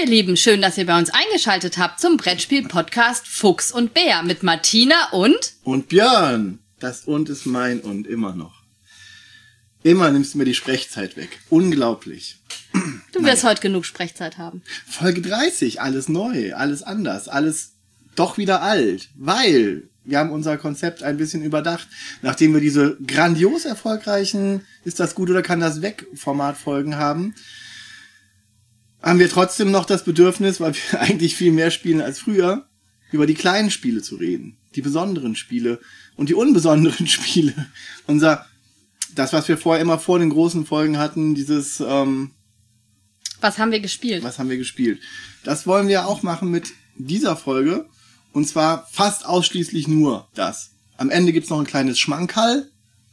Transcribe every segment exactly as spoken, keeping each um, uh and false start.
ihr Lieben, schön, dass ihr bei uns eingeschaltet habt zum Brettspiel-Podcast Fuchs und Bär mit Martina und... Und Björn. Das Und ist mein Und immer noch. Immer nimmst du mir die Sprechzeit weg. Unglaublich. Du wirst naja. heute genug Sprechzeit haben. Folge dreißig, alles neu, alles anders, alles doch wieder alt, weil wir haben unser Konzept ein bisschen überdacht. Nachdem wir diese grandios erfolgreichen Ist das gut oder kann das weg Formatfolgen haben, haben wir trotzdem noch das Bedürfnis, weil wir eigentlich viel mehr spielen als früher, über die kleinen Spiele zu reden. Die besonderen Spiele und die unbesonderen Spiele. Unser, das, was wir vorher immer vor den großen Folgen hatten, dieses... Ähm, was haben wir gespielt? Was haben wir gespielt? Das wollen wir auch machen mit dieser Folge. Und zwar fast ausschließlich nur das. Am Ende gibt's noch ein kleines Schmankerl.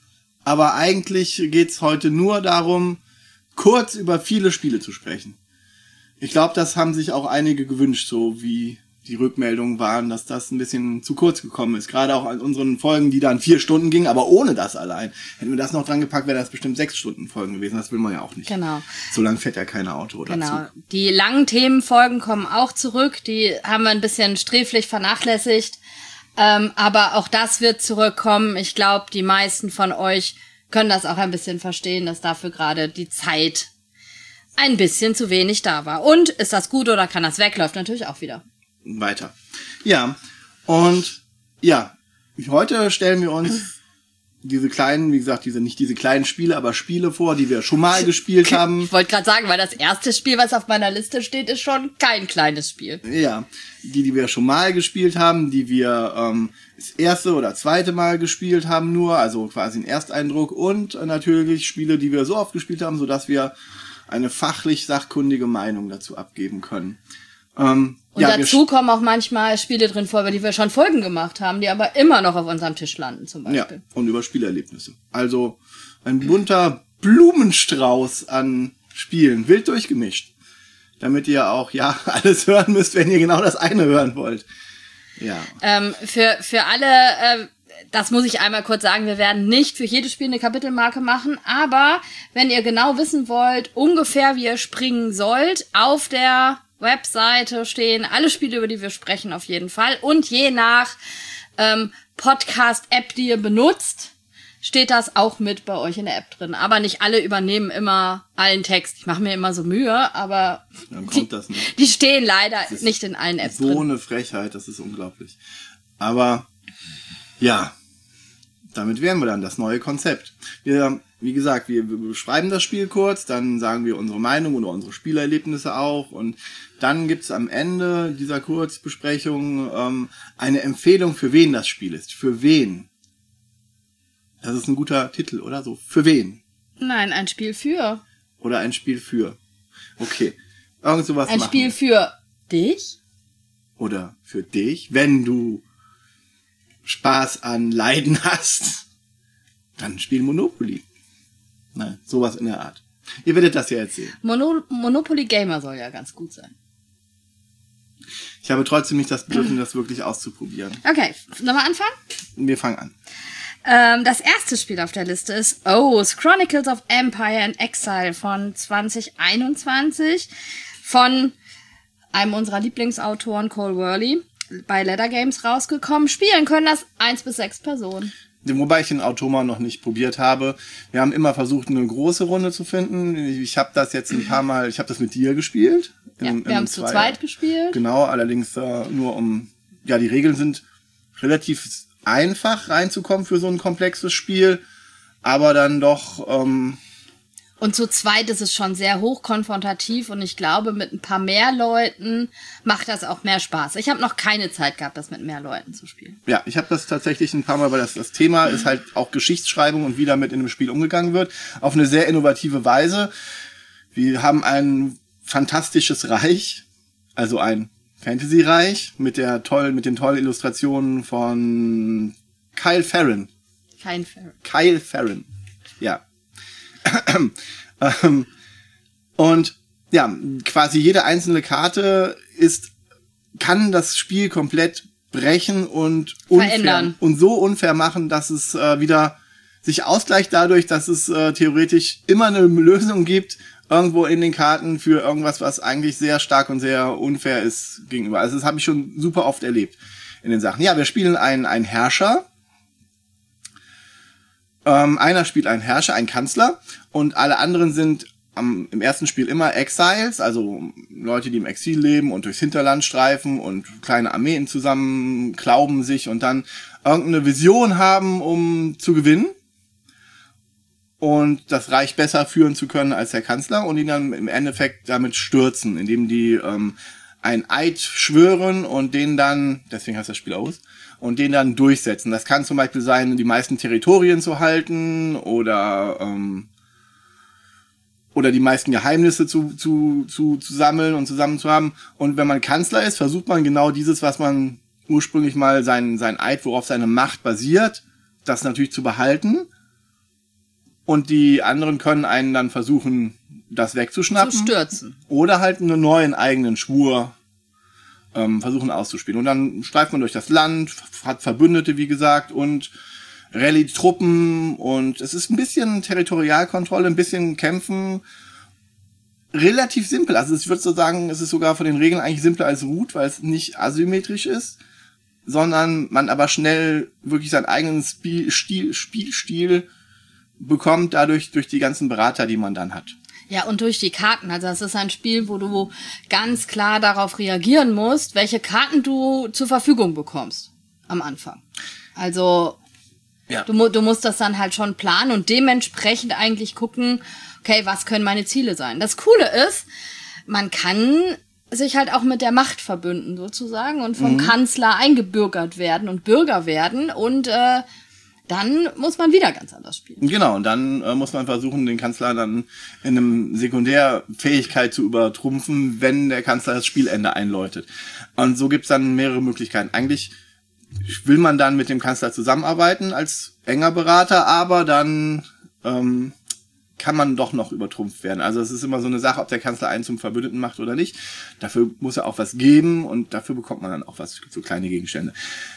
Aber eigentlich geht's heute nur darum, kurz über viele Spiele zu sprechen. Ich glaube, das haben sich auch einige gewünscht, so wie die Rückmeldungen waren, dass das ein bisschen zu kurz gekommen ist. Gerade auch an unseren Folgen, die dann vier Stunden gingen, aber ohne das allein. Hätten wir das noch dran gepackt, wäre das bestimmt sechs Stunden Folgen gewesen. Das will man ja auch nicht. Genau. So lange fährt ja kein Auto oder Genau. Zug. Die langen Themenfolgen kommen auch zurück. Die haben wir ein bisschen sträflich vernachlässigt. Ähm, aber auch das wird zurückkommen. Ich glaube, die meisten von euch können das auch ein bisschen verstehen, dass dafür gerade die Zeit ein bisschen zu wenig da war. Und ist das gut oder kann das weg? Läuft natürlich auch wieder. Weiter. Ja, und ja, heute stellen wir uns diese kleinen, wie gesagt, diese nicht diese kleinen Spiele, aber Spiele vor, die wir schon mal gespielt haben. Ich wollte gerade sagen, weil das erste Spiel, was auf meiner Liste steht, ist schon kein kleines Spiel. Ja, die, die wir schon mal gespielt haben, die wir ähm, das erste oder zweite Mal gespielt haben nur, also quasi ein Ersteindruck und natürlich Spiele, die wir so oft gespielt haben, sodass wir eine fachlich sachkundige Meinung dazu abgeben können. Ähm, und ja, dazu kommen auch manchmal Spiele drin vor, über die wir schon Folgen gemacht haben, die aber immer noch auf unserem Tisch landen, zum Beispiel. Ja, und über Spielerlebnisse. Also ein bunter Blumenstrauß an Spielen, wild durchgemischt. Damit ihr auch, ja, alles hören müsst, wenn ihr genau das eine hören wollt. Ja. Ähm, für, für alle, äh, das muss ich einmal kurz sagen, wir werden nicht für jedes Spiel eine Kapitelmarke machen, aber wenn ihr genau wissen wollt, ungefähr wie ihr springen sollt, auf der Webseite stehen alle Spiele, über die wir sprechen, auf jeden Fall. Und je nach ähm, Podcast-App, die ihr benutzt, steht das auch mit bei euch in der App drin. Aber nicht alle übernehmen immer allen Text. Ich mache mir immer so Mühe, aber Dann kommt die, das nicht. die stehen leider nicht in allen Apps so drin. So eine Frechheit, das ist unglaublich. Aber ja, damit wären wir dann das neue Konzept. Wir, wie gesagt, wir beschreiben das Spiel kurz, dann sagen wir unsere Meinung oder unsere Spielerlebnisse auch und dann gibt's am Ende dieser Kurzbesprechung ähm, eine Empfehlung, für wen das Spiel ist. Für wen? Das ist ein guter Titel, oder so? Für wen? Nein, ein Spiel für. Oder ein Spiel für. Okay. Irgend sowas Ein machen Spiel wir. für dich? Oder für dich, wenn du Spaß an Leiden hast, dann spiel Monopoly. Nein, sowas in der Art. Ihr werdet das ja erzählen. Mono- Monopoly Gamer soll ja ganz gut sein. Ich habe trotzdem nicht das Bedürfnis, das wirklich auszuprobieren. Okay, sollen wir anfangen? Wir fangen an. Ähm, das erste Spiel auf der Liste ist Oath, Chronicles of Empire and Exile von zwanzig einundzwanzig von einem unserer Lieblingsautoren, Cole Worley, bei Leather Games rausgekommen. Spielen können das eins bis sechs Personen. Wobei ich den Automa noch nicht probiert habe. Wir haben immer versucht, eine große Runde zu finden. Ich habe das jetzt ein paar Mal, ich habe das mit dir gespielt. In, ja, wir haben es zu zweit gespielt. Genau, allerdings äh, nur um, ja, die Regeln sind relativ einfach reinzukommen für so ein komplexes Spiel, aber dann doch... Ähm, Und zu zweit ist es schon sehr hochkonfrontativ und ich glaube, mit ein paar mehr Leuten macht das auch mehr Spaß. Ich habe noch keine Zeit gehabt, das mit mehr Leuten zu spielen. Ja, ich habe das tatsächlich ein paar Mal, weil das, das Thema ist halt auch Geschichtsschreibung und wie damit in einem Spiel umgegangen wird, auf eine sehr innovative Weise. Wir haben ein fantastisches Reich, also ein Fantasy-Reich mit der tollen, mit den tollen Illustrationen von Kyle Farron. Kein Farron. Kyle Farron, ja. Und ja, quasi jede einzelne Karte ist, kann das Spiel komplett brechen und unfair, verändern und so unfair machen, dass es äh, wieder sich ausgleicht dadurch, dass es äh, theoretisch immer eine Lösung gibt, irgendwo in den Karten für irgendwas, was eigentlich sehr stark und sehr unfair ist gegenüber. Also das habe ich schon super oft erlebt in den Sachen. Ja, wir spielen einen, einen Herrscher. Ähm, einer spielt einen Herrscher, einen Kanzler, und alle anderen sind am, im ersten Spiel immer Exiles, also Leute, die im Exil leben und durchs Hinterland streifen und kleine Armeen zusammen klauben sich und dann irgendeine Vision haben, um zu gewinnen. Und das Reich besser führen zu können als der Kanzler und ihn dann im Endeffekt damit stürzen, indem die ähm, einen Eid schwören und den dann, deswegen heißt das Spiel aus, und den dann durchsetzen. Das kann zum Beispiel sein, die meisten Territorien zu halten oder ähm, oder die meisten Geheimnisse zu, zu, zu, zu sammeln und zusammen zu haben. Und wenn man Kanzler ist, versucht man genau dieses, was man ursprünglich mal sein, sein Eid, worauf seine Macht basiert, das natürlich zu behalten. Und die anderen können einen dann versuchen, das wegzuschnappen. Zu stürzen. Oder halt einen neuen eigenen Schwur ähm, versuchen auszuspielen. Und dann streift man durch das Land, hat Verbündete, wie gesagt, und rallyt Truppen. Und es ist ein bisschen Territorialkontrolle, ein bisschen Kämpfen. Relativ simpel. Also ich würde so sagen, es ist sogar von den Regeln eigentlich simpler als Root, weil es nicht asymmetrisch ist, sondern man aber schnell wirklich seinen eigenen Spiel, Stil, Spielstil bekommt, dadurch durch die ganzen Berater, die man dann hat. Ja, und durch die Karten. Also das ist ein Spiel, wo du ganz klar darauf reagieren musst, welche Karten du zur Verfügung bekommst am Anfang. Also ja. du, du musst das dann halt schon planen und dementsprechend eigentlich gucken, okay, was können meine Ziele sein? Das Coole ist, man kann sich halt auch mit der Macht verbünden sozusagen und vom mhm. Kanzler eingebürgert werden und Bürger werden und äh, dann muss man wieder ganz anders spielen. Genau, und dann äh, muss man versuchen, den Kanzler dann in einem Sekundärfähigkeit zu übertrumpfen, wenn der Kanzler das Spielende einläutet. Und so gibt's dann mehrere Möglichkeiten. Eigentlich will man dann mit dem Kanzler zusammenarbeiten als enger Berater, aber dann ähm, kann man doch noch übertrumpft werden. Also es ist immer so eine Sache, ob der Kanzler einen zum Verbündeten macht oder nicht. Dafür muss er auch was geben und dafür bekommt man dann auch was, so kleine Gegenstände.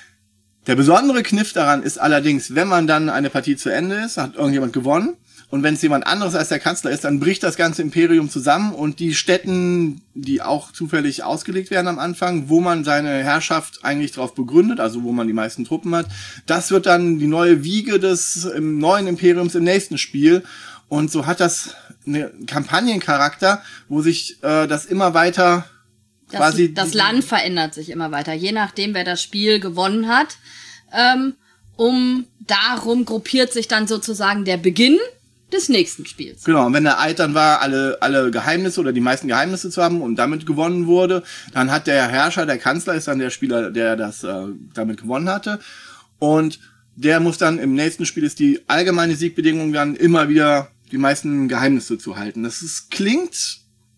Der besondere Kniff daran ist allerdings, wenn man dann eine Partie zu Ende ist, hat irgendjemand gewonnen, und wenn es jemand anderes als der Kanzler ist, dann bricht das ganze Imperium zusammen und die Städten, die auch zufällig ausgelegt werden am Anfang, wo man seine Herrschaft eigentlich drauf begründet, also wo man die meisten Truppen hat, das wird dann die neue Wiege des im neuen Imperiums im nächsten Spiel. Und so hat das einen Kampagnencharakter, wo sich äh, das immer weiter Das, quasi das Land verändert sich immer weiter, je nachdem, wer das Spiel gewonnen hat. Ähm, um darum gruppiert sich dann sozusagen der Beginn des nächsten Spiels. Genau, und wenn der Eid dann war, alle alle Geheimnisse oder die meisten Geheimnisse zu haben und damit gewonnen wurde, dann hat der Herrscher, der Kanzler, ist dann der Spieler, der das äh, damit gewonnen hatte. Und der muss dann im nächsten Spiel, ist die allgemeine Siegbedingung dann immer wieder die meisten Geheimnisse zu halten. Das ist, klingt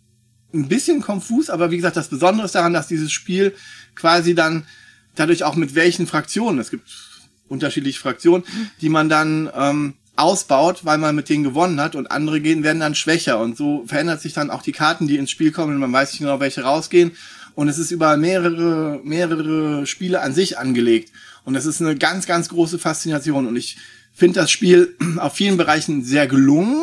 ein bisschen konfus, aber wie gesagt, das Besondere ist daran, dass dieses Spiel quasi dann dadurch auch mit welchen Fraktionen, es gibt unterschiedliche Fraktionen, die man dann ähm, ausbaut, weil man mit denen gewonnen hat, und andere gehen werden dann schwächer, und so verändert sich dann auch die Karten, die ins Spiel kommen, und man weiß nicht genau, welche rausgehen, und es ist über mehrere mehrere Spiele an sich angelegt, und es ist eine ganz, ganz große Faszination, und ich finde das Spiel auf vielen Bereichen sehr gelungen.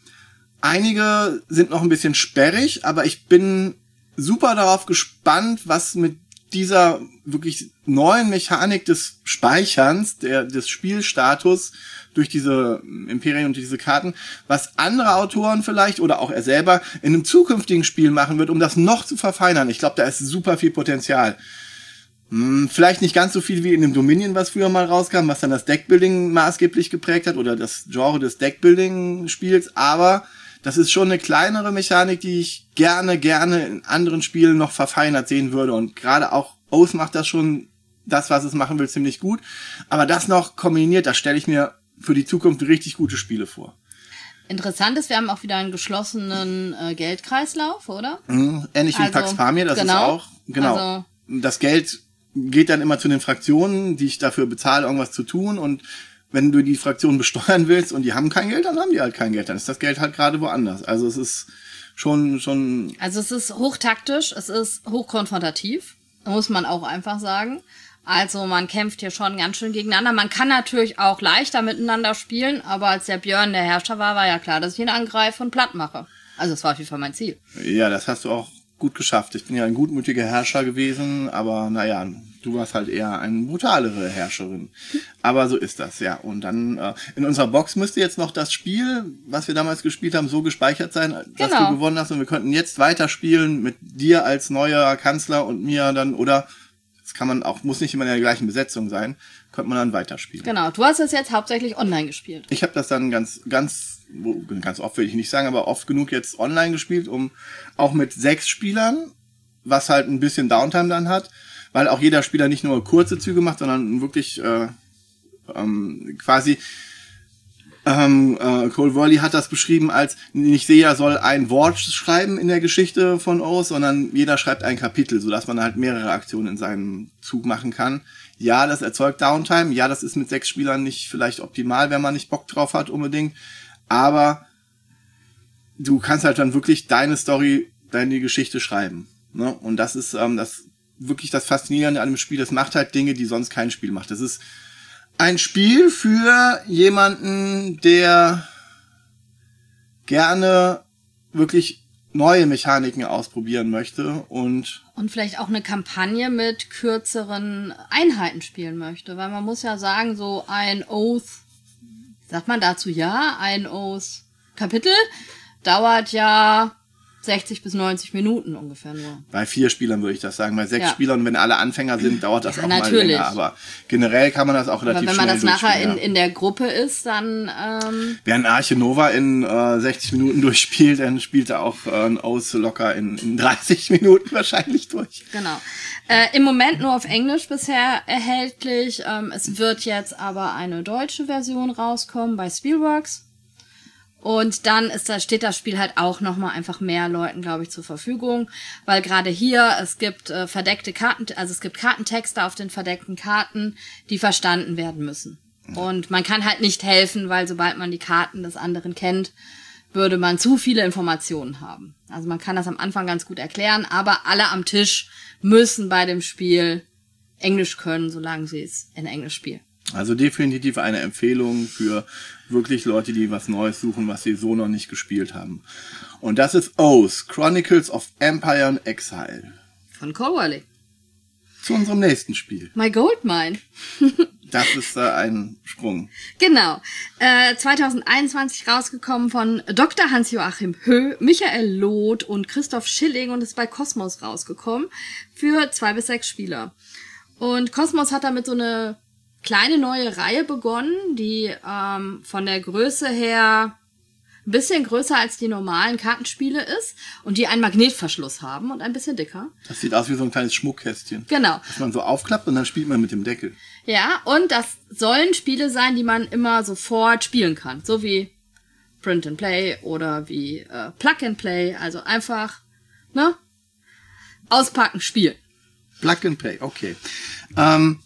Einige sind noch ein bisschen sperrig, aber ich bin super darauf gespannt, was mit dieser wirklich neuen Mechanik des Speicherns, der des Spielstatus durch diese Imperien und diese Karten, was andere Autoren vielleicht oder auch er selber in einem zukünftigen Spiel machen wird, um das noch zu verfeinern. Ich glaube, da ist super viel Potenzial. Hm, vielleicht nicht ganz so viel wie in dem Dominion, was früher mal rauskam, was dann das Deckbuilding maßgeblich geprägt hat oder das Genre des Deckbuilding-Spiels, aber das ist schon eine kleinere Mechanik, die ich gerne, gerne in anderen Spielen noch verfeinert sehen würde. Und gerade auch Oath macht das schon, das, was es machen will, ziemlich gut. Aber das noch kombiniert, das stelle ich mir für die Zukunft richtig gute Spiele vor. Interessant ist, wir haben auch wieder einen geschlossenen äh, Geldkreislauf, oder? Mhm, ähnlich wie also, Pax Pamir, das genau, ist auch, genau. Also, das Geld geht dann immer zu den Fraktionen, die ich dafür bezahle, irgendwas zu tun, und wenn du die Fraktion besteuern willst und die haben kein Geld, dann haben die halt kein Geld. Dann ist das Geld halt gerade woanders. Also es ist schon, schon... Also es ist hochtaktisch, es ist hochkonfrontativ, muss man auch einfach sagen. Also man kämpft hier schon ganz schön gegeneinander. Man kann natürlich auch leichter miteinander spielen, aber als der Björn der Herrscher war, war ja klar, dass ich ihn angreife und platt mache. Also das war auf jeden Fall mein Ziel. Ja, das hast du auch gut geschafft. Ich bin ja ein gutmütiger Herrscher gewesen, aber naja, du warst halt eher eine brutalere Herrscherin. Aber so ist das, ja. Und dann äh, in unserer Box müsste jetzt noch das Spiel, was wir damals gespielt haben, so gespeichert sein, dass Genau. du gewonnen hast. Und wir könnten jetzt weiterspielen mit dir als neuer Kanzler und mir dann, oder das kann man auch, muss nicht immer in der gleichen Besetzung sein, könnte man dann weiterspielen. Genau, du hast es jetzt hauptsächlich online gespielt. Ich habe das dann ganz, ganz, ganz oft will ich nicht sagen, aber oft genug jetzt online gespielt, um auch mit sechs Spielern, was halt ein bisschen Downtime dann hat, weil auch jeder Spieler nicht nur kurze Züge macht, sondern wirklich äh, ähm, quasi ähm, äh, Cole Worley hat das beschrieben als, nicht jeder soll ein Wort schreiben in der Geschichte von Oath, sondern jeder schreibt ein Kapitel, sodass man halt mehrere Aktionen in seinem Zug machen kann. Ja, das erzeugt Downtime, ja, das ist mit sechs Spielern nicht vielleicht optimal, wenn man nicht Bock drauf hat unbedingt, aber du kannst halt dann wirklich deine Story, deine Geschichte schreiben, ne? Und das ist ähm, das wirklich das Faszinierende an dem Spiel. Das macht halt Dinge, die sonst kein Spiel macht. Das ist ein Spiel für jemanden, der gerne wirklich neue Mechaniken ausprobieren möchte und Und vielleicht auch eine Kampagne mit kürzeren Einheiten spielen möchte. Weil man muss ja sagen, so ein Oath, sagt man dazu ja, ein Oath Kapitel dauert ja sechzig bis neunzig Minuten ungefähr nur. bei vier Spielern würde ich das sagen. Bei sechs Ja. Spielern, wenn alle Anfänger sind, dauert das Ja, auch natürlich. mal länger. Aber generell kann man das auch relativ Aber wenn man schnell das nachher in, durchspielen, in der Gruppe ist, dann ähm, wer ein Arche Nova in äh, sechzig Minuten durchspielt, dann spielt er auch äh, ein Oath locker in, in dreißig Minuten wahrscheinlich durch. genau. Äh, im Moment nur auf Englisch bisher erhältlich. Ähm, es wird jetzt aber eine deutsche Version rauskommen bei Spielworks. Und dann ist da, steht das Spiel halt auch nochmal einfach mehr Leuten, glaube ich, zur Verfügung. Weil gerade hier, es gibt äh, verdeckte Karten, also es gibt Kartentexte auf den verdeckten Karten, die verstanden werden müssen. Und man kann halt nicht helfen, weil sobald man die Karten des anderen kennt, würde man zu viele Informationen haben. Also man kann das am Anfang ganz gut erklären, aber alle am Tisch müssen bei dem Spiel Englisch können, solange sie es in Englisch spielen. Also definitiv eine Empfehlung für wirklich Leute, die was Neues suchen, was sie so noch nicht gespielt haben. Und das ist Oath, Chronicles of Empire and Exile. Von Cole Worley. Zu unserem nächsten Spiel. My Goldmine. Das ist äh, ein Sprung. Genau. Äh, zwanzig einundzwanzig rausgekommen von Doktor Hans-Joachim Höh, Michael Loth und Christoph Schilling und ist bei Kosmos rausgekommen für zwei bis sechs Spieler. Und Kosmos hat damit so eine kleine neue Reihe begonnen, die ähm, von der Größe her ein bisschen größer als die normalen Kartenspiele ist und die einen Magnetverschluss haben und ein bisschen dicker. Das sieht aus wie so ein kleines Schmuckkästchen. Genau. Das man so aufklappt und dann spielt man mit dem Deckel. Ja, und das sollen Spiele sein, die man immer sofort spielen kann. So wie Print and Play oder wie äh, Plug and Play. Also einfach, ne? Auspacken, spielen. Plug and Play, okay. Ähm,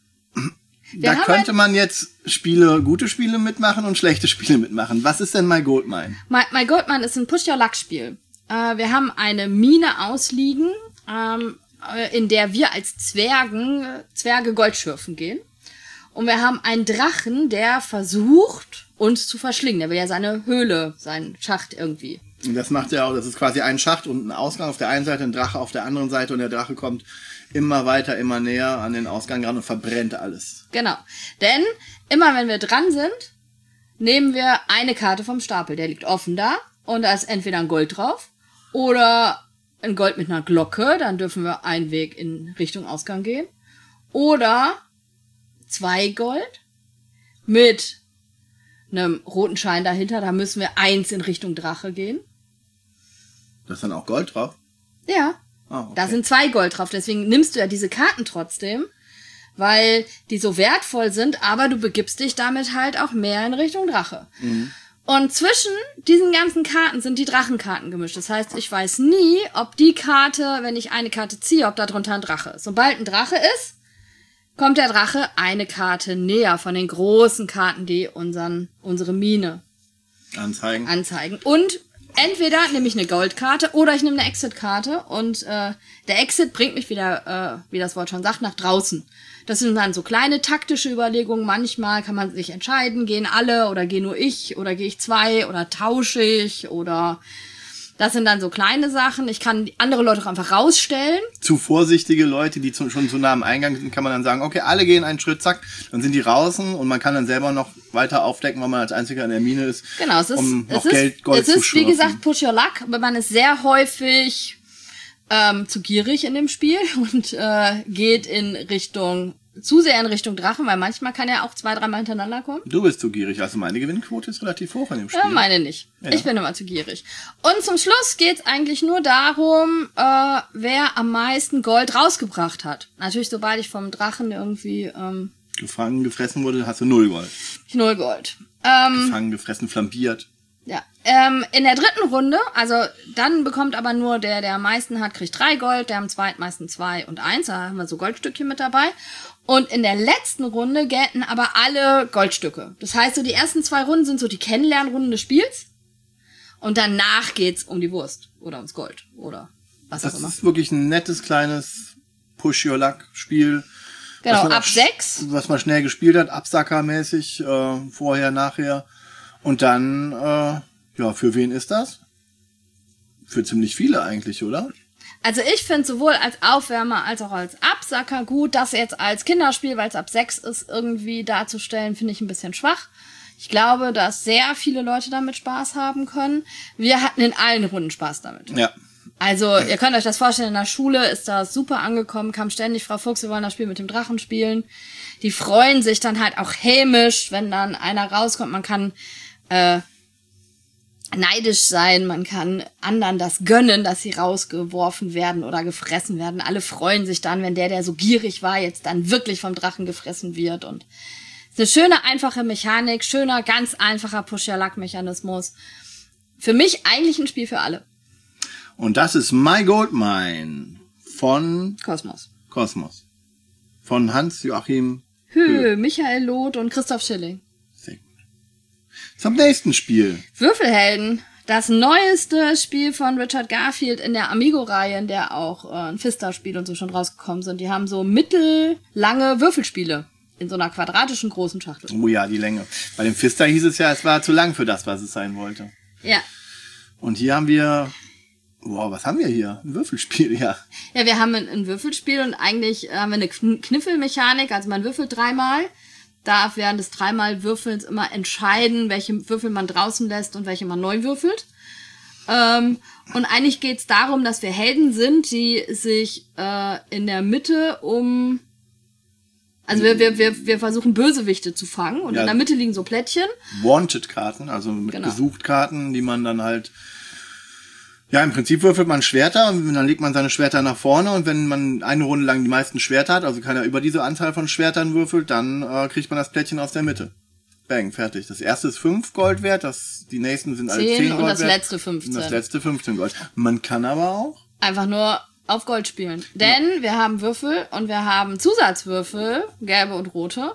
Wir da haben könnte man jetzt Spiele, gute Spiele mitmachen und schlechte Spiele mitmachen. Was ist denn My Goldmine? My, My Goldmine ist ein Push-Your-Luck-Spiel. Äh, wir haben eine Mine ausliegen, ähm, in der wir als Zwergen, Zwerge Gold schürfen gehen. Und wir haben einen Drachen, der versucht, uns zu verschlingen. Der will ja seine Höhle, seinen Schacht irgendwie. Und das macht er auch, das ist quasi ein Schacht und ein Ausgang auf der einen Seite, ein Drache auf der anderen Seite und der Drache kommt immer weiter, immer näher an den Ausgang ran und verbrennt alles. Genau. Denn immer wenn wir dran sind, nehmen wir eine Karte vom Stapel. Der liegt offen da und da ist entweder ein Gold drauf oder ein Gold mit einer Glocke. Dann dürfen wir einen Weg in Richtung Ausgang gehen. Oder zwei Gold mit einem roten Schein dahinter. Da müssen wir eins in Richtung Drache gehen. Da ist dann auch Gold drauf? Ja. Ah, okay. Da sind zwei Gold drauf, deswegen nimmst du ja diese Karten trotzdem, weil die so wertvoll sind, aber du begibst dich damit halt auch mehr in Richtung Drache. Mhm. Und zwischen diesen ganzen Karten sind die Drachenkarten gemischt. Das heißt, ich weiß nie, ob die Karte, wenn ich eine Karte ziehe, ob da drunter ein Drache ist. Sobald ein Drache ist, kommt der Drache eine Karte näher von den großen Karten, die unseren, unsere Mine Anzeigen. anzeigen. Und entweder nehme ich eine Goldkarte oder ich nehme eine Exit-Karte und äh, der Exit bringt mich wieder, äh, wie das Wort schon sagt, nach draußen. Das sind dann so kleine taktische Überlegungen. Manchmal kann man sich entscheiden, gehen alle oder gehe nur ich oder gehe ich zwei oder tausche ich oder Das sind dann so kleine Sachen. Ich kann andere Leute auch einfach rausstellen. Zu vorsichtige Leute, die zu, schon zu nah am Eingang sind, kann man dann sagen, okay, alle gehen einen Schritt, zack, dann sind die draußen und man kann dann selber noch weiter aufdecken, weil man als Einziger in der Mine ist, genau, es ist, um noch es Geld, ist, Gold es zu ist, wie schürfen. gesagt, push your luck, aber man ist sehr häufig ähm, zu gierig in dem Spiel und äh, geht in Richtung, zu sehr in Richtung Drachen, weil manchmal kann er auch zwei, dreimal hintereinander kommen. Du bist zu gierig, also meine Gewinnquote ist relativ hoch in dem Spiel. Ja, meine nicht. Ja. Ich bin immer zu gierig. Und zum Schluss geht's eigentlich nur darum, äh, wer am meisten Gold rausgebracht hat. Natürlich, sobald ich vom Drachen irgendwie ähm, Gefangen, gefressen wurde, hast du null Gold. null Gold. Ähm, Gefangen, gefressen, flambiert. ja. Ähm, in der dritten Runde, also dann bekommt aber nur der, der am meisten hat, kriegt drei Gold, der am zweitmeisten zwei und eins. Da haben wir so Goldstückchen mit dabei. Und in der letzten Runde gelten aber alle Goldstücke. Das heißt, so die ersten zwei Runden sind so die Kennenlernrunden des Spiels. Und danach geht's um die Wurst oder ums Gold oder was Das auch immer. ist wirklich ein nettes, kleines Push-Your-Luck-Spiel. Genau, was man ab auch- sechs. Was man schnell gespielt hat, Absacker-mäßig, äh, vorher, nachher. Und dann, äh, ja, für wen ist das? Für ziemlich viele eigentlich, oder? Also ich finde sowohl als Aufwärmer als auch als Absacker gut. Das jetzt als Kinderspiel, weil es ab sechs ist, irgendwie darzustellen, finde ich ein bisschen schwach. Ich glaube, dass sehr viele Leute damit Spaß haben können. Wir hatten in allen Runden Spaß damit. Ja. Also ihr könnt euch das vorstellen, in der Schule ist das super angekommen, kam ständig Frau Fuchs, wir wollen das Spiel mit dem Drachen spielen. Die freuen sich dann halt auch hämisch, wenn dann einer rauskommt. Man kann äh, neidisch sein, man kann anderen das gönnen, dass sie rausgeworfen werden oder gefressen werden. Alle freuen sich dann, wenn der, der so gierig war, jetzt dann wirklich vom Drachen gefressen wird. Und es ist eine schöne, einfache Mechanik, schöner, ganz einfacher Push-Your-Luck-Mechanismus. Für mich eigentlich ein Spiel für alle. Und das ist My Gold Mine von Kosmos. Kosmos. Von Hans-Joachim Höhe, Michael Loth und Christoph Schilling. Sehr gut. Zum nächsten Spiel. Würfelhelden. Das neueste Spiel von Richard Garfield in der Amigo-Reihe, in der auch äh, ein Fista-Spiel und so schon rausgekommen sind. Die haben so mittellange Würfelspiele in so einer quadratischen großen Schachtel. Oh ja, die Länge. Bei dem Fista hieß es ja, es war zu lang für das, was es sein wollte. Ja. Und hier haben wir, wow, was haben wir hier? Ein Würfelspiel, ja. Ja, wir haben ein, ein Würfelspiel und eigentlich haben wir eine Kn- Kniffelmechanik, also man würfelt dreimal, darf während des dreimal Würfelns immer entscheiden, welche Würfel man draußen lässt und welche man neu würfelt. Ähm, und eigentlich geht's darum, dass wir Helden sind, die sich äh, in der Mitte um... Also wir, wir, wir, wir versuchen Bösewichte zu fangen und Ja. in der Mitte liegen so Plättchen. Wanted-Karten, also mit Genau. Gesucht-Karten, die man dann halt, ja, im Prinzip würfelt man Schwerter und dann legt man seine Schwerter nach vorne und wenn man eine Runde lang die meisten Schwerter hat, also keiner über diese Anzahl von Schwertern würfelt, dann äh, kriegt man das Plättchen aus der Mitte. Bang, fertig. Das erste ist fünf Gold wert, das, die nächsten sind alle zehn zehn Gold und das wert. letzte fünfzehn. Und das letzte fünfzehn Gold. Man kann aber auch, Einfach nur auf Gold spielen. Denn wir haben Würfel und wir haben Zusatzwürfel, gelbe und rote.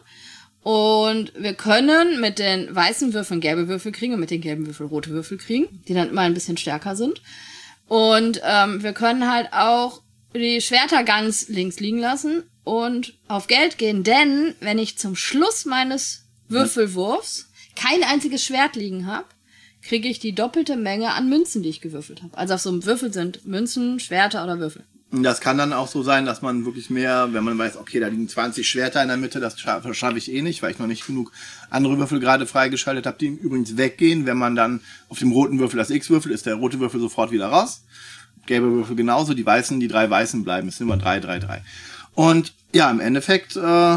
Und wir können mit den weißen Würfeln gelbe Würfel kriegen und mit den gelben Würfeln rote Würfel kriegen, die dann immer ein bisschen stärker sind. Und ähm, wir können halt auch die Schwerter ganz links liegen lassen und auf Geld gehen. Denn wenn ich zum Schluss meines Würfelwurfs kein einziges Schwert liegen habe, kriege ich die doppelte Menge an Münzen, die ich gewürfelt habe. Also auf so einem Würfel sind Münzen, Schwerter oder Würfel. das kann dann auch so sein, dass man wirklich mehr, wenn man weiß, okay, da liegen zwanzig Schwerter in der Mitte, das schaffe schaff ich eh nicht, weil ich noch nicht genug andere Würfel gerade freigeschaltet habe, die übrigens weggehen. Wenn man dann auf dem roten Würfel das X-Würfel, ist der rote Würfel sofort wieder raus. Gelbe Würfel genauso, die weißen, die drei weißen bleiben. Es sind immer drei, drei, drei. Und ja, im Endeffekt äh,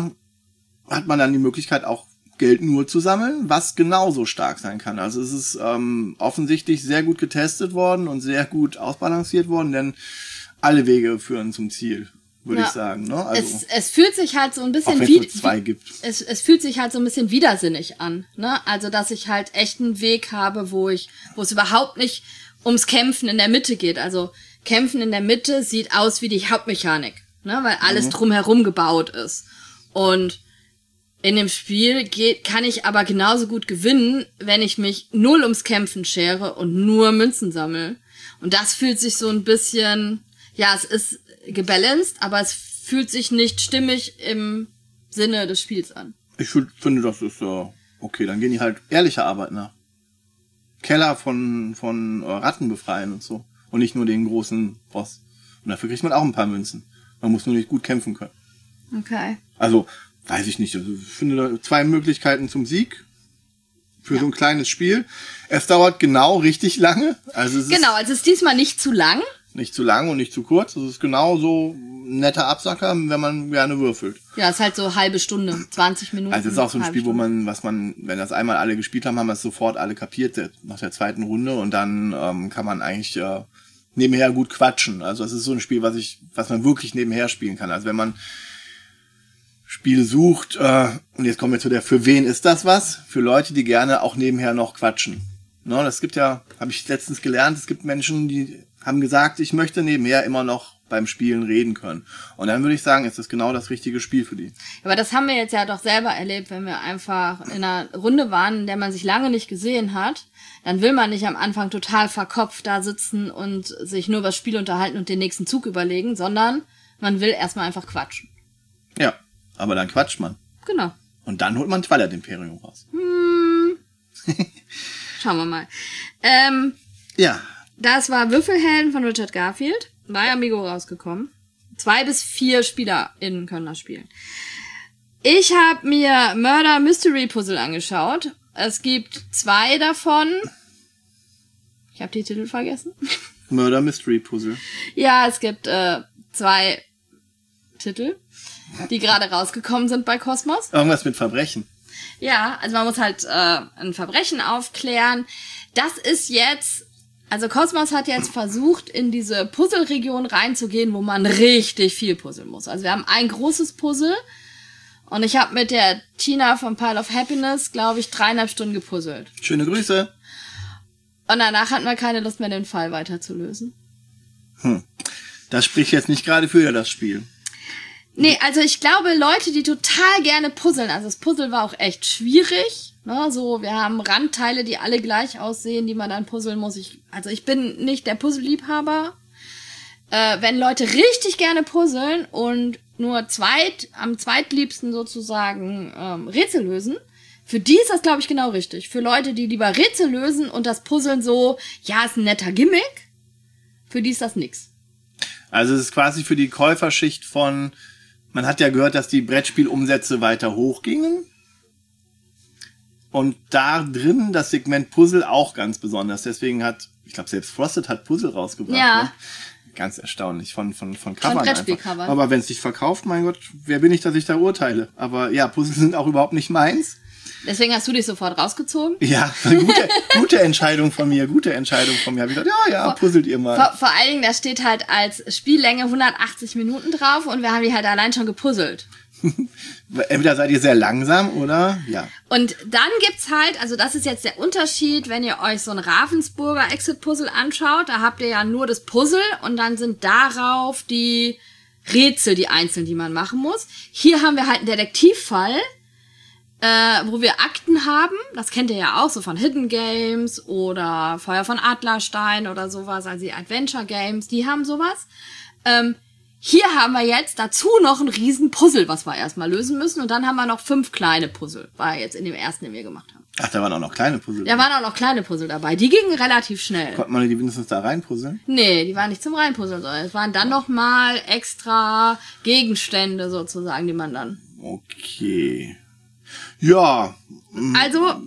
hat man dann die Möglichkeit auch Geld nur zu sammeln, was genauso stark sein kann. Also es ist ähm, offensichtlich sehr gut getestet worden und sehr gut ausbalanciert worden, denn alle Wege führen zum Ziel, würde Ja. ich sagen. Ne? Also, Es, es fühlt sich halt so ein auch bisschen wenn es wie, nur zwei gibt. es, es fühlt sich halt so ein bisschen widersinnig an, ne? Also, dass ich halt echt einen Weg habe, wo ich, wo es überhaupt nicht ums Kämpfen in der Mitte geht. Also, Kämpfen in der Mitte sieht aus wie die Hauptmechanik, ne? Weil alles drumherum gebaut ist. Und in dem Spiel geht, kann ich aber genauso gut gewinnen, wenn ich mich null ums Kämpfen schere und nur Münzen sammle. Und das fühlt sich so ein bisschen, ja, es ist gebalanced, aber es fühlt sich nicht stimmig im Sinne des Spiels an. Ich fühl, finde, das ist äh, okay. Dann gehen die halt ehrlicher Arbeit nach. Keller von, von äh, Ratten befreien und so. Und nicht nur den großen Boss. Und dafür kriegt man auch ein paar Münzen. Man muss nur nicht gut kämpfen können. Okay. Also, weiß ich nicht. Also, ich finde da zwei Möglichkeiten zum Sieg. Für ja. so ein kleines Spiel. Es dauert genau richtig lange. Also es genau, also es ist diesmal nicht zu lang. Nicht zu lang und nicht zu kurz. Es ist genau so ein netter Absacker, wenn man gerne würfelt. Ja, es ist halt so halbe Stunde, zwanzig Minuten. Also es ist auch so ein Spiel, Stunde. wo man, was man, wenn das einmal alle gespielt haben, haben wir es sofort alle kapiert nach der zweiten Runde und dann ähm, kann man eigentlich äh, nebenher gut quatschen. Also es ist so ein Spiel, was ich, was man wirklich nebenher spielen kann. Also wenn man Spiele sucht, äh, und jetzt kommen wir zu der, für wen ist das was? Für Leute, die gerne auch nebenher noch quatschen. Ne, das gibt ja, habe ich letztens gelernt, es gibt Menschen, die haben gesagt, ich möchte nebenher immer noch beim Spielen reden können. Und dann würde ich sagen, ist das genau das richtige Spiel für die. Aber das haben wir jetzt ja doch selber erlebt, wenn wir einfach in einer Runde waren, in der man sich lange nicht gesehen hat. Dann will man nicht am Anfang total verkopft da sitzen und sich nur über das Spiel unterhalten und den nächsten Zug überlegen, sondern man will erstmal einfach quatschen. Ja, aber dann quatscht man. Genau. Und dann holt man Twilight Imperium raus. Hm. Schauen wir mal. Ähm, ja. Das war Würfelhelden von Richard Garfield. Bei Amigo rausgekommen. Zwei bis vier SpielerInnen können das spielen. Ich habe mir Murder Mystery Puzzle angeschaut. Es gibt zwei davon. Ich habe die Titel vergessen. Murder Mystery Puzzle. Ja, es gibt äh, zwei Titel, die gerade rausgekommen sind bei Kosmos. Irgendwas mit Verbrechen. Ja, also man muss halt äh, ein Verbrechen aufklären. Das ist jetzt, also Kosmos hat jetzt versucht, in diese Puzzle-Region reinzugehen, wo man richtig viel puzzeln muss. Also wir haben ein großes Puzzle und ich habe mit der Tina vom Pile of Happiness, glaube ich, dreieinhalb Stunden gepuzzelt. Schöne Grüße. Und danach hatten wir keine Lust mehr, den Fall weiter zu lösen. Hm. Das spricht jetzt nicht gerade für das Spiel. Nee, also ich glaube, Leute, die total gerne puzzeln, also das Puzzle war auch echt schwierig, ne, so, wir haben Randteile, die alle gleich aussehen, die man dann puzzeln muss. Ich, also ich bin nicht der Puzzle-Liebhaber. Äh, wenn Leute richtig gerne puzzeln und nur zweit, am zweitliebsten sozusagen ähm, Rätsel lösen, für die ist das, glaube ich, genau richtig. Für Leute, die lieber Rätsel lösen und das Puzzeln so, ja, ist ein netter Gimmick, für die ist das nix. Also es ist quasi für die Käuferschicht von... Man hat ja gehört, dass die Brettspielumsätze weiter hochgingen. Und da drin das Segment Puzzle auch ganz besonders. Deswegen hat, ich glaube, selbst Frosted hat Puzzle rausgebracht. Ja. Ne? Ganz erstaunlich von von von Covern von Brettspielcover. Aber wenn es sich verkauft, mein Gott, wer bin ich, dass ich da urteile? Aber ja, Puzzle sind auch überhaupt nicht meins. Deswegen hast du dich sofort rausgezogen? Ja, gute, gute Entscheidung von mir, gute Entscheidung von mir. Hab ich gesagt, ja, ja, puzzelt ihr mal. Vor, vor allen Dingen, da steht halt als Spiellänge hundertachtzig Minuten drauf und wir haben die halt allein schon gepuzzelt. Entweder seid ihr sehr langsam oder, ja. Und dann gibt's halt, also das ist jetzt der Unterschied, wenn ihr euch so ein Ravensburger Exit-Puzzle anschaut, da habt ihr ja nur das Puzzle und dann sind darauf die Rätsel, die einzelnen, die man machen muss. Hier haben wir halt einen Detektivfall, Äh, wo wir Akten haben, das kennt ihr ja auch, so von Hidden Games oder Feuer von Adlerstein oder sowas, also die Adventure Games, die haben sowas. Ähm, hier haben wir jetzt dazu noch ein riesen Puzzle, was wir erstmal lösen müssen und dann haben wir noch fünf kleine Puzzle, war jetzt in dem ersten, den wir gemacht haben. Ach, da waren auch noch kleine Puzzle. Da waren auch noch kleine Puzzle dabei, die gingen relativ schnell. Konnte man die wenigstens da reinpuzzeln? Nee, die waren nicht zum Reinpuzzeln, sondern es waren dann noch mal extra Gegenstände sozusagen, die man dann... Okay... Ja. Also.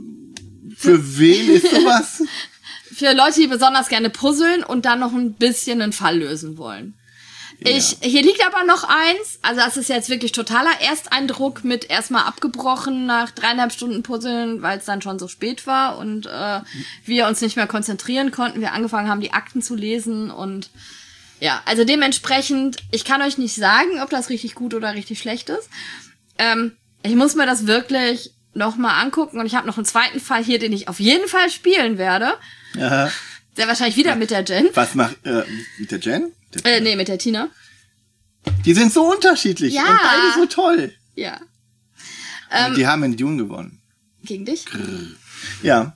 Für wen ist sowas? Für Leute, die besonders gerne puzzeln und dann noch ein bisschen einen Fall lösen wollen. Ja. Ich, hier liegt aber noch eins. Also das ist jetzt wirklich totaler Ersteindruck mit erstmal abgebrochen nach dreieinhalb Stunden Puzzeln, weil es dann schon so spät war und äh, wir uns nicht mehr konzentrieren konnten. Wir angefangen haben, die Akten zu lesen und ja, also dementsprechend, ich kann euch nicht sagen, ob das richtig gut oder richtig schlecht ist. Ähm, Ich muss mir das wirklich nochmal angucken und ich habe noch einen zweiten Fall hier, den ich auf jeden Fall spielen werde. Ja. Sehr wahrscheinlich wieder mit der Jen. Was macht, äh, mit der Jen? Der äh, nee, mit der Tina. Die sind so unterschiedlich ja. und beide so toll. Ja. Ähm, die haben in Dune gewonnen. Gegen dich? Grrr. Ja.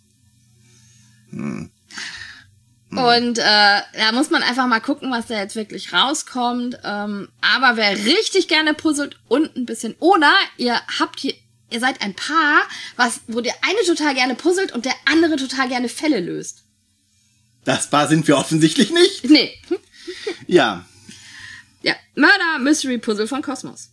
Hm. Und äh, da muss man einfach mal gucken, was da jetzt wirklich rauskommt. Ähm, aber wer richtig gerne puzzelt und ein bisschen... Oder ihr habt hier... ihr seid ein Paar, was, wo der eine total gerne puzzelt und der andere total gerne Fälle löst. Das Paar sind wir offensichtlich nicht. Nee. Ja. Ja, Murder Mystery Puzzle von Kosmos.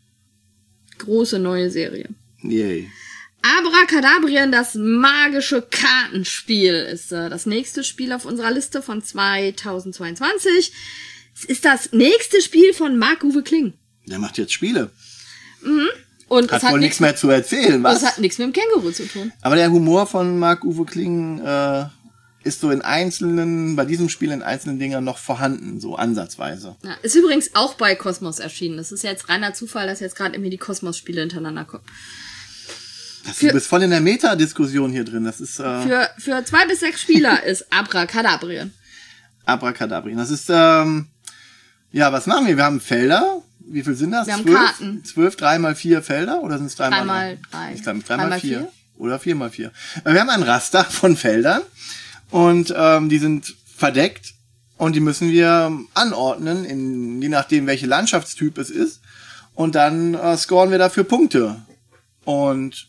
Große neue Serie. Yay. Abracadabrien, das magische Kartenspiel, ist äh, das nächste Spiel auf unserer Liste von zweitausendzweiundzwanzig. Es ist das nächste Spiel von Marc-Uwe Kling. Der macht jetzt Spiele. Mhm. Und hat es hat wohl nichts mehr zu erzählen, was? Es hat nichts mit dem Känguru zu tun. Aber der Humor von Marc-Uwe Kling äh, ist so in einzelnen, bei diesem Spiel in einzelnen Dingern noch vorhanden, so ansatzweise. Ja, ist übrigens auch bei Kosmos erschienen. Das ist jetzt reiner Zufall, dass jetzt gerade irgendwie die Kosmos-Spiele hintereinander kommen. Das, du bist voll in der Meta-Diskussion hier drin. Das ist äh, für für zwei bis sechs Spieler ist Abracadabrien. Abracadabrien. Das ist ähm, ja, was machen wir? Wir haben Felder. Wie viel sind das? Wir haben Zwölf? Karten. Zwölf, drei mal vier Felder oder sind es drei mal drei? Mal drei. Ich glaube drei drei mal mal vier. vier. Oder vier mal vier. Wir haben ein Raster von Feldern und ähm, die sind verdeckt und die müssen wir anordnen, in, je nachdem welche Landschaftstyp es ist. Und dann äh, scoren wir dafür Punkte. Und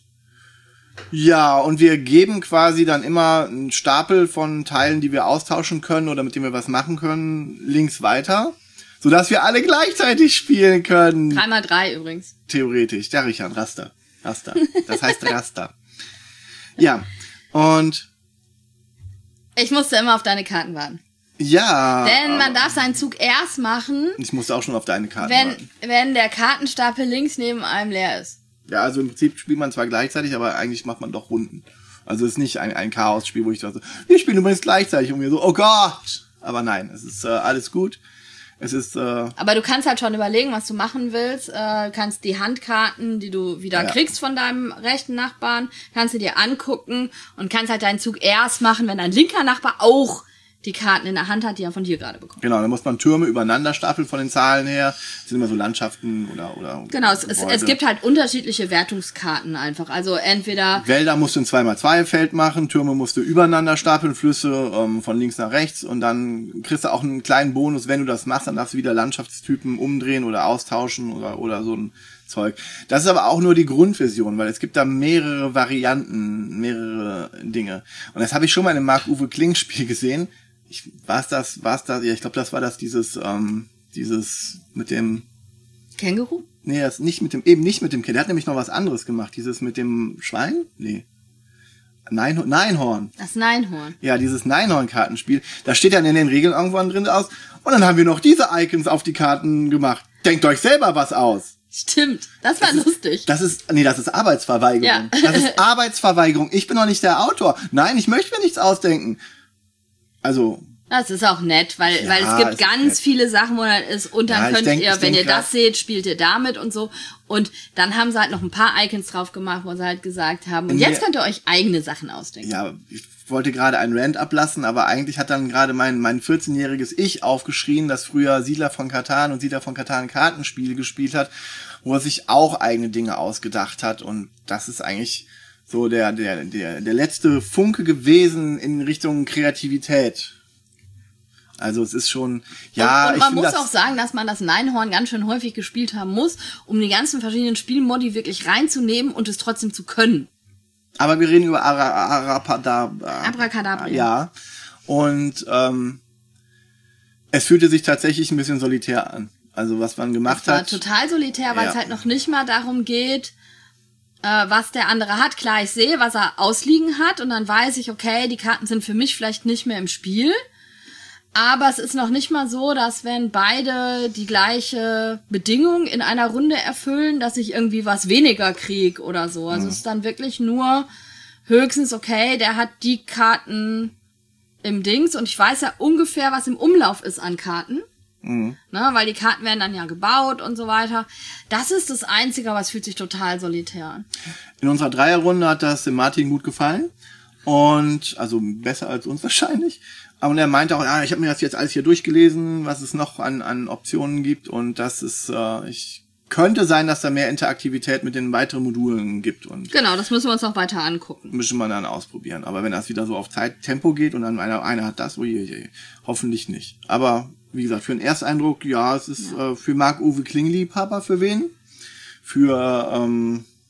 ja, und wir geben quasi dann immer einen Stapel von Teilen, die wir austauschen können oder mit denen wir was machen können, links weiter, sodass wir alle gleichzeitig spielen können. drei mal drei übrigens. Theoretisch. Der Richard, Raster. Raster. Das heißt Raster. Ja, und ich musste immer auf deine Karten warten. ja. Denn man darf seinen Zug erst machen, Ich musste auch schon auf deine Karten wenn, warten. wenn der Kartenstapel links neben einem leer ist. Ja, also im Prinzip spielt man zwar gleichzeitig, aber eigentlich macht man doch Runden. Also es ist nicht ein, ein Chaos-Spiel, wo ich dachte, wir spielen übrigens gleichzeitig und mir so, oh Gott! Aber nein, es ist äh, alles gut. Es ist, äh, Aber du kannst halt schon überlegen, was du machen willst. Äh, kannst die Handkarten, die du wieder Ja. kriegst von deinem rechten Nachbarn, kannst du dir angucken und kannst halt deinen Zug erst machen, wenn dein linker Nachbar auch die Karten in der Hand hat, die er von dir gerade bekommt. genau, dann muss man Türme übereinander stapeln von den Zahlen her. Das sind immer so Landschaften oder, oder Genau, es, es, Gebäude. es gibt halt unterschiedliche Wertungskarten einfach. Also entweder Wälder musst du ein zwei mal zwei Feld machen, Türme musst du übereinander stapeln, Flüsse ähm, von links nach rechts und dann kriegst du auch einen kleinen Bonus, wenn du das machst, dann darfst du wieder Landschaftstypen umdrehen oder austauschen oder, oder so ein Zeug. Das ist aber auch nur die Grundversion, weil es gibt da mehrere Varianten, mehrere Dinge. Und das habe ich schon mal in einem Marc-Uwe Kling-Spiel gesehen. Ich, war's das, war's das, ja, ich glaube, das war das, dieses, ähm, dieses mit dem, Känguru? nee, das nicht mit dem, eben nicht mit dem Kind. Der hat nämlich noch was anderes gemacht. Dieses mit dem Schwein? Nee. Nein, Neinhorn. Das Neinhorn. Ja, dieses Neinhorn-Kartenspiel. Da steht dann in den Regeln irgendwann drin aus. Und dann haben wir noch diese Icons auf die Karten gemacht. Denkt euch selber was aus. Stimmt, das war Das ist- lustig. Das ist, nee, das ist Arbeitsverweigerung. Ja. Das ist Arbeitsverweigerung. Ich bin doch nicht der Autor. Nein, ich möchte mir nichts ausdenken. Also, Das ist auch nett, weil, Ja, weil es es gibt ist ganz nett. viele Sachen, wo dann ist, und dann Ja, ich könnt denk- ihr, ich wenn denk ihr das grad- seht, spielt ihr damit und so. Und dann haben sie halt noch ein paar Icons drauf gemacht, wo sie halt gesagt haben, und In jetzt der- könnt ihr euch eigene Sachen ausdenken. ja, ich wollte gerade einen Rant ablassen, aber eigentlich hat dann gerade mein, mein vierzehnjähriges Ich aufgeschrien, das früher Siedler von Catan und Siedler von Catan Kartenspiele gespielt hat, wo er sich auch eigene Dinge ausgedacht hat. Und das ist eigentlich so der, der, der, der letzte Funke gewesen in Richtung Kreativität. Also es ist schon, ja, und, und ich man finde muss das, auch sagen, dass man das Neinhorn ganz schön häufig gespielt haben muss, um die ganzen verschiedenen Spielmodi wirklich reinzunehmen und es trotzdem zu können. aber wir reden über Ara, Arapadabra. Abracadabra. Ja. Und ähm, es fühlte sich tatsächlich ein bisschen solitär an. Also was man gemacht Das war hat. total solitär, weil Ja. es halt noch nicht mal darum geht, äh, was der andere hat. Klar, ich sehe, was er ausliegen hat und dann weiß ich, okay, die Karten sind für mich vielleicht nicht mehr im Spiel. Aber es ist noch nicht mal so, dass wenn beide die gleiche Bedingung in einer Runde erfüllen, dass ich irgendwie was weniger krieg oder so. Also es ist dann wirklich nur höchstens, okay, der hat die Karten im Dings und ich weiß ja ungefähr, was im Umlauf ist an Karten. Mhm. Ne, weil die Karten werden dann ja gebaut und so weiter. Das ist das Einzige, aber es fühlt sich total solitär an. In unserer Dreierrunde hat das dem Martin gut gefallen. Und, also besser als uns wahrscheinlich. Und er meinte auch, ja, ich habe mir das jetzt alles hier durchgelesen, was es noch an, an Optionen gibt. Und das ist, äh, ich könnte sein, dass da mehr Interaktivität mit den weiteren Modulen gibt. Und Genau, das müssen wir uns noch weiter angucken. müssen wir dann ausprobieren. Aber wenn das wieder so auf Zeit, Tempo geht und dann einer, einer hat das, oh je, je, hoffentlich nicht. Aber wie gesagt, für einen Ersteindruck, ja, es ist ja. äh, für Marc-Uwe Kling-Liebhaber, für wen? Für, ähm,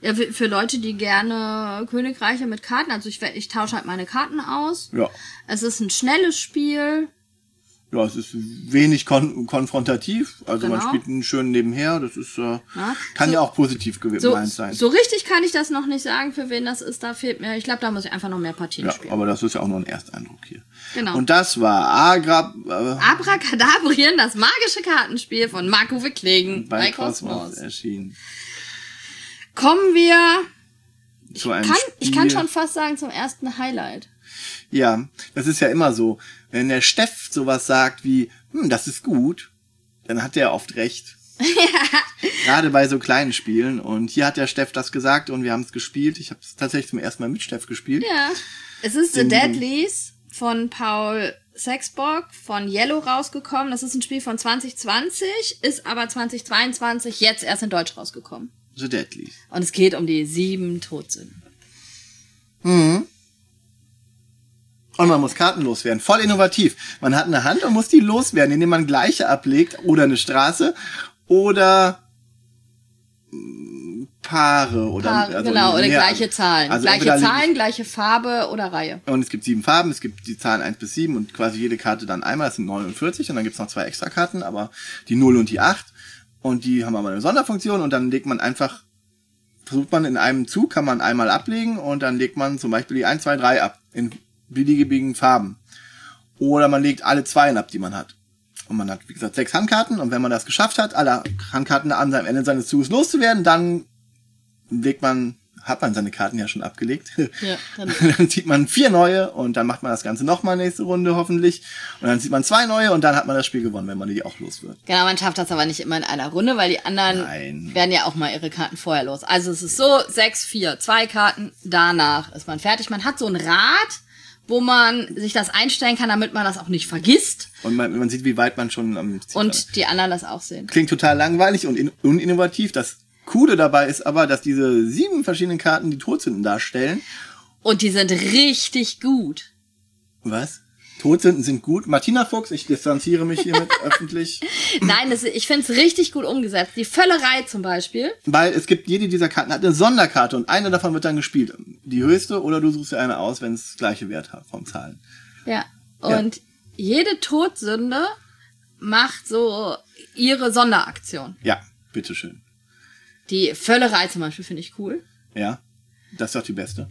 Ja, für, für Leute, die gerne Königreiche mit Karten, also ich, ich tausche halt meine Karten aus. Ja. Es ist ein schnelles Spiel. Ja, es ist wenig kon- konfrontativ, also Genau. man spielt einen schön nebenher, das ist, äh, Ja. kann So- ja auch positiv gemeint So, sein. so richtig kann ich das noch nicht sagen, für wen das ist. Da fehlt mir, ich glaube, da muss ich einfach noch mehr Partien Ja, spielen. aber das ist ja auch nur ein Ersteindruck hier. Genau. Und das war Agra äh, Abracadabrien, das magische Kartenspiel von Marc-Uwe Klegen bei bei Kosmos Kosmos. erschienen. Kommen wir, Zu einem kann, Spiel. ich kann schon fast sagen, zum ersten Highlight. Ja, das ist ja immer so. Wenn der Steff sowas sagt wie, hm, das ist gut, dann hat der oft recht. Gerade bei so kleinen Spielen. Und hier hat der Steff das gesagt und wir haben es gespielt. Ich habe es tatsächlich zum ersten Mal mit Steff gespielt. Ja. Es ist The Den- Deadlies von Paul Sexbock von Yellow rausgekommen. Das ist ein Spiel von zwanzig zwanzig, ist aber zwanzig zweiundzwanzig jetzt erst in Deutsch rausgekommen. The Deadly. Und es geht um die sieben Todsünden. Mhm. Und man muss Karten loswerden. Voll innovativ. Man hat eine Hand und muss die loswerden, indem man gleiche ablegt oder eine Straße oder mm, Paare oder Paare, also genau, oder mehr- gleiche Zahlen. Also gleiche entweder- Zahlen, gleiche Farbe oder Reihe. Und es gibt sieben Farben, es gibt die Zahlen eins bis sieben und quasi jede Karte dann einmal, das sind neunundvierzig und dann gibt's noch zwei extra Karten, aber die null und die acht und die haben aber eine Sonderfunktion und dann legt man einfach, versucht man in einem Zug, kann man einmal ablegen und dann legt man zum Beispiel die eins, zwei, drei ab in beliebigen Farben. Oder man legt alle Zweien ab, die man hat. Und man hat, wie gesagt, sechs Handkarten und wenn man das geschafft hat, alle Handkarten am Ende seines Zuges loszuwerden, dann legt man, hat man seine Karten ja schon abgelegt. Ja, dann- dann zieht man vier neue und dann macht man das Ganze nochmal nächste Runde hoffentlich. Und dann zieht man zwei neue und dann hat man das Spiel gewonnen, wenn man die auch los wird. Genau, man schafft das aber nicht immer in einer Runde, weil die anderen Nein. werden ja auch mal ihre Karten vorher los. Also es ist so, sechs, vier, zwei Karten, danach ist man fertig. Man hat so ein Rad, wo man sich das einstellen kann, damit man das auch nicht vergisst Und man, man sieht, wie weit man schon am Ziel ist. und die anderen das auch sehen. Klingt total langweilig und in, uninnovativ. Das Coole dabei ist aber, dass diese sieben verschiedenen Karten die Todsünden darstellen. Und die sind richtig gut. Was? Todsünden sind gut. Martina Fuchs, ich distanziere mich hiermit öffentlich. Nein, das, ich finde es richtig gut umgesetzt. Die Völlerei zum Beispiel. Weil es gibt, jede dieser Karten hat eine Sonderkarte und eine davon wird dann gespielt. Die höchste oder du suchst dir eine aus, wenn es gleiche Wert hat vom Zahlen. Ja. Und jede Todsünde macht so ihre Sonderaktion. Ja, bitteschön. Die Völlerei zum Beispiel finde ich cool. Ja, das ist doch die beste.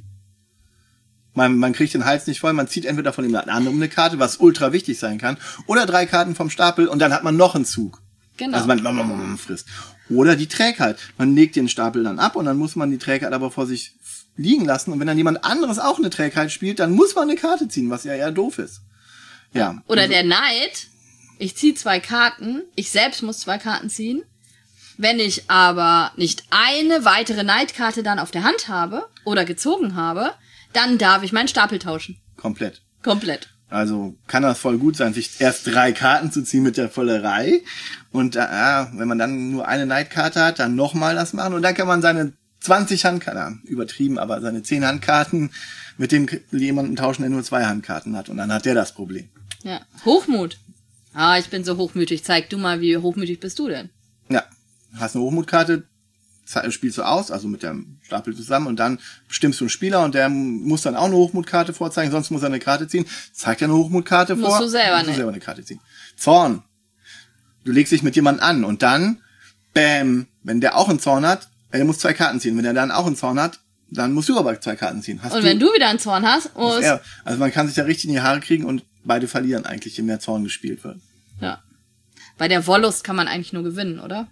Man, man kriegt den Hals nicht voll, man zieht entweder von dem anderen eine Karte, was ultra wichtig sein kann, oder drei Karten vom Stapel und dann hat man noch einen Zug. Genau. Also man, man, man, man frisst. Oder die Trägheit. Man legt den Stapel dann ab und dann muss man die Trägheit aber vor sich liegen lassen. Und wenn dann jemand anderes auch eine Trägheit spielt, dann muss man eine Karte ziehen, was ja eher doof ist. Ja. Oder der Neid. Ich ziehe zwei Karten. Ich selbst muss zwei Karten ziehen. Wenn ich aber nicht eine weitere Neidkarte dann auf der Hand habe oder gezogen habe, dann darf ich meinen Stapel tauschen. Komplett. Komplett. Also kann das voll gut sein, sich erst drei Karten zu ziehen mit der Vollerei. Und äh, wenn man dann nur eine Neidkarte hat, dann nochmal das machen. Und dann kann man seine zwanzig Handkarten, übertrieben, aber seine zehn Handkarten mit dem jemanden tauschen, der nur zwei Handkarten hat. Und dann hat der das Problem. Ja. Hochmut. Ah, ich bin so hochmütig. Zeig du mal, wie hochmütig bist du denn? Ja, hast eine Hochmutkarte, ze- spielst du aus, also mit dem Stapel zusammen und dann bestimmst du einen Spieler und der muss dann auch eine Hochmutkarte vorzeigen, sonst muss er eine Karte ziehen. Zeigt er eine Hochmutkarte Musst vor, du selber musst du nicht. selber eine Karte ziehen. Zorn. Du legst dich mit jemandem an und dann, bäm, wenn der auch einen Zorn hat, er muss zwei Karten ziehen. Wenn er dann auch einen Zorn hat, dann musst du aber zwei Karten ziehen. Hast Und wenn du wieder einen Zorn hast, muss muss... er, also man kann sich da richtig in die Haare kriegen und beide verlieren eigentlich, je mehr Zorn gespielt wird. Ja. Bei der Wollust kann man eigentlich nur gewinnen, oder?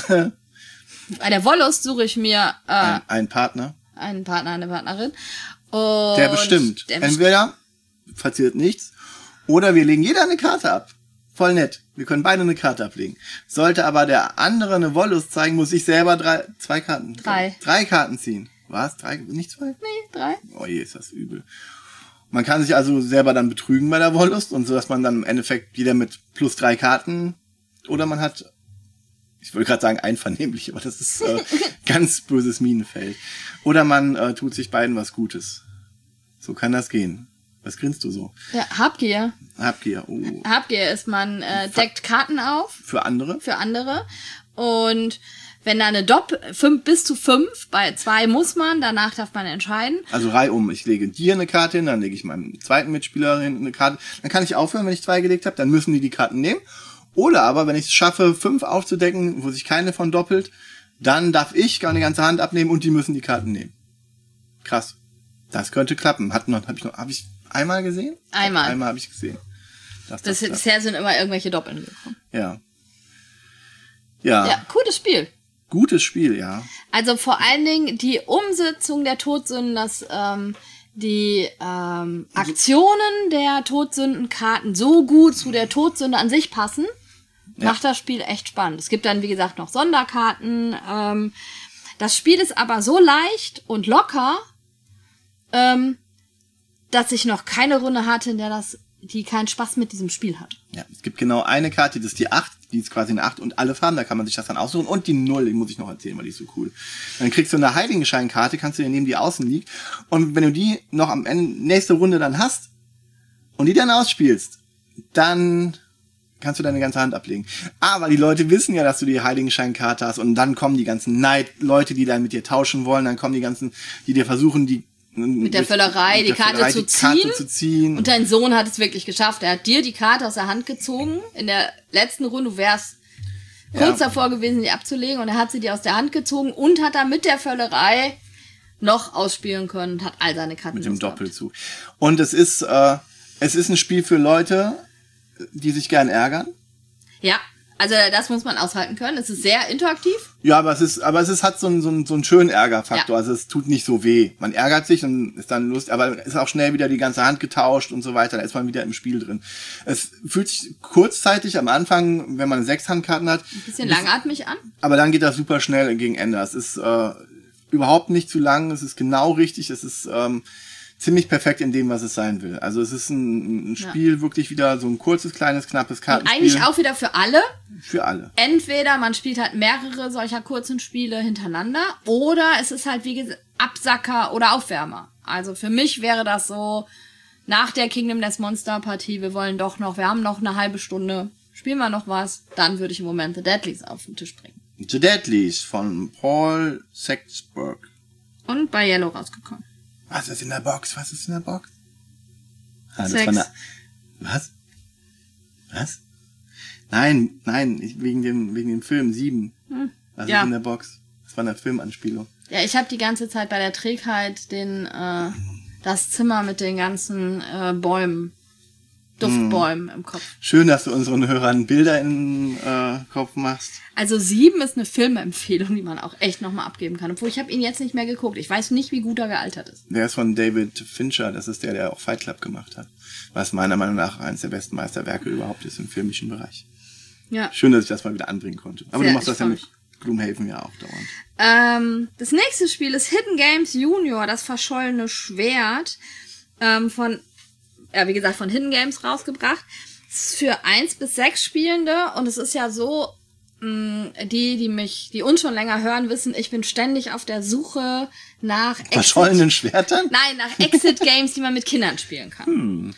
Bei der Wollust suche ich mir äh, Ein, ein Partner. einen Partner, eine Partnerin. Und Der bestimmt. Der bestimmt. Entweder passiert nichts oder wir legen jeder eine Karte ab. Voll nett. Wir können beide eine Karte ablegen. Sollte aber der andere eine Wollust zeigen, muss ich selber drei, zwei Karten. Drei. Drei Karten ziehen. Was? Drei? Nicht zwei? Nee, drei. Oh je, ist das übel. Man kann sich also selber dann betrügen bei der Wollust und so, dass man dann im Endeffekt jeder mit plus drei Karten oder man hat, ich wollte gerade sagen einvernehmlich, aber das ist äh, ganz böses Minenfeld. Oder man äh, tut sich beiden was Gutes. So kann das gehen. Was grinst du so? Ja, Habgier. Habgier. Oh. Habgier ist, man äh, deckt Karten auf Für andere? für andere und wenn da eine Doppel, fünf, bis zu fünf, bei zwei muss man, danach darf man entscheiden. Also reihum, ich lege dir eine Karte hin, dann lege ich meinem zweiten Mitspieler eine Karte. Dann kann ich aufhören, wenn ich zwei gelegt habe, dann müssen die die Karten nehmen. Oder aber, wenn ich es schaffe, fünf aufzudecken, wo sich keine von doppelt, dann darf ich gar eine ganze Hand abnehmen und die müssen die Karten nehmen. Krass. Das könnte klappen. Hat noch, habe ich noch, habe ich einmal gesehen? Einmal. Einmal habe ich gesehen. Das, das bisher sind immer irgendwelche Doppeln gekommen. Ja. Ja. Ja, cooles Spiel. Gutes Spiel, ja. Also vor allen Dingen die Umsetzung der Todsünden, dass ähm, die ähm, Aktionen der Todsündenkarten so gut zu der Todsünde an sich passen, ja. Macht das Spiel echt spannend. Es gibt dann, wie gesagt, noch Sonderkarten. Ähm, das Spiel ist aber so leicht und locker, ähm, dass ich noch keine Runde hatte, in der das die keinen Spaß mit diesem Spiel hat. Ja, es gibt genau eine Karte, das ist die acht, die ist quasi eine acht und alle Farben, da kann man sich das dann aussuchen. Und die null, die muss ich noch erzählen, weil die ist so cool. Dann kriegst du eine Heiligenscheinkarte, kannst du dir nehmen, die außen liegt. Und wenn du die noch am Ende, nächste Runde dann hast und die dann ausspielst, dann kannst du deine ganze Hand ablegen. Aber die Leute wissen ja, dass du die Heiligenscheinkarte hast und dann kommen die ganzen Neid-Leute, die dann mit dir tauschen wollen, dann kommen die ganzen, die dir versuchen, die mit der Völlerei, die, Karte, Völlerei, zu die Karte zu ziehen. Und dein Sohn hat es wirklich geschafft. Er hat dir die Karte aus der Hand gezogen. In der letzten Runde, du wärst kurz ja. davor gewesen, die abzulegen. Und er hat sie dir aus der Hand gezogen und hat dann mit der Völlerei noch ausspielen können und hat all seine Karten mit dem Doppelzug. Und es ist, äh, es ist ein Spiel für Leute, die sich gern ärgern. Ja. Also das muss man aushalten können. Es ist sehr interaktiv. Ja, aber es ist, aber es ist, hat so einen, so einen, so einen schönen Ärgerfaktor. Ja. Also es tut nicht so weh. Man ärgert sich und ist dann Lust, aber ist auch schnell wieder die ganze Hand getauscht und so weiter. Da ist man wieder im Spiel drin. Es fühlt sich kurzzeitig am Anfang, wenn man sechs Handkarten hat, ein bisschen langatmig an. Aber dann geht das super schnell gegen Ende. Es ist äh, überhaupt nicht zu lang. Es ist genau richtig. Es ist ähm, ziemlich perfekt in dem, was es sein will. Also es ist ein, ein Spiel, ja. wirklich wieder so ein kurzes, kleines, knappes Kartenspiel. Und eigentlich auch wieder für alle. Für alle. Entweder man spielt halt mehrere solcher kurzen Spiele hintereinander oder es ist halt wie gesagt Absacker oder Aufwärmer. Also für mich wäre das so, nach der Kingdom Death Monster Partie, wir wollen doch noch, wir haben noch eine halbe Stunde, spielen wir noch was, dann würde ich im Moment The Deadlies auf den Tisch bringen. The Deadlies von Paul Sexberg. Und bei Yellow rausgekommen. Was ist in der Box? Was ist in der Box? Ah, das Sex. war eine... Was? Was? Nein, nein, ich, wegen dem wegen dem Film sieben. Hm. Was ja. ist in der Box? Das war eine Filmanspielung. Ja, ich habe die ganze Zeit bei der Trägheit den äh, das Zimmer mit den ganzen äh, Bäumen, Duftbäumen hm. im Kopf. Schön, dass du unseren Hörern Bilder in den äh, Kopf machst. Also sieben ist eine Filmempfehlung, die man auch echt nochmal abgeben kann. Obwohl, ich habe ihn jetzt nicht mehr geguckt. Ich weiß nicht, wie gut er gealtert ist. Der ist von David Fincher. Das ist der, der auch Fight Club gemacht hat. Was meiner Meinung nach eines der besten Meisterwerke überhaupt ist im filmischen Bereich. Ja. Schön, dass ich das mal wieder anbringen konnte. Aber Sehr, du machst das ja mit Gloomhaven ja auch dauernd. Ähm, das nächste Spiel ist Hidden Games Junior, das verschollene Schwert. Ähm, von, ja, wie gesagt, von Hidden Games rausgebracht. Es ist für eins bis sechs Spielende und es ist ja so, die, die mich, die uns schon länger hören, wissen, ich bin ständig auf der Suche nach verschollenen Schwertern? Nein, nach Exit-Games, die man mit Kindern spielen kann. Hm.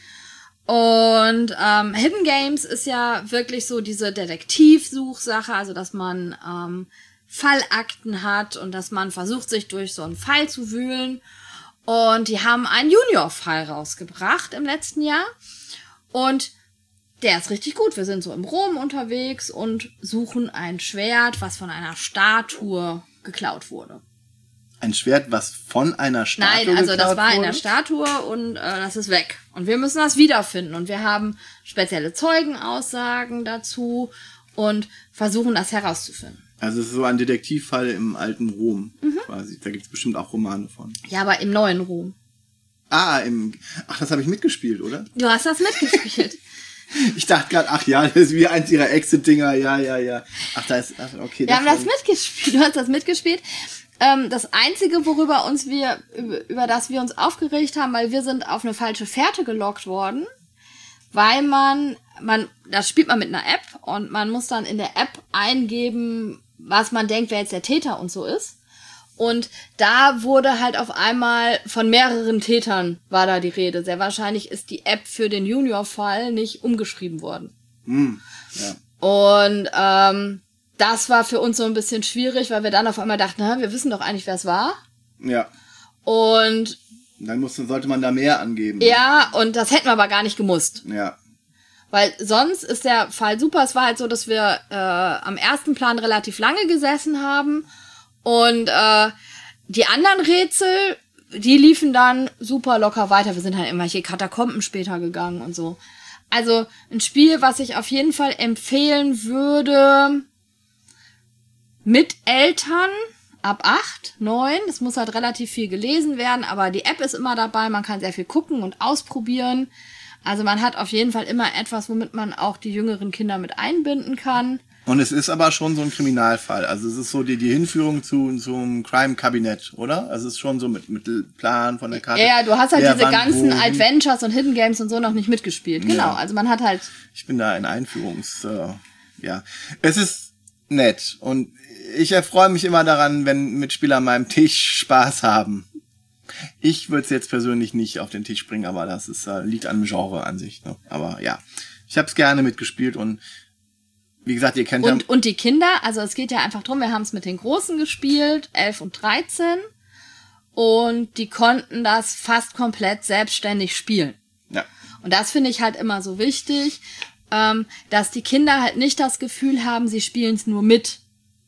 Und ähm, Hidden Games ist ja wirklich so diese Detektivsuchsache, also dass man ähm, Fallakten hat und dass man versucht, sich durch so einen Fall zu wühlen. Und die haben einen Junior-Fall rausgebracht im letzten Jahr. Und der ist richtig gut. Wir sind so im Rom unterwegs und suchen ein Schwert, was von einer Statue geklaut wurde. Ein Schwert, was von einer Statue geklaut wurde? Nein, also das war in der Statue und äh, das ist weg. Und wir müssen das wiederfinden. Und wir haben spezielle Zeugenaussagen dazu und versuchen das herauszufinden. Also es ist so ein Detektivfall im alten Rom mhm. quasi. Da gibt es bestimmt auch Romane von. Ja, aber im neuen Rom. Ah, im... Ach, das habe ich mitgespielt, oder? Du hast das mitgespielt. Ich dachte gerade, ach ja, das ist wie eins ihrer Exit-Dinger, ja, ja, ja. Ach, da ist, ach, okay. Wir haben das mitgespielt, du hast das mitgespielt. Ähm, das Einzige, worüber uns wir, über, über das wir uns aufgeregt haben, weil wir sind auf eine falsche Fährte gelockt worden, weil man, man, das spielt man mit einer App und man muss dann in der App eingeben, was man denkt, wer jetzt der Täter und so ist. Und da wurde halt auf einmal von mehreren Tätern war da die Rede. Sehr wahrscheinlich ist die App für den Junior-Fall nicht umgeschrieben worden. Mm, ja. Und ähm, das war für uns so ein bisschen schwierig, weil wir dann auf einmal dachten, na, wir wissen doch eigentlich, wer es war. Ja. Und dann musste, sollte man da mehr angeben. Ja, und das hätten wir aber gar nicht gemusst. Ja. Weil sonst ist der Fall super. Es war halt so, dass wir äh, am ersten Plan relativ lange gesessen haben und äh, die anderen Rätsel, die liefen dann super locker weiter. Wir sind halt in irgendwelche Katakomben später gegangen und so. Also ein Spiel, was ich auf jeden Fall empfehlen würde mit Eltern ab acht, neun. Es muss halt relativ viel gelesen werden, aber die App ist immer dabei. Man kann sehr viel gucken und ausprobieren. Also man hat auf jeden Fall immer etwas, womit man auch die jüngeren Kinder mit einbinden kann. Und es ist aber schon so ein Kriminalfall. Also es ist so die, die Hinführung zu, zu einem Crime-Kabinett, oder? Also es ist schon so mit, mit Plan von der Karte. Ja, du hast halt Wer, diese wann, ganzen wo, Adventures und Hidden Games und so noch nicht mitgespielt. Genau, Ja. also man hat halt... Ich bin da in Einführungs... Äh, ja, es ist nett und ich erfreue mich immer daran, wenn Mitspieler an meinem Tisch Spaß haben. Ich würde es jetzt persönlich nicht auf den Tisch bringen, aber das ist äh, liegt an dem Genre an sich. Ne? Aber ja, ich habe es gerne mitgespielt und wie gesagt, ihr kennt ja... Und, und die Kinder, also es geht ja einfach drum, wir haben es mit den Großen gespielt, elf und dreizehn, und die konnten das fast komplett selbstständig spielen. Ja. Und das finde ich halt immer so wichtig, ähm, dass die Kinder halt nicht das Gefühl haben, sie spielen es nur mit,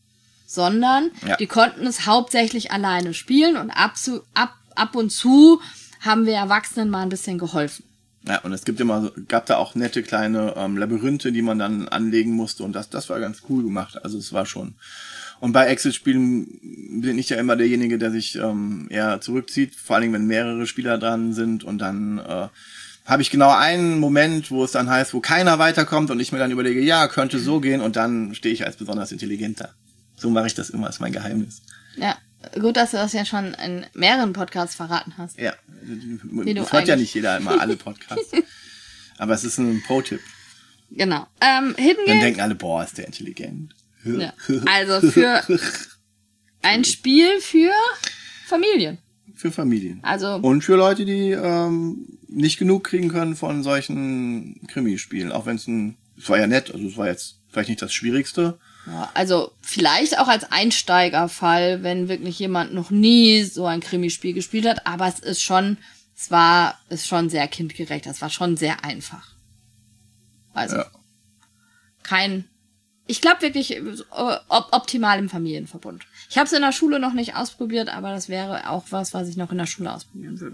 sondern Ja. die konnten es hauptsächlich alleine spielen und ab, zu, ab, ab und zu haben wir Erwachsenen mal ein bisschen geholfen. Ja, und es gibt immer so, gab da auch nette kleine ähm, Labyrinthe, die man dann anlegen musste und das, das war ganz cool gemacht. Also es war schon. Und bei Exit-Spielen bin ich ja immer derjenige, der sich ähm, eher zurückzieht, vor allen Dingen, wenn mehrere Spieler dran sind und dann äh, habe ich genau einen Moment, wo es dann heißt, wo keiner weiterkommt und ich mir dann überlege, ja, könnte so gehen und dann stehe ich als besonders intelligenter. So mache ich das immer, das ist mein Geheimnis. Ja, gut, dass du das ja schon in mehreren Podcasts verraten hast. Ja, du das hört ja eigentlich- nicht jeder immer alle Podcasts. Aber es ist ein Pro-Tipp. Genau. Ähm, Hidden Dann Games. denken alle, boah, ist der intelligent. Ja. Also für ein Spiel für Familien. Für Familien. Also Und für Leute, die ähm, nicht genug kriegen können von solchen Krimispielen. Auch wenn es ein, es war ja nett, also es war jetzt vielleicht nicht das Schwierigste. ja, also vielleicht auch als Einsteigerfall, wenn wirklich jemand noch nie so ein Krimispiel gespielt hat, aber es ist schon, es war, ist schon sehr kindgerecht, es war schon sehr einfach. Also Ja. kein, ich glaube wirklich äh, op optimal im Familienverbund. Ich habe es in der Schule noch nicht ausprobiert, aber das wäre auch was, was ich noch in der Schule ausprobieren würde.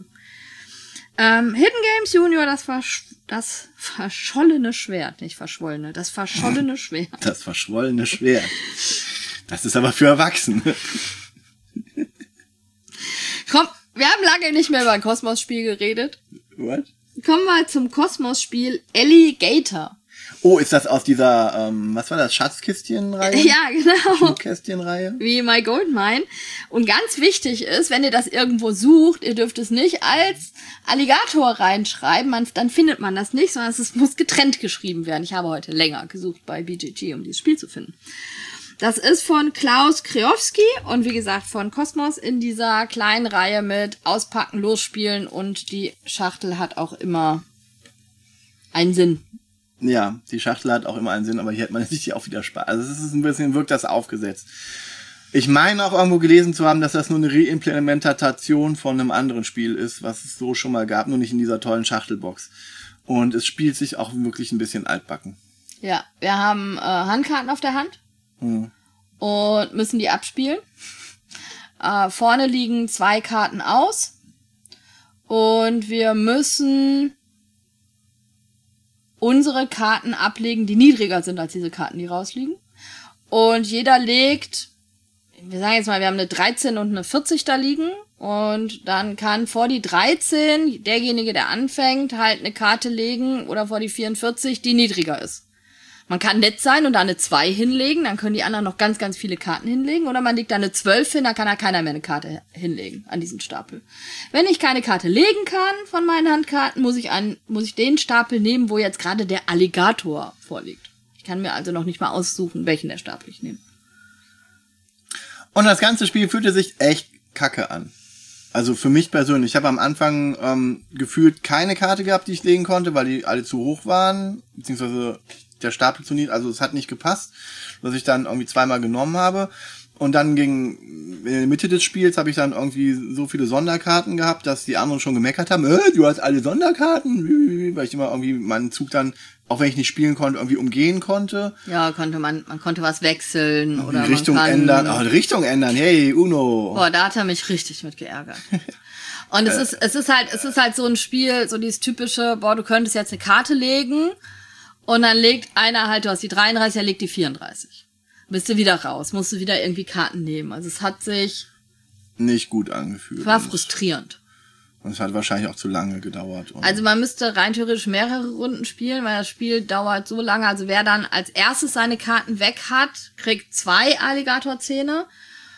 Ähm, Hidden Games Junior, das, versch das verschollene Schwert, nicht verschwollene, das verschollene Schwert. Das verschwollene Schwert. Das ist aber für Erwachsene. Komm, wir haben lange nicht mehr über ein Kosmos-Spiel geredet. What? Kommen wir zum Kosmos-Spiel Alligator. Oh, ist das aus dieser, ähm, was war das, Schatzkistchen-Reihe? Ja, genau. Kästchen-Reihe? Wie My Gold Mine. Und ganz wichtig ist, wenn ihr das irgendwo sucht, ihr dürft es nicht als Alligator reinschreiben, man, dann findet man das nicht, sondern es muss getrennt geschrieben werden. Ich habe heute länger gesucht bei B G G, um dieses Spiel zu finden. Das ist von Klaus Kreowski und wie gesagt von Kosmos in dieser kleinen Reihe mit Auspacken, Losspielen, und die Schachtel hat auch immer einen Sinn. Ja, die Schachtel hat auch immer einen Sinn, aber hier hat man sich auch wieder Spaß. Also es ist ein bisschen, wirkt das aufgesetzt. Ich meine auch irgendwo gelesen zu haben, dass das nur eine Reimplementation von einem anderen Spiel ist, was es so schon mal gab, nur nicht in dieser tollen Schachtelbox. Und es spielt sich auch wirklich ein bisschen altbacken. Ja, wir haben äh, Handkarten auf der Hand. Hm. Und müssen die abspielen. Äh, vorne liegen zwei Karten aus. Und wir müssen unsere Karten ablegen, die niedriger sind als diese Karten, die rausliegen. Und jeder legt, wir sagen jetzt mal, wir haben eine dreizehn und eine vierzig da liegen. Und dann kann vor die dreizehn derjenige, der anfängt, halt eine Karte legen oder vor die vierundvierzig, die niedriger ist. Man kann nett sein und da eine zwei hinlegen, dann können die anderen noch ganz, ganz viele Karten hinlegen. Oder man legt da eine zwölf hin, dann kann da keiner mehr eine Karte hinlegen an diesen Stapel. Wenn ich keine Karte legen kann von meinen Handkarten, muss ich, an, muss ich den Stapel nehmen, wo jetzt gerade der Alligator vorliegt. Ich kann mir also noch nicht mal aussuchen, welchen der Stapel ich nehme. Und das ganze Spiel fühlte sich echt kacke an. Also für mich persönlich. Ich habe am Anfang ähm, gefühlt keine Karte gehabt, die ich legen konnte, weil die alle zu hoch waren. Beziehungsweise der Stapel zu niedrig, also es hat nicht gepasst, dass ich dann irgendwie zweimal genommen habe. Und dann gegen in der Mitte des Spiels habe ich dann irgendwie so viele Sonderkarten gehabt, dass die anderen schon gemeckert haben, äh, du hast alle Sonderkarten, weil ich immer irgendwie meinen Zug dann, auch wenn ich nicht spielen konnte, irgendwie umgehen konnte. Ja, konnte man, man konnte was wechseln die oder Richtung man kann, ändern. Oh, die Richtung ändern, hey, Uno. Boah, da hat er mich richtig mit geärgert. Und es ist, es ist halt, es ist halt so ein Spiel, so dieses typische, boah, du könntest jetzt eine Karte legen und dann legt einer halt, du hast die dreiunddreißig, er legt die vierunddreißig. Bist du wieder raus, musst du wieder irgendwie Karten nehmen. Also es hat sich nicht gut angefühlt. War frustrierend. Und es hat wahrscheinlich auch zu lange gedauert. Also man müsste rein theoretisch mehrere Runden spielen, weil das Spiel dauert so lange. Also wer dann als erstes seine Karten weg hat, kriegt zwei Alligatorzähne.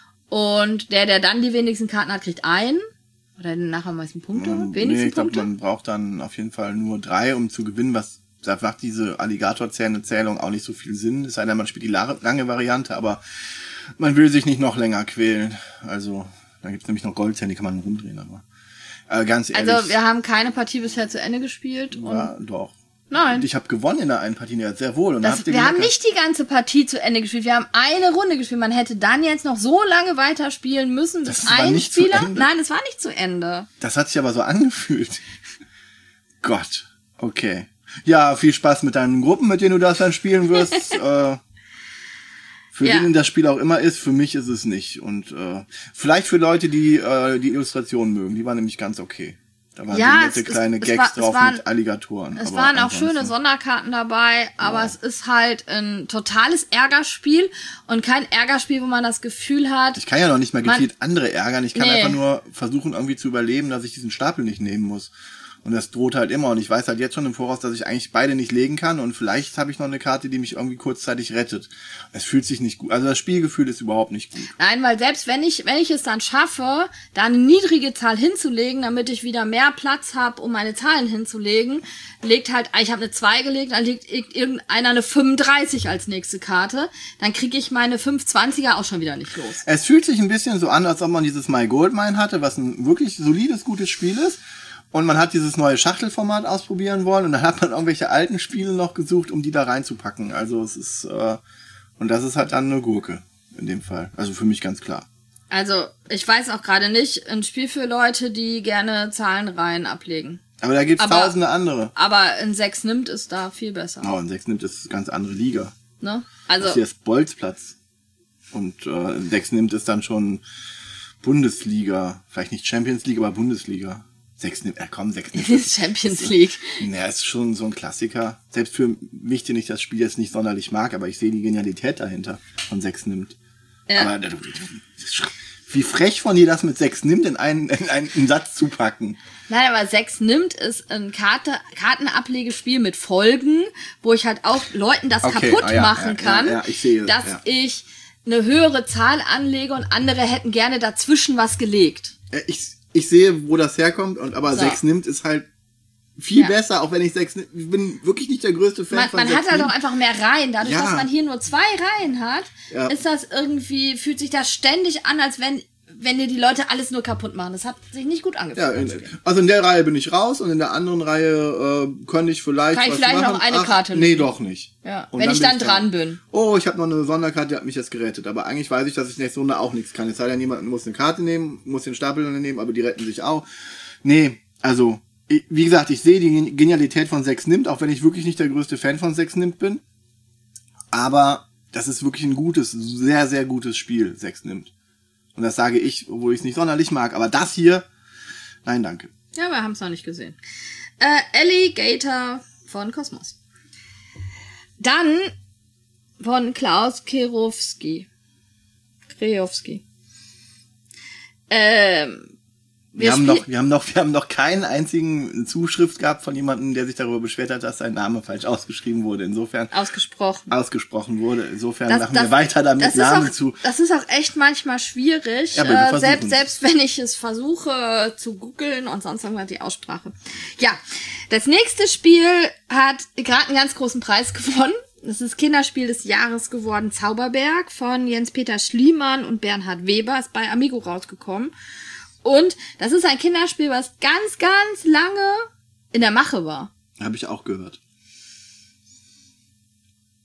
Und der, der dann die wenigsten Karten hat, kriegt einen. Oder nachher am meisten Punkte? Ähm, wenigsten nee, ich glaube, Punkte? man braucht dann auf jeden Fall nur drei, um zu gewinnen, was da macht diese Alligatorzähne-Zählung auch nicht so viel Sinn. Es sei denn, man spielt die lange Variante, aber man will sich nicht noch länger quälen. Also, da gibt's nämlich noch Goldzähne, die kann man rumdrehen, aber äh, ganz ehrlich. Also, wir haben keine Partie bisher zu Ende gespielt. Und ja, doch. Nein. Ich habe gewonnen in der einen Partie, ja, sehr wohl. Und Das, habt ihr wir haben gemerkt, nicht die ganze Partie zu Ende gespielt. Wir haben eine Runde gespielt. Man hätte dann jetzt noch so lange weiterspielen müssen, bis Das war ein nicht zu Spieler... Ende? Nein, es war nicht zu Ende. Das hat sich aber so angefühlt. Gott, okay. Ja, viel Spaß mit deinen Gruppen, mit denen du das dann spielen wirst. äh, für Ja. wen das Spiel auch immer ist, für mich ist es nicht. Und äh, vielleicht für Leute, die äh, die Illustrationen mögen, die waren nämlich ganz okay. Da waren Ja, so nette es- es- kleine es Gags war- es drauf waren- mit Alligatoren. Es aber waren auch ansonsten- schöne Sonderkarten dabei, aber es ist halt ein totales Ärgerspiel und kein Ärgerspiel, wo man das Gefühl hat, Ich kann ja noch nicht mal Man- gezielt andere ärgern. Ich kann Nee. einfach nur versuchen, irgendwie zu überleben, dass ich diesen Stapel nicht nehmen muss. Und das droht halt immer. Und ich weiß halt jetzt schon im Voraus, dass ich eigentlich beide nicht legen kann. Und vielleicht habe ich noch eine Karte, die mich irgendwie kurzzeitig rettet. Es fühlt sich nicht gut. Also das Spielgefühl ist überhaupt nicht gut. nein, weil selbst wenn ich, wenn ich es dann schaffe, da eine niedrige Zahl hinzulegen, damit ich wieder mehr Platz habe, um meine Zahlen hinzulegen, legt halt, ich habe eine zwei gelegt, dann legt irg- irgendeiner eine fünfunddreißig als nächste Karte, dann kriege ich meine fünf zwanziger auch schon wieder nicht los. Es fühlt sich ein bisschen so an, als ob man dieses My Goldmine hatte, was ein wirklich solides, gutes Spiel ist. Und man hat dieses neue Schachtelformat ausprobieren wollen und dann hat man irgendwelche alten Spiele noch gesucht, um die da reinzupacken. Also es ist, äh, und das ist halt dann eine Gurke in dem Fall. Also für mich ganz klar. Also, ich weiß auch gerade nicht, ein Spiel für Leute, die gerne Zahlenreihen ablegen. Aber da gibt's Aber- tausende andere. Aber ein sechs nimmt ist da viel besser. Oh, und sechs nimmt ist eine ganz andere Liga. Ne? Das Also, hier ist Bolzplatz. Und äh, sechs nimmt ist dann schon Bundesliga. Vielleicht nicht Champions League, aber Bundesliga. Sechs nimmt, äh, komm, sechs nimmt. ist- Champions League. Naja, ist schon so ein Klassiker. Selbst für mich, den ich das Spiel jetzt nicht sonderlich mag, aber ich sehe die Genialität dahinter von sechs nimmt. Ja. Aber äh, wie frech von dir das mit sechs nimmt, in einen, in einen Satz zu packen. Nein, aber sechs nimmt ist ein Karte, Kartenablegespiel mit Folgen, wo ich halt auch Leuten das Okay, kaputt ah ja, machen ja, kann, ja, ja, ich sehe, dass ja. ich eine höhere Zahl anlege und andere hätten gerne dazwischen was gelegt. Äh, Ich, ich sehe, wo das herkommt, und aber So. sechs nimmt ist halt viel Ja. besser, auch wenn ich sechs nimmt. Ich bin wirklich nicht der größte Fan Man, von man sechs hat halt auch nimmt. einfach mehr Reihen. Dadurch, Ja. dass man hier nur zwei Reihen hat, Ja. ist das irgendwie, fühlt sich das ständig an, als wenn, wenn dir die Leute alles nur kaputt machen. Das hat sich nicht gut Ja, angefühlt. in, also in der Reihe bin ich raus und in der anderen Reihe äh, könnte ich vielleicht Kann ich was vielleicht machen. noch eine Ach, Karte Nee, legen. doch nicht. Ja, Und wenn ich dann ich dran bin. Oh, ich habe noch eine Sonderkarte, die hat mich jetzt gerettet. Aber eigentlich weiß ich, dass ich nächste Runde auch nichts kann. Es sei denn, jemand muss eine Karte nehmen, muss den Stapel nehmen, aber die retten sich auch. Nee, also, ich, wie gesagt, ich sehe die Genialität von sechs nimmt, auch wenn ich wirklich nicht der größte Fan von sechs nimmt bin. Aber das ist wirklich ein gutes, sehr, sehr gutes Spiel, sechs nimmt. Und das sage ich, obwohl ich es nicht sonderlich mag. Aber das hier, nein, danke. Ja, wir haben es noch nicht gesehen. Äh, Alligator von Kosmos. Dann von Klaus Kerowski. Krejowski. Ähm, Wir, wir haben spiel- noch, wir haben noch, wir haben noch keinen einzigen Zuschrift gehabt von jemandem, der sich darüber beschwert hat, dass sein Name falsch ausgeschrieben wurde. Insofern ausgesprochen. ausgesprochen wurde. Insofern Das- machen das- wir weiter damit, das ist Namen auch, zu. Das ist auch echt manchmal schwierig, Ja, aber wir äh, versuchen selbst, es. selbst wenn ich es versuche zu googeln und sonst irgendwas die Aussprache. Ja, das nächste Spiel hat gerade einen ganz großen Preis gewonnen. Das ist Kinderspiel des Jahres geworden, Zauberberg von Jens-Peter Schliemann und Bernhard Weber, ist bei Amigo rausgekommen. Und das ist ein Kinderspiel, was ganz, ganz lange in der Mache war. Habe ich auch gehört.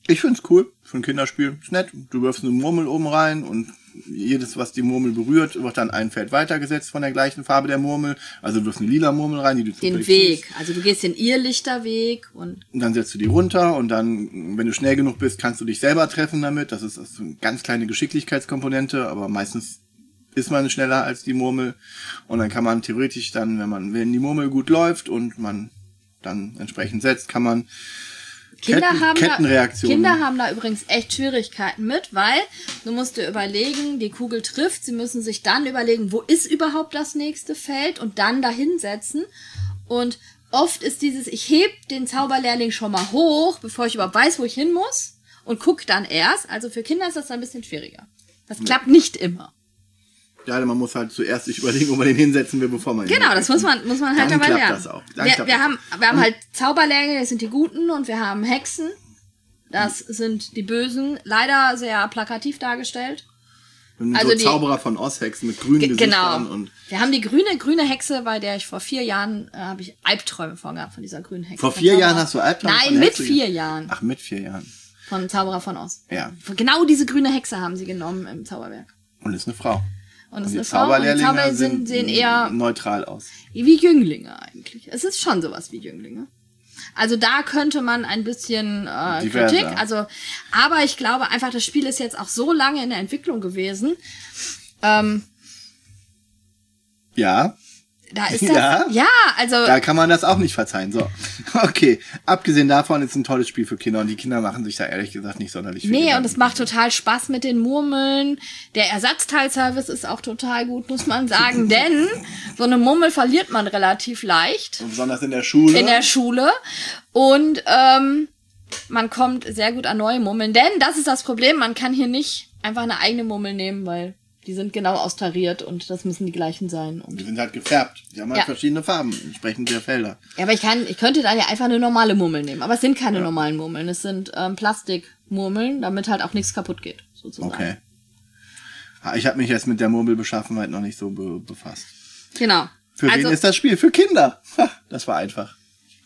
Ich find's cool. Für ein Kinderspiel. Ist nett. Du wirfst eine Murmel oben rein und jedes, was die Murmel berührt, wird dann ein Feld weitergesetzt von der gleichen Farbe der Murmel. Also du wirfst eine lila Murmel rein, die du den Weg. Ziehst. Also du gehst den Irrlichterweg und... Und dann setzt du die runter und dann, wenn du schnell genug bist, kannst du dich selber treffen damit. Das ist, das ist eine ganz kleine Geschicklichkeitskomponente, aber meistens ist man schneller als die Murmel. Und dann kann man theoretisch dann, wenn man, wenn die Murmel gut läuft und man dann entsprechend setzt, kann man Kinder Ketten, haben Kettenreaktionen. Da, Kinder haben da übrigens echt Schwierigkeiten mit, weil du musst dir überlegen, die Kugel trifft, sie müssen sich dann überlegen, wo ist überhaupt das nächste Feld und dann dahin setzen. Und oft ist dieses, ich heb den Zauberlehrling schon mal hoch, bevor ich überhaupt weiß, wo ich hin muss und guck dann erst. Also für Kinder ist das ein bisschen schwieriger. Das klappt ja. nicht immer. Ja, man muss halt zuerst sich überlegen, wo man den hinsetzen will, bevor man ihn Genau, das muss man, muss man halt dann dabei klappt lernen. Das auch. Dann Wir, klappt wir das haben, wir haben halt Zauberlehrlinge, das sind die Guten, und wir haben Hexen, das sind die Bösen, leider sehr plakativ dargestellt. Und also so die Zauberer von Oz-Hexen mit grünen Gesichtern. Genau. Und wir haben die grüne, grüne Hexe, bei der ich vor vier Jahren, äh, habe ich Albträume von gehabt, von dieser grünen Hexe. Vor vier Jahren hast du Albträume Nein, von mit Hexe? vier Jahren. Ach, mit vier Jahren. Von Zauberer von Oz. Ja. Genau diese grüne Hexe haben sie genommen im Zauberwerk. Und ist eine Frau. Und es Und ist die eine Frau, und die Zauberlehrlinge Zauber sind, sind sehen eher neutral aus. wie Jünglinge eigentlich. Es ist schon sowas wie Jünglinge. Also da könnte man ein bisschen äh, Kritik, also, aber ich glaube einfach, das Spiel ist jetzt auch so lange in der Entwicklung gewesen. Ähm, ja. Da ist das, ja. ja, also. Da kann man das auch nicht verzeihen. So, okay. Abgesehen davon ist es ein tolles Spiel für Kinder und die Kinder machen sich da ehrlich gesagt nicht sonderlich viel. Nee, Gedanken. und es macht total Spaß mit den Murmeln. Der Ersatzteilservice ist auch total gut, muss man sagen, denn so eine Murmel verliert man relativ leicht. Und besonders in der Schule. In der Schule. Und ähm, man kommt sehr gut an neue Murmeln, denn das ist das Problem, man kann hier nicht einfach eine eigene Murmel nehmen, weil die sind genau austariert und das müssen die gleichen sein. Und die sind halt gefärbt. Die haben halt ja. verschiedene Farben, entsprechend der Felder. Ja, aber ich kann, ich könnte dann ja einfach eine normale Murmel nehmen. Aber es sind keine ja. normalen Murmeln. Es sind ähm, Plastikmurmeln, damit halt auch nichts kaputt geht, sozusagen. Okay. Ich habe mich jetzt mit der Murmelbeschaffenheit noch nicht so be- befasst. Genau. Für also, wen ist das Spiel? Für Kinder. Ha, das war einfach.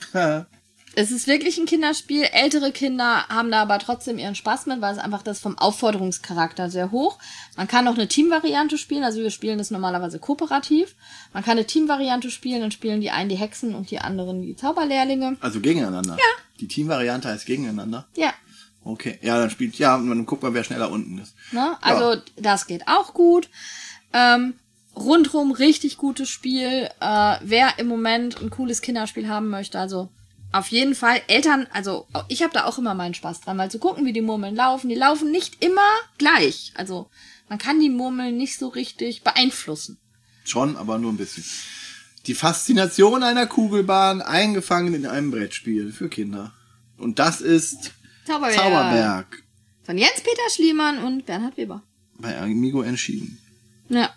Es ist wirklich ein Kinderspiel. Ältere Kinder haben da aber trotzdem ihren Spaß mit, weil es einfach das vom Aufforderungscharakter sehr hoch. Man kann auch eine Teamvariante spielen, also wir spielen das normalerweise kooperativ. Man kann eine Teamvariante spielen, dann spielen die einen die Hexen und die anderen die Zauberlehrlinge. Also gegeneinander? Ja. Die Teamvariante heißt gegeneinander? Ja. Okay, ja, dann spielt, ja, und dann guckt man, wer schneller unten ist. Ne? Also ja. Das geht auch gut. Ähm, rundrum richtig gutes Spiel. Äh, wer im Moment ein cooles Kinderspiel haben möchte, also auf jeden Fall. Eltern, also ich habe da auch immer meinen Spaß dran, mal zu gucken, wie die Murmeln laufen. Die laufen nicht immer gleich. Also man kann die Murmeln nicht so richtig beeinflussen. Schon, aber nur ein bisschen. Die Faszination einer Kugelbahn eingefangen in einem Brettspiel für Kinder. Und das ist Zauberberg. Zauberberg. Von Jens-Peter Schliemann und Bernhard Weber. Bei Amigo entschieden. Ja.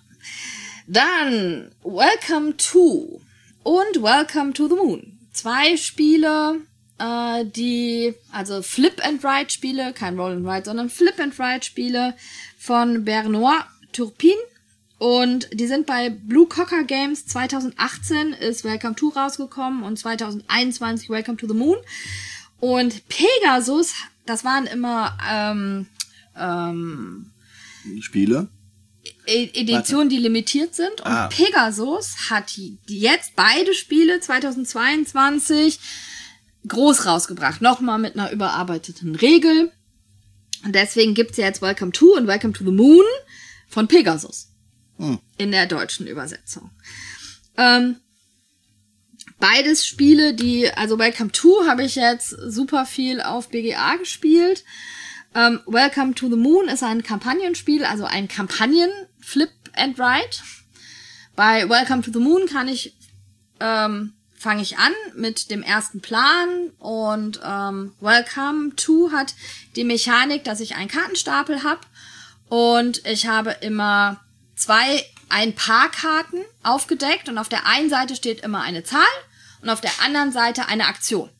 Dann Welcome to und Welcome to the Moon. Zwei Spiele, äh, die, also Flip-and-Ride-Spiele, kein Roll-and-Ride, sondern Flip-and-Ride-Spiele von Bernard Turpin. Und die sind bei Blue Cocker Games. zwanzig achtzehn ist Welcome to rausgekommen und zwanzig einundzwanzig Welcome to the Moon. Und Pegasus, das waren immer ähm, ähm, Spiele? Editionen, die limitiert sind. Und ah. Pegasus hat die, die jetzt beide Spiele zweitausendzweiundzwanzig groß rausgebracht. Nochmal mit einer überarbeiteten Regel. Und deswegen gibt's ja jetzt Welcome to und Welcome to the Moon von Pegasus. Hm. In der deutschen Übersetzung. Ähm, beides Spiele, die, also Welcome to habe ich jetzt super viel auf B G A gespielt. Um, Welcome to the Moon ist ein Kampagnenspiel, also ein Kampagnen-Flip and Ride. Bei Welcome to the Moon kann ich, ähm, fange ich an mit dem ersten Plan und ähm, Welcome to hat die Mechanik, dass ich einen Kartenstapel habe und ich habe immer zwei, ein paar Karten aufgedeckt und auf der einen Seite steht immer eine Zahl und auf der anderen Seite eine Aktion.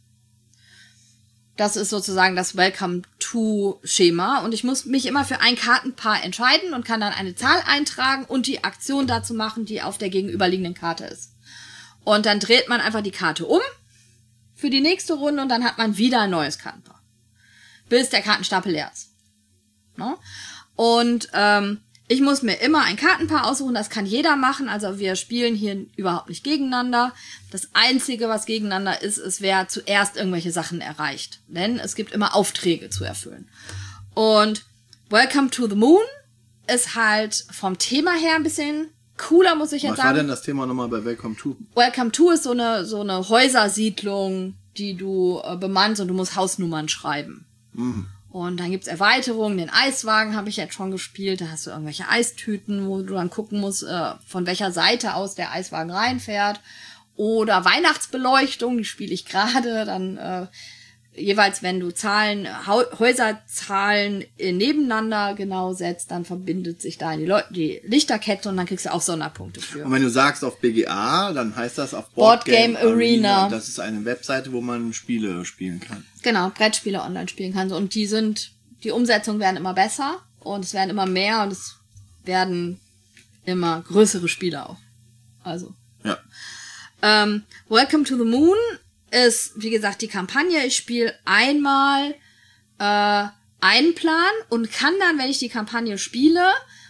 Das ist sozusagen das Welcome-to-Schema. Und ich muss mich immer für ein Kartenpaar entscheiden und kann dann eine Zahl eintragen und die Aktion dazu machen, die auf der gegenüberliegenden Karte ist. Und dann dreht man einfach die Karte um für die nächste Runde und dann hat man wieder ein neues Kartenpaar. bis der Kartenstapel leer ist. Ne? Und ähm, ich muss mir immer ein Kartenpaar aussuchen, das kann jeder machen. Also wir spielen hier überhaupt nicht gegeneinander. Das Einzige, was gegeneinander ist, ist, wer zuerst irgendwelche Sachen erreicht. Denn es gibt immer Aufträge zu erfüllen. Und Welcome to the Moon ist halt vom Thema her ein bisschen cooler, muss ich jetzt was sagen. Was war denn das Thema nochmal bei Welcome to? Welcome to ist so eine, so eine Häusersiedlung, die du äh, bemannst und du musst Hausnummern schreiben. Mhm. Und dann gibt's Erweiterungen. Den Eiswagen habe ich jetzt schon gespielt. Da hast du irgendwelche Eistüten, wo du dann gucken musst, äh, von welcher Seite aus der Eiswagen reinfährt. Oder Weihnachtsbeleuchtung, die spiele ich gerade. Dann äh, jeweils, wenn du Zahlen, Häuserzahlen nebeneinander genau setzt, dann verbindet sich da die, Le- die Lichterkette und dann kriegst du auch Sonderpunkte für. Und wenn du sagst auf B G A, dann heißt das auf Board Game Arena. Das ist eine Webseite, wo man Spiele spielen kann. Genau, Brettspiele online spielen kannst. Und die sind, die Umsetzungen werden immer besser und es werden immer mehr und es werden immer größere Spiele auch. Also. Ja. Ähm, Welcome to the Moon ist, wie gesagt, die Kampagne. Ich spiele einmal äh, einen Plan und kann dann, wenn ich die Kampagne spiele,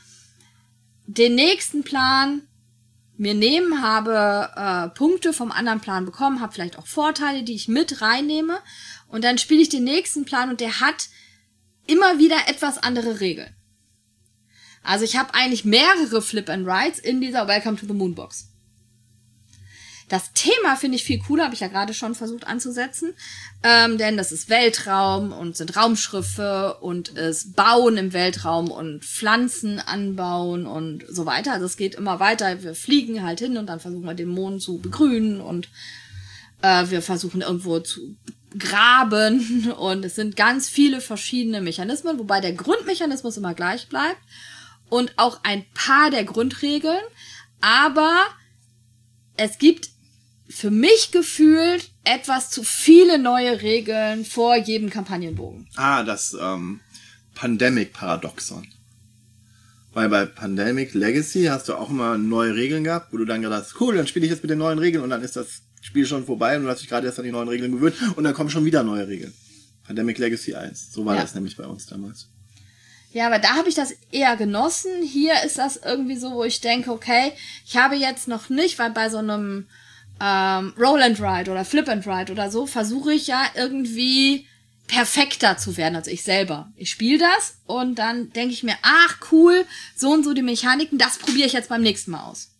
den nächsten Plan mir nehmen, habe äh, Punkte vom anderen Plan bekommen, habe vielleicht auch Vorteile, die ich mit reinnehme und dann spiele ich den nächsten Plan und der hat immer wieder etwas andere Regeln. Also ich habe eigentlich mehrere Flip and Rides in dieser Welcome to the Moon Box. Das Thema finde ich viel cooler, habe ich ja gerade schon versucht anzusetzen, ähm, denn das ist Weltraum und sind Raumschiffe und ist Bauen im Weltraum und Pflanzen anbauen und so weiter. Also es geht immer weiter, wir fliegen halt hin und dann versuchen wir den Mond zu begrünen und äh, wir versuchen irgendwo zu graben und es sind ganz viele verschiedene Mechanismen, wobei der Grundmechanismus immer gleich bleibt und auch ein paar der Grundregeln, aber es gibt für mich gefühlt etwas zu viele neue Regeln vor jedem Kampagnenbogen. Ah, das ähm, Pandemic-Paradoxon. Weil bei Pandemic Legacy hast du auch immer neue Regeln gehabt, wo du dann gedacht hast, cool, dann spiele ich jetzt mit den neuen Regeln und dann ist das Spiel schon vorbei und du hast dich gerade erst an die neuen Regeln gewöhnt und dann kommen schon wieder neue Regeln. Pandemic Legacy eins. So war ja. das nämlich bei uns damals. Ja, aber da habe ich das eher genossen. Hier ist das irgendwie so, wo ich denke, okay, ich habe jetzt noch nicht, weil bei so einem ähm, Roll and Ride oder Flip and Ride oder so versuche ich ja irgendwie perfekter zu werden als ich selber. Ich spiele das und dann denke ich mir, ach cool, so und so die Mechaniken, das probiere ich jetzt beim nächsten Mal aus.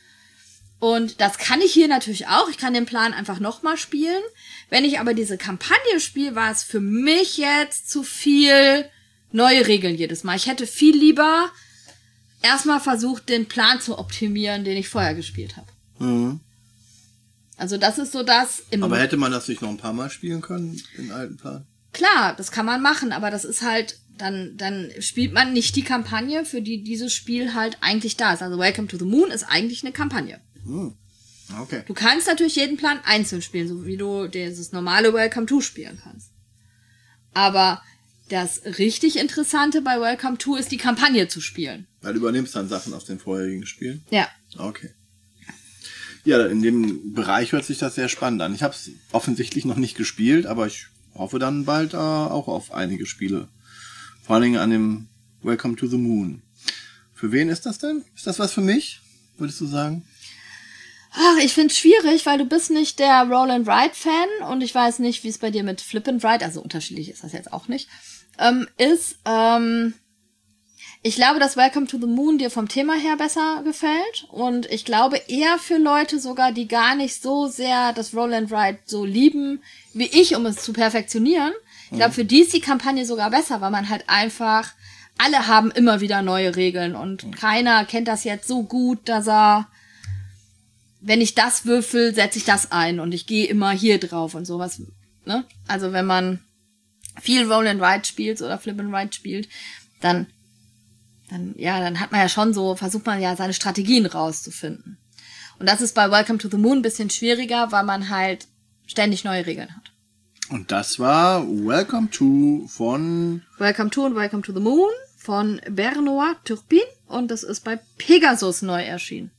Und das kann ich hier natürlich auch. Ich kann den Plan einfach nochmal spielen. Wenn ich aber diese Kampagne spiele, war es für mich jetzt zu viel neue Regeln jedes Mal. Ich hätte viel lieber erstmal versucht, den Plan zu optimieren, den ich vorher gespielt habe. Mhm. Also das ist so das... Im aber hätte man das nicht noch ein paar Mal spielen können, den alten Plan? Klar, das kann man machen, aber das ist halt, dann dann spielt man nicht die Kampagne, für die dieses Spiel halt eigentlich da ist. Also Welcome to the Moon ist eigentlich eine Kampagne. Mhm. Okay. Du kannst natürlich jeden Plan einzeln spielen, so wie du dieses normale Welcome to spielen kannst. Aber das richtig Interessante bei Welcome to ist, die Kampagne zu spielen. Weil du übernimmst dann Sachen aus den vorherigen Spielen? Ja. Okay. Ja, in dem Bereich hört sich das sehr spannend an. Ich habe es offensichtlich noch nicht gespielt, aber ich hoffe dann bald äh, auch auf einige Spiele. Vor allen Dingen an dem Welcome to the Moon. Für wen ist das denn? Ist das was für mich, würdest du sagen? Ach, ich find's schwierig, weil du bist nicht der Roll and Ride Fan und ich weiß nicht, wie es bei dir mit Flip and Ride, also unterschiedlich ist das jetzt auch nicht, ähm, ist. Ähm, ich glaube, dass Welcome to the Moon dir vom Thema her besser gefällt und ich glaube eher für Leute sogar, die gar nicht so sehr das Roll and Ride so lieben wie ich, um es zu perfektionieren. Ich glaube, für die ist die Kampagne sogar besser, weil man halt einfach, alle haben immer wieder neue Regeln und keiner kennt das jetzt so gut, dass er, wenn ich das würfel, setze ich das ein und ich gehe immer hier drauf und sowas, ne? Also wenn man viel Roll and Ride spielt oder Flip and Ride spielt, dann, dann, ja, dann hat man ja schon so, versucht man ja seine Strategien rauszufinden. Und das ist bei Welcome to the Moon ein bisschen schwieriger, weil man halt ständig neue Regeln hat. Und das war Welcome to von... Welcome to und Welcome to the Moon von Benoît Turpin und das ist bei Pegasus neu erschienen.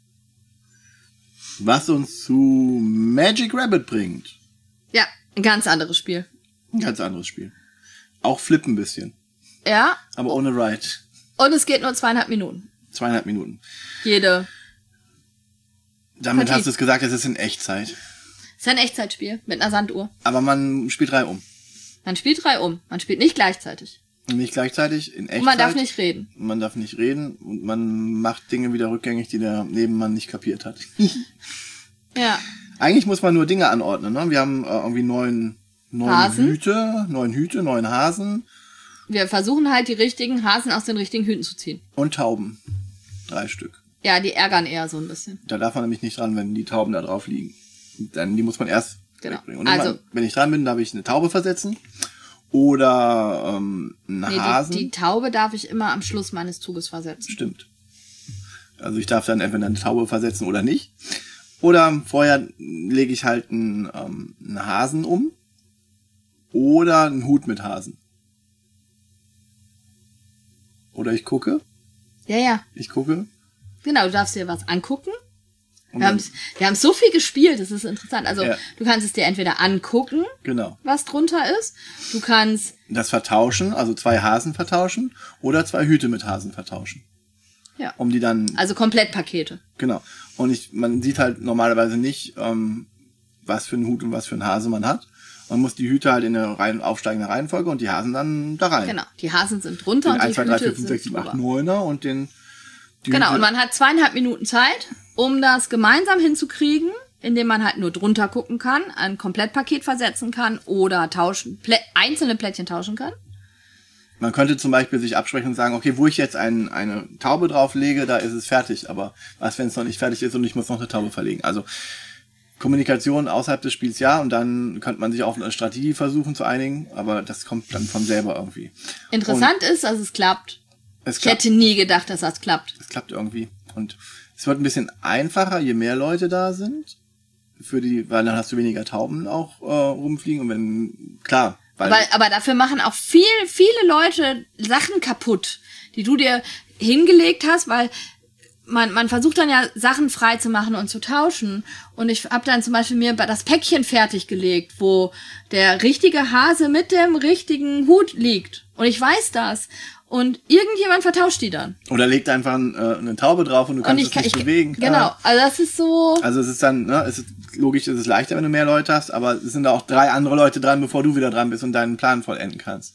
Was uns zu Magic Rabbit bringt. Ja, ein ganz anderes Spiel. Ein ganz anderes Spiel. Auch Flip ein bisschen. Ja. Aber ohne Ride. Und es geht nur zweieinhalb Minuten. Zweieinhalb Minuten. Jede. Damit Partie. hast du es gesagt, es ist in Echtzeit. Ist ein Echtzeitspiel mit einer Sanduhr. Aber man spielt drei um. Man spielt drei um. Man spielt nicht gleichzeitig. Und nicht gleichzeitig in Echtzeit. Und man darf nicht reden. Man darf nicht reden und man macht Dinge wieder rückgängig, die der Nebenmann nicht kapiert hat. Ja. Eigentlich muss man nur Dinge anordnen, ne? Wir haben äh, irgendwie neun, neun Hasen. Hüte, neun Hüte, neun Hasen Wir versuchen halt, die richtigen Hasen aus den richtigen Hüten zu ziehen. und Tauben. Drei Stück. Ja, die ärgern eher so ein bisschen. Da darf man nämlich nicht dran, wenn die Tauben da drauf liegen. Dann die muss man erst Genau. wegbringen. Und Also- immer, wenn ich dran bin, darf ich eine Taube versetzen oder ähm, einen Nee, Hasen. die, die Taube darf ich immer am Schluss meines Zuges versetzen. Stimmt. Also ich darf dann entweder eine Taube versetzen oder nicht. Oder vorher lege ich halt einen, ähm, einen Hasen um oder einen Hut mit Hasen. Oder ich gucke, Ja, ja. ich gucke. Genau, du darfst dir was angucken. Und Wir dann, haben wir haben so viel gespielt, das ist interessant. Also Ja. du kannst es dir entweder angucken, genau. was drunter ist. Du kannst, Das vertauschen, also zwei Hasen vertauschen oder zwei Hüte mit Hasen vertauschen. ja, Um die dann, also Komplettpakete. genau. Und ich, man sieht halt normalerweise nicht, ähm, was für einen Hut und was für einen Hase man hat. Man muss die Hüte halt in eine rein, aufsteigende Reihenfolge und die Hasen dann da rein. Genau, die Hasen sind drunter Den und eins, die zwei, drei, vier, Hüte fünf, sind sechs, sieben, acht, drüber. neuner und den, die Genau, Hüte- und man hat zweieinhalb Minuten Zeit, um das gemeinsam hinzukriegen, indem man halt nur drunter gucken kann, ein Komplettpaket versetzen kann oder tauschen, Plä einzelne Plättchen tauschen kann. Man könnte zum Beispiel sich absprechen und sagen, okay, wo ich jetzt ein, eine Taube drauflege, da ist es fertig. Aber was, wenn es noch nicht fertig ist und ich muss noch eine Taube verlegen? Also Kommunikation außerhalb des Spiels ja, und dann könnte man sich auf eine Strategie versuchen zu einigen, aber das kommt dann von selber irgendwie. Interessant ist, dass es klappt. Es Ich klappt, hätte nie gedacht, dass das klappt. es klappt irgendwie. Und es wird ein bisschen einfacher, je mehr Leute da sind. Für die, weil dann hast du weniger Tauben auch äh, rumfliegen. Und wenn, klar, weil Aber, aber dafür machen auch viel, viele Leute Sachen kaputt, die du dir hingelegt hast, weil man, man versucht dann ja Sachen frei zu machen und zu tauschen. Und ich habe dann zum Beispiel mir das Päckchen fertiggelegt, wo der richtige Hase mit dem richtigen Hut liegt. Und ich weiß das. Und irgendjemand vertauscht die dann. oder legt einfach ein, äh, eine Taube drauf und du kannst und ich es kann, nicht ich, bewegen. Genau, Ja. also das ist so. Also es ist dann, ne, es ist logisch, es ist leichter, wenn du mehr Leute hast, aber es sind da auch drei andere Leute dran, bevor du wieder dran bist und deinen Plan vollenden kannst.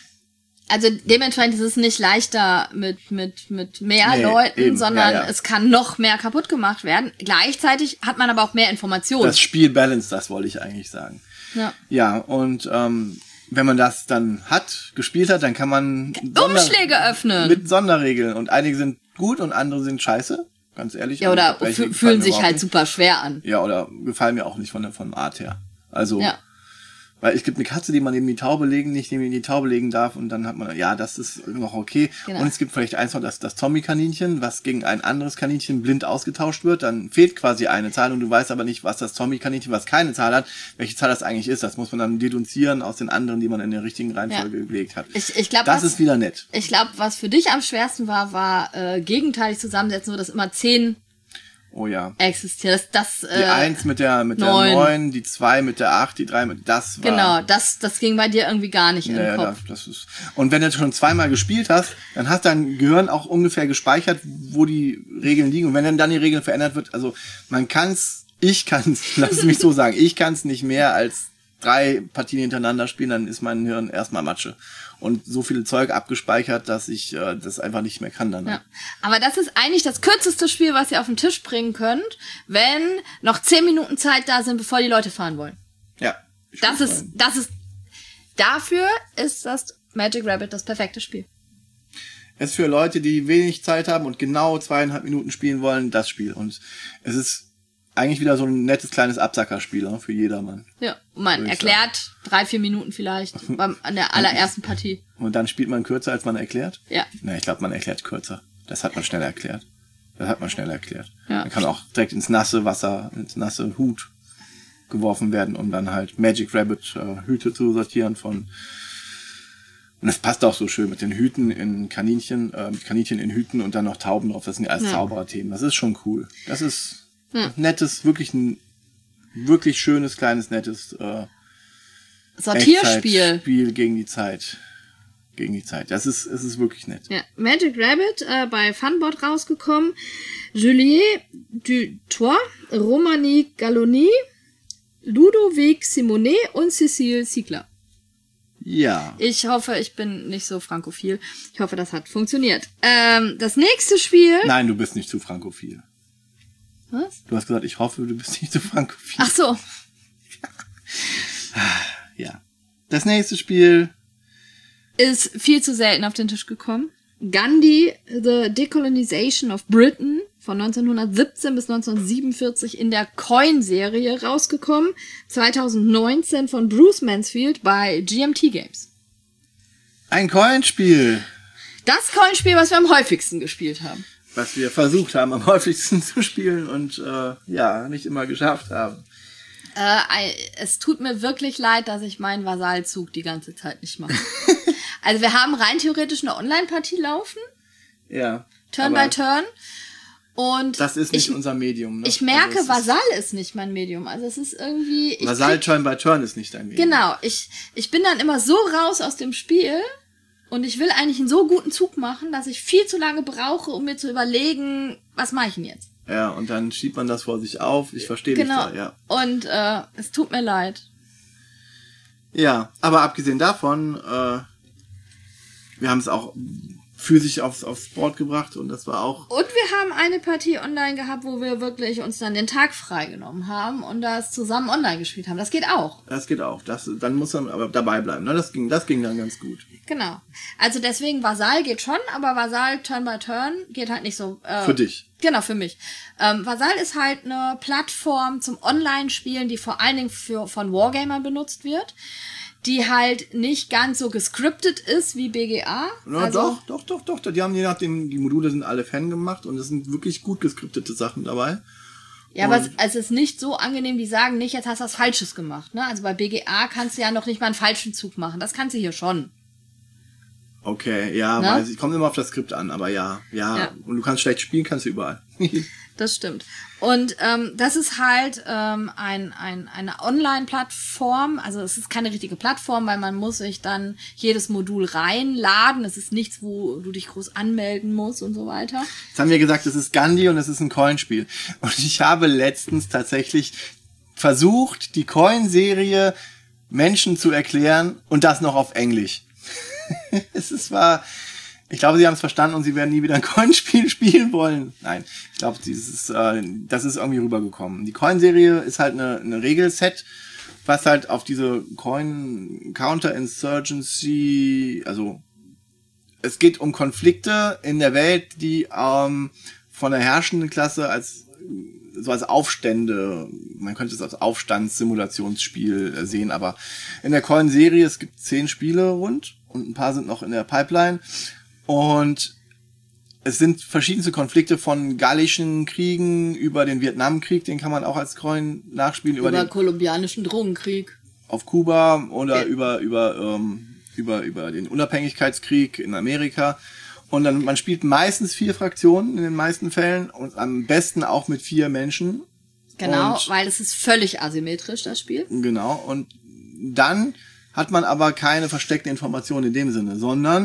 Also dementsprechend ist es nicht leichter mit mit mit mehr Nee, Leuten, eben, sondern ja, ja. es kann noch mehr kaputt gemacht werden. Gleichzeitig hat man aber auch mehr Informationen. Das Spiel balance, das wollte ich eigentlich sagen. Ja. Ja, und ähm, wenn man das dann hat, gespielt hat, dann kann man Umschläge öffnen. mit Sonderregeln. Und einige sind gut und andere sind scheiße, ganz ehrlich. Ja, oder Und welche fü- gefallen fühlen mir sich überhaupt halt nicht. super schwer an. Ja, oder gefallen mir auch nicht von der von der Art her. Also, Ja. weil es gibt eine Katze, die man neben die Taube legen, nicht neben die Taube legen darf und dann hat man, ja, das ist noch okay. Genau. Und es gibt vielleicht eins noch, das, das Zombie-Kaninchen, was gegen ein anderes Kaninchen blind ausgetauscht wird, dann fehlt quasi eine Zahl und du weißt aber nicht, was das Zombie-Kaninchen, was keine Zahl hat, welche Zahl das eigentlich ist. Das muss man dann deduzieren aus den anderen, die man in der richtigen Reihenfolge Ja. gelegt hat. Ich, ich glaube, Das was, ist wieder nett. ich glaub, was für dich am schwersten war, war äh, gegenteilig zusammensetzen, so dass immer zehn Oh ja. existieren. Das, das, Die äh, eins mit der mit neun. der neun, die zwei mit der acht, die drei mit das war. Genau, das, das ging bei dir irgendwie gar nicht in den Ja, Kopf. das, das ist. Und wenn du schon zweimal gespielt hast, dann hast dein Gehirn auch ungefähr gespeichert, wo die Regeln liegen. Und wenn dann, dann die Regeln verändert wird, also man kann's, ich kann's, lass es mich so sagen, ich kann's nicht mehr als drei Partien hintereinander spielen, dann ist mein Hirn erstmal Matsche. Und so viel Zeug abgespeichert, dass ich äh, das einfach nicht mehr kann dann. Ja. Aber das ist eigentlich das kürzeste Spiel, was ihr auf den Tisch bringen könnt, wenn noch zehn Minuten Zeit da sind, bevor die Leute fahren wollen. Ja. Ich Das würd ist, sagen. das ist, dafür ist das Magic Rabbit das perfekte Spiel. Es ist für Leute, die wenig Zeit haben und genau zweieinhalb Minuten spielen wollen, das Spiel. Und es ist eigentlich wieder so ein nettes kleines Absackerspiel, ne, für jedermann. Ja, man Würde ich erklärt drei, vier Minuten vielleicht beim, an der allerersten Partie. Und dann spielt man kürzer, als man erklärt? Ja. Na, ich glaube, man erklärt kürzer. Das hat man schneller erklärt. Das hat man schnell erklärt. Ja. Man kann auch direkt ins nasse Wasser, ins nasse Hut geworfen werden, um dann halt Magic Rabbit äh, Hüte zu sortieren von. Und das passt auch so schön mit den Hüten in Kaninchen, äh, mit Kaninchen in Hüten und dann noch Tauben drauf. Das sind ja alles Ja. Zaubererthemen. Das ist schon cool. Das ist Hm. nettes, wirklich ein wirklich schönes, kleines, nettes äh, Sortierspiel. Echtzeitspiel gegen die Zeit. gegen die Zeit. Das ist, es ist wirklich nett. Ja, Magic Rabbit äh, bei Funboard rausgekommen. Juliet Dutoit, Romani Galloni, Ludovic Simonet und Cécile Ziegler. Ja. Ich hoffe, ich bin nicht so frankophil. Ich hoffe, das hat funktioniert. Ähm, das nächste Spiel... Nein, du bist nicht zu frankophil. Was? Du hast gesagt, ich hoffe, du bist nicht zu frankophil. Ach so. Ja. Das nächste Spiel... ist viel zu selten auf den Tisch gekommen. Gandhi, The Decolonization of Britain von neunzehnhundertsiebzehn bis neunzehnhundertsiebenundvierzig in der Coin-Serie rausgekommen. zweitausendneunzehn von Bruce Mansfield bei G M T Games. Ein Coin-Spiel. Das Coin-Spiel, was wir am häufigsten gespielt haben. Was wir versucht haben, am häufigsten zu spielen und äh, ja, nicht immer geschafft haben. Äh, es tut mir wirklich leid, dass ich meinen Vasallzug die ganze Zeit nicht mache. Also wir haben rein theoretisch eine Online-Partie laufen. Ja. Turn by Turn. Und das ist nicht ich, unser Medium. Ne? Ich merke, also Vasall ist, ist nicht mein Medium. Also es ist irgendwie... Ich Vasall krieg, Turn by Turn ist nicht dein Medium. Genau. Ich, ich bin dann immer so raus aus dem Spiel und ich will eigentlich einen so guten Zug machen, dass ich viel zu lange brauche, um mir zu überlegen, was mache ich denn jetzt? Ja, und dann schiebt man das vor sich auf. Ich verstehe genau. dich da, ja. Und äh, es tut mir leid. Ja, aber abgesehen davon, äh, wir haben es auch physisch aufs, aufs Board gebracht und das war auch... Und wir haben eine Partie online gehabt, wo wir wirklich uns dann den Tag freigenommen haben und das zusammen online gespielt haben. Das geht auch. Das geht auch. Das, dann muss man aber dabei bleiben. Ne? Das ging, das ging dann ganz gut. Genau. Also deswegen Vasall geht schon, aber Vasall Turn by Turn geht halt nicht so... Äh, für dich. Genau, für mich. Ähm, Vasall ist halt eine Plattform zum Online-Spielen, die vor allen Dingen für, von Wargamern benutzt wird, die halt nicht ganz so gescriptet ist wie B G A. Ja, also, doch, doch, doch, doch. Die haben je nachdem, die Module sind alle Fan gemacht und es sind wirklich gut gescriptete Sachen dabei. Ja, aber es, es ist nicht so angenehm, die sagen nicht, jetzt hast du was Falsches gemacht. Ne? Also bei B G A kannst du ja noch nicht mal einen falschen Zug machen. Das kannst du hier schon. Okay, ja, Ne? weiß ich. Kommt immer auf das Skript an, aber ja, ja. Ja. Und du kannst schlecht spielen, kannst du überall. Das stimmt. Und ähm, das ist halt ähm, ein, ein, eine Online-Plattform. Also es ist keine richtige Plattform, weil man muss sich dann jedes Modul reinladen. Es ist nichts, wo du dich groß anmelden musst und so weiter. Jetzt haben wir gesagt, es ist Gandhi und es ist ein Coinspiel. Und ich habe letztens tatsächlich versucht, die Coin-Serie Menschen zu erklären und das noch auf Englisch. Es ist war... Ich glaube, sie haben es verstanden und sie werden nie wieder ein Coin-Spiel spielen wollen. Nein, ich glaube, dieses, äh, das ist irgendwie rübergekommen. Die Coin-Serie ist halt eine, eine Regelset, was halt auf diese Coin-Counter-Insurgency, also es geht um Konflikte in der Welt, die ähm, von der herrschenden Klasse als so als Aufstände, man könnte es als Aufstandssimulationsspiel sehen, aber in der Coin-Serie, es gibt zehn Spiele rund und ein paar sind noch in der Pipeline. Und es sind verschiedenste Konflikte von gallischen Kriegen über den Vietnamkrieg, den kann man auch als Coin nachspielen. Über, Über den kolumbianischen Drogenkrieg. Auf Kuba oder Ja. über über ähm, über über den Unabhängigkeitskrieg in Amerika. Und dann man spielt meistens vier Fraktionen in den meisten Fällen und am besten auch mit vier Menschen. Genau, Und, weil es ist völlig asymmetrisch, das Spiel. genau. Und dann hat man aber keine versteckten Informationen in dem Sinne, sondern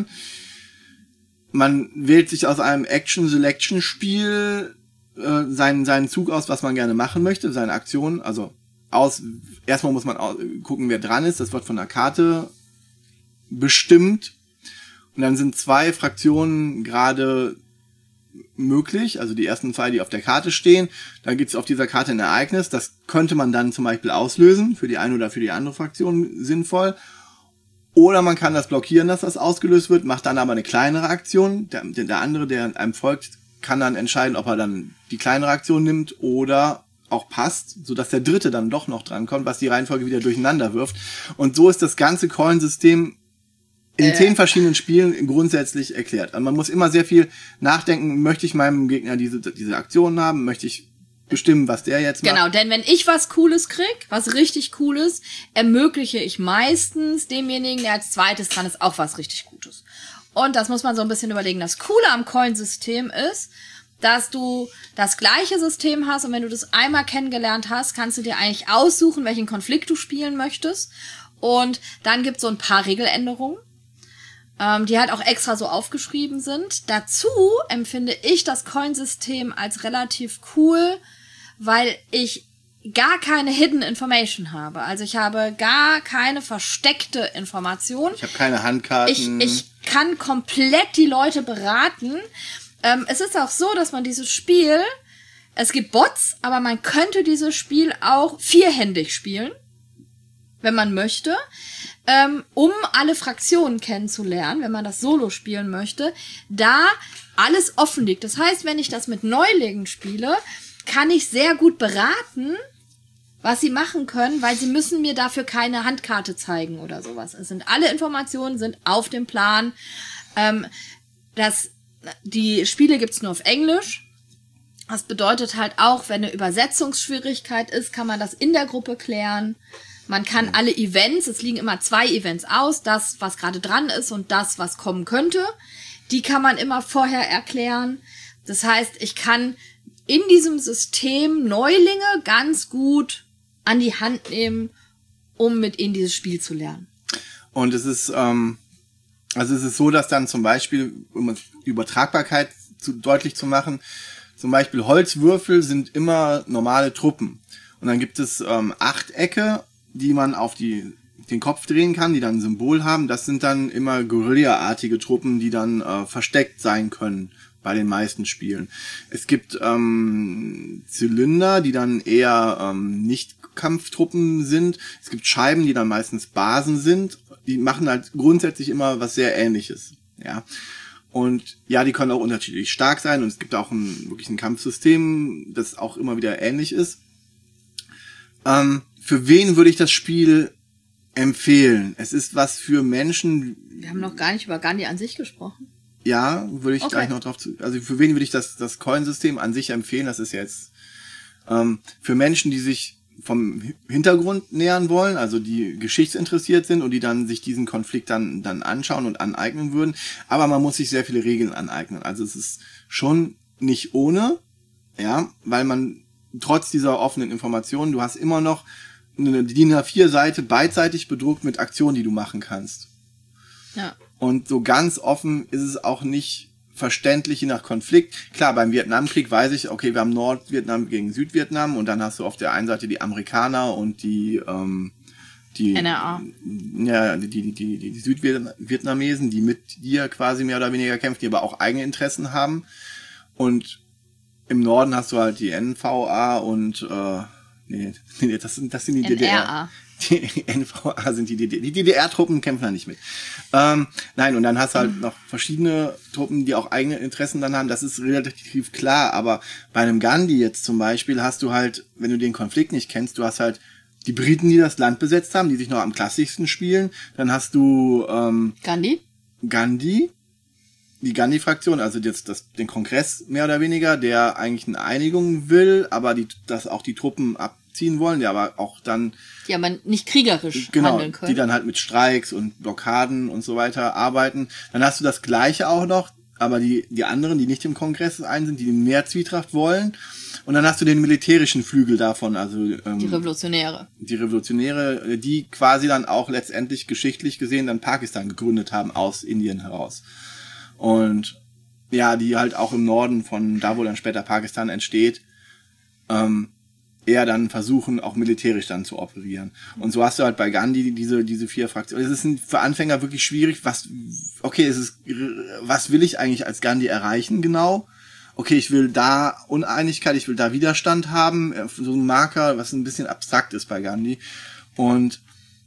man wählt sich aus einem Action-Selection-Spiel äh, seinen, seinen Zug aus, was man gerne machen möchte, seine Aktion. Also aus. Erstmal muss man au- gucken, wer dran ist. Das wird von der Karte bestimmt. Und dann sind zwei Fraktionen gerade möglich. Also die ersten zwei, die auf der Karte stehen. Dann gibt es auf dieser Karte ein Ereignis. Das könnte man dann zum Beispiel auslösen. Für die eine oder für die andere Fraktion sinnvoll. Oder man kann das blockieren, dass das ausgelöst wird, macht dann aber eine kleinere Aktion. Der, der andere, der einem folgt, kann dann entscheiden, ob er dann die kleinere Aktion nimmt oder auch passt, sodass der dritte dann doch noch drankommt, was die Reihenfolge wieder durcheinander wirft. Und so ist das ganze Coin-System in Äh. zehn verschiedenen Spielen grundsätzlich erklärt. Also man muss immer sehr viel nachdenken, möchte ich meinem Gegner diese, diese Aktion haben, möchte ich bestimmen, was der jetzt macht. Genau, denn wenn ich was Cooles krieg, was richtig Cooles, ermögliche ich meistens demjenigen, der als zweites dran ist, auch was richtig Gutes. Und das muss man so ein bisschen überlegen. Das Coole am Coin-System ist, dass du das gleiche System hast und wenn du das einmal kennengelernt hast, kannst du dir eigentlich aussuchen, welchen Konflikt du spielen möchtest. Und dann gibt's so ein paar Regeländerungen. ähm, die halt auch extra so aufgeschrieben sind. Dazu empfinde ich das Coinsystem als relativ cool, weil ich gar keine Hidden Information habe. Also ich habe gar keine versteckte Information. Ich habe keine Handkarten. Ich, ich kann komplett die Leute beraten. Ähm, es ist auch so, dass man dieses Spiel, es gibt Bots, aber man könnte dieses Spiel auch vierhändig spielen, wenn man möchte, ähm, um alle Fraktionen kennenzulernen, wenn man das Solo spielen möchte, da alles offen liegt. Das heißt, wenn ich das mit Neulingen spiele, kann ich sehr gut beraten, was sie machen können, weil sie müssen mir dafür keine Handkarte zeigen oder sowas. Es sind alle Informationen sind auf dem Plan. Ähm, das, die Spiele gibt's nur auf Englisch. Das bedeutet halt auch, wenn eine Übersetzungsschwierigkeit ist, kann man das in der Gruppe klären. Man kann alle Events, es liegen immer zwei Events aus, das, was gerade dran ist und das, was kommen könnte, die kann man immer vorher erklären. Das heißt, ich kann in diesem System Neulinge ganz gut an die Hand nehmen, um mit ihnen dieses Spiel zu lernen. Und es ist, ähm, also es ist so, dass dann zum Beispiel, um die Übertragbarkeit zu, deutlich zu machen, zum Beispiel Holzwürfel sind immer normale Truppen. Und dann gibt es ähm, Achtecke, die man auf die den Kopf drehen kann, die dann ein Symbol haben. Das sind dann immer Guerilla-artige Truppen, die dann äh, versteckt sein können bei den meisten Spielen. Es gibt ähm, Zylinder, die dann eher ähm, nicht Kampftruppen sind. Es gibt Scheiben, die dann meistens Basen sind. Die machen halt grundsätzlich immer was sehr Ähnliches. Ja. Und ja, die können auch unterschiedlich stark sein. Und es gibt auch ein, wirklich ein Kampfsystem, das auch immer wieder ähnlich ist. Ähm, für wen würde ich das Spiel empfehlen? Es ist was für Menschen. Wir haben noch gar nicht über Gandhi an sich gesprochen. Ja, würde ich Okay. gleich noch drauf zu. Also für wen würde ich das, das Coin-System an sich empfehlen? Das ist jetzt ähm, für Menschen, die sich vom Hintergrund nähern wollen, also die geschichtsinteressiert sind und die dann sich diesen Konflikt dann, dann anschauen und aneignen würden. Aber man muss sich sehr viele Regeln aneignen. Also es ist schon nicht ohne, ja, weil man trotz dieser offenen Informationen, du hast immer noch eine D I N A vier Seite beidseitig bedruckt mit Aktionen, die du machen kannst. Ja. Und so ganz offen ist es auch nicht verständlich, je nach Konflikt. Klar, beim Vietnamkrieg weiß ich, okay, wir haben Nordvietnam gegen Südvietnam und dann hast du auf der einen Seite die Amerikaner und die ähm, die N R A. Ja, die die die die Südvietnamesen, die mit dir quasi mehr oder weniger kämpfen, die aber auch eigene Interessen haben. Und im Norden hast du halt die N V A und äh, nee, nee, das sind das sind die D D R. N R A. Die N V A sind die D D R. Die D D R-Truppen kämpfen da nicht mit. Ähm, nein, und dann hast du halt mhm. noch verschiedene Truppen, die auch eigene Interessen dann haben. Das ist relativ klar. Aber bei einem Gandhi jetzt zum Beispiel hast du halt, wenn du den Konflikt nicht kennst, du hast halt die Briten, die das Land besetzt haben, die sich noch am klassischsten spielen. Dann hast du ähm, Gandhi. Gandhi, die Gandhi-Fraktion, also jetzt das, den Kongress mehr oder weniger, der eigentlich eine Einigung will, aber die, dass auch die Truppen abziehen wollen, die aber auch dann Die aber nicht kriegerisch genau, handeln können. die dann halt mit Streiks und Blockaden und so weiter arbeiten. Dann hast du das Gleiche auch noch, aber die die anderen, die nicht im Kongress ein sind, die mehr Zwietracht wollen. Und dann hast du den militärischen Flügel davon, also ähm, Die Revolutionäre. die Revolutionäre, die quasi dann auch letztendlich geschichtlich gesehen dann Pakistan gegründet haben aus Indien heraus. Und ja, die halt auch im Norden von da, wo dann später Pakistan entsteht, ähm, eher dann versuchen, auch militärisch dann zu operieren. Und so hast du halt bei Gandhi diese diese vier Fraktionen. Es ist für Anfänger wirklich schwierig, was, okay, es ist, was will ich eigentlich als Gandhi erreichen genau? Okay, ich will da Uneinigkeit, ich will da Widerstand haben, so ein Marker, was ein bisschen abstrakt ist bei Gandhi. Und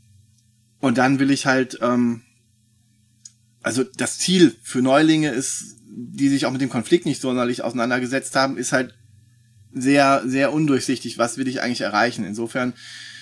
und dann will ich halt, ähm, also das Ziel für Neulinge ist, die sich auch mit dem Konflikt nicht sonderlich auseinandergesetzt haben, ist halt sehr, sehr undurchsichtig, was will ich eigentlich erreichen. Insofern,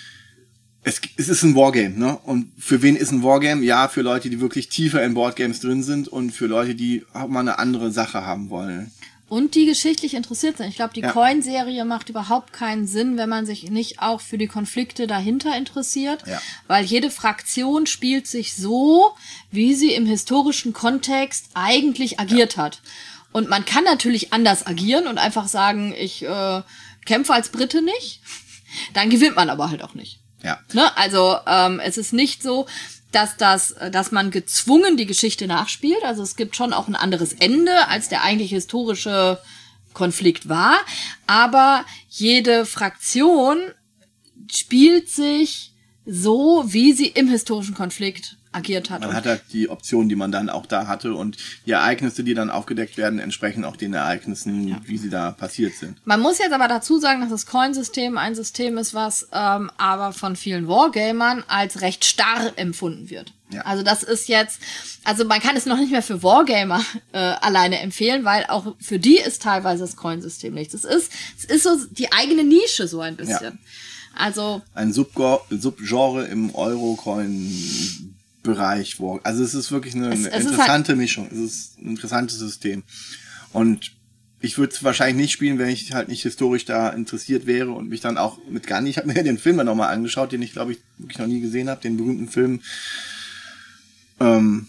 es, es ist ein Wargame, ne? Und für wen ist ein Wargame? Ja, für Leute, die wirklich tiefer in Boardgames drin sind und für Leute, die auch mal eine andere Sache haben wollen. Und die geschichtlich interessiert sind. Ich glaube, die Ja. Coin-Serie macht überhaupt keinen Sinn, wenn man sich nicht auch für die Konflikte dahinter interessiert. Ja. Weil jede Fraktion spielt sich so, wie sie im historischen Kontext eigentlich agiert ja. hat. Und man kann natürlich anders agieren und einfach sagen, ich äh, kämpfe als Brite nicht. Dann gewinnt man aber halt auch nicht. Ja. Ne? Also ähm, es ist nicht so, dass das, dass man gezwungen die Geschichte nachspielt. Also es gibt schon auch ein anderes Ende, als der eigentlich historische Konflikt war. Aber jede Fraktion spielt sich so, wie sie im historischen Konflikt agiert hat. Man hat halt die Optionen, die man dann auch da hatte und die Ereignisse, die dann aufgedeckt werden, entsprechen auch den Ereignissen, ja. wie sie da passiert sind. Man muss jetzt aber dazu sagen, dass das Coin-System ein System ist, was ähm, aber von vielen Wargamern als recht starr empfunden wird. Ja. Also das ist jetzt, also man kann es noch nicht mehr für Wargamer äh, alleine empfehlen, weil auch für die ist teilweise das Coin-System nichts. Es ist, es ist so die eigene Nische so ein bisschen. Ja. Also ein Subgo- Subgenre im Euro-Coin Bereich, wo, also es ist wirklich eine, eine es, es interessante halt Mischung, es ist ein interessantes System und ich würde es wahrscheinlich nicht spielen, wenn ich halt nicht historisch da interessiert wäre und mich dann auch mit Gandhi, ich habe mir den Film dann nochmal angeschaut, den ich glaube ich wirklich noch nie gesehen habe, den berühmten Film ähm,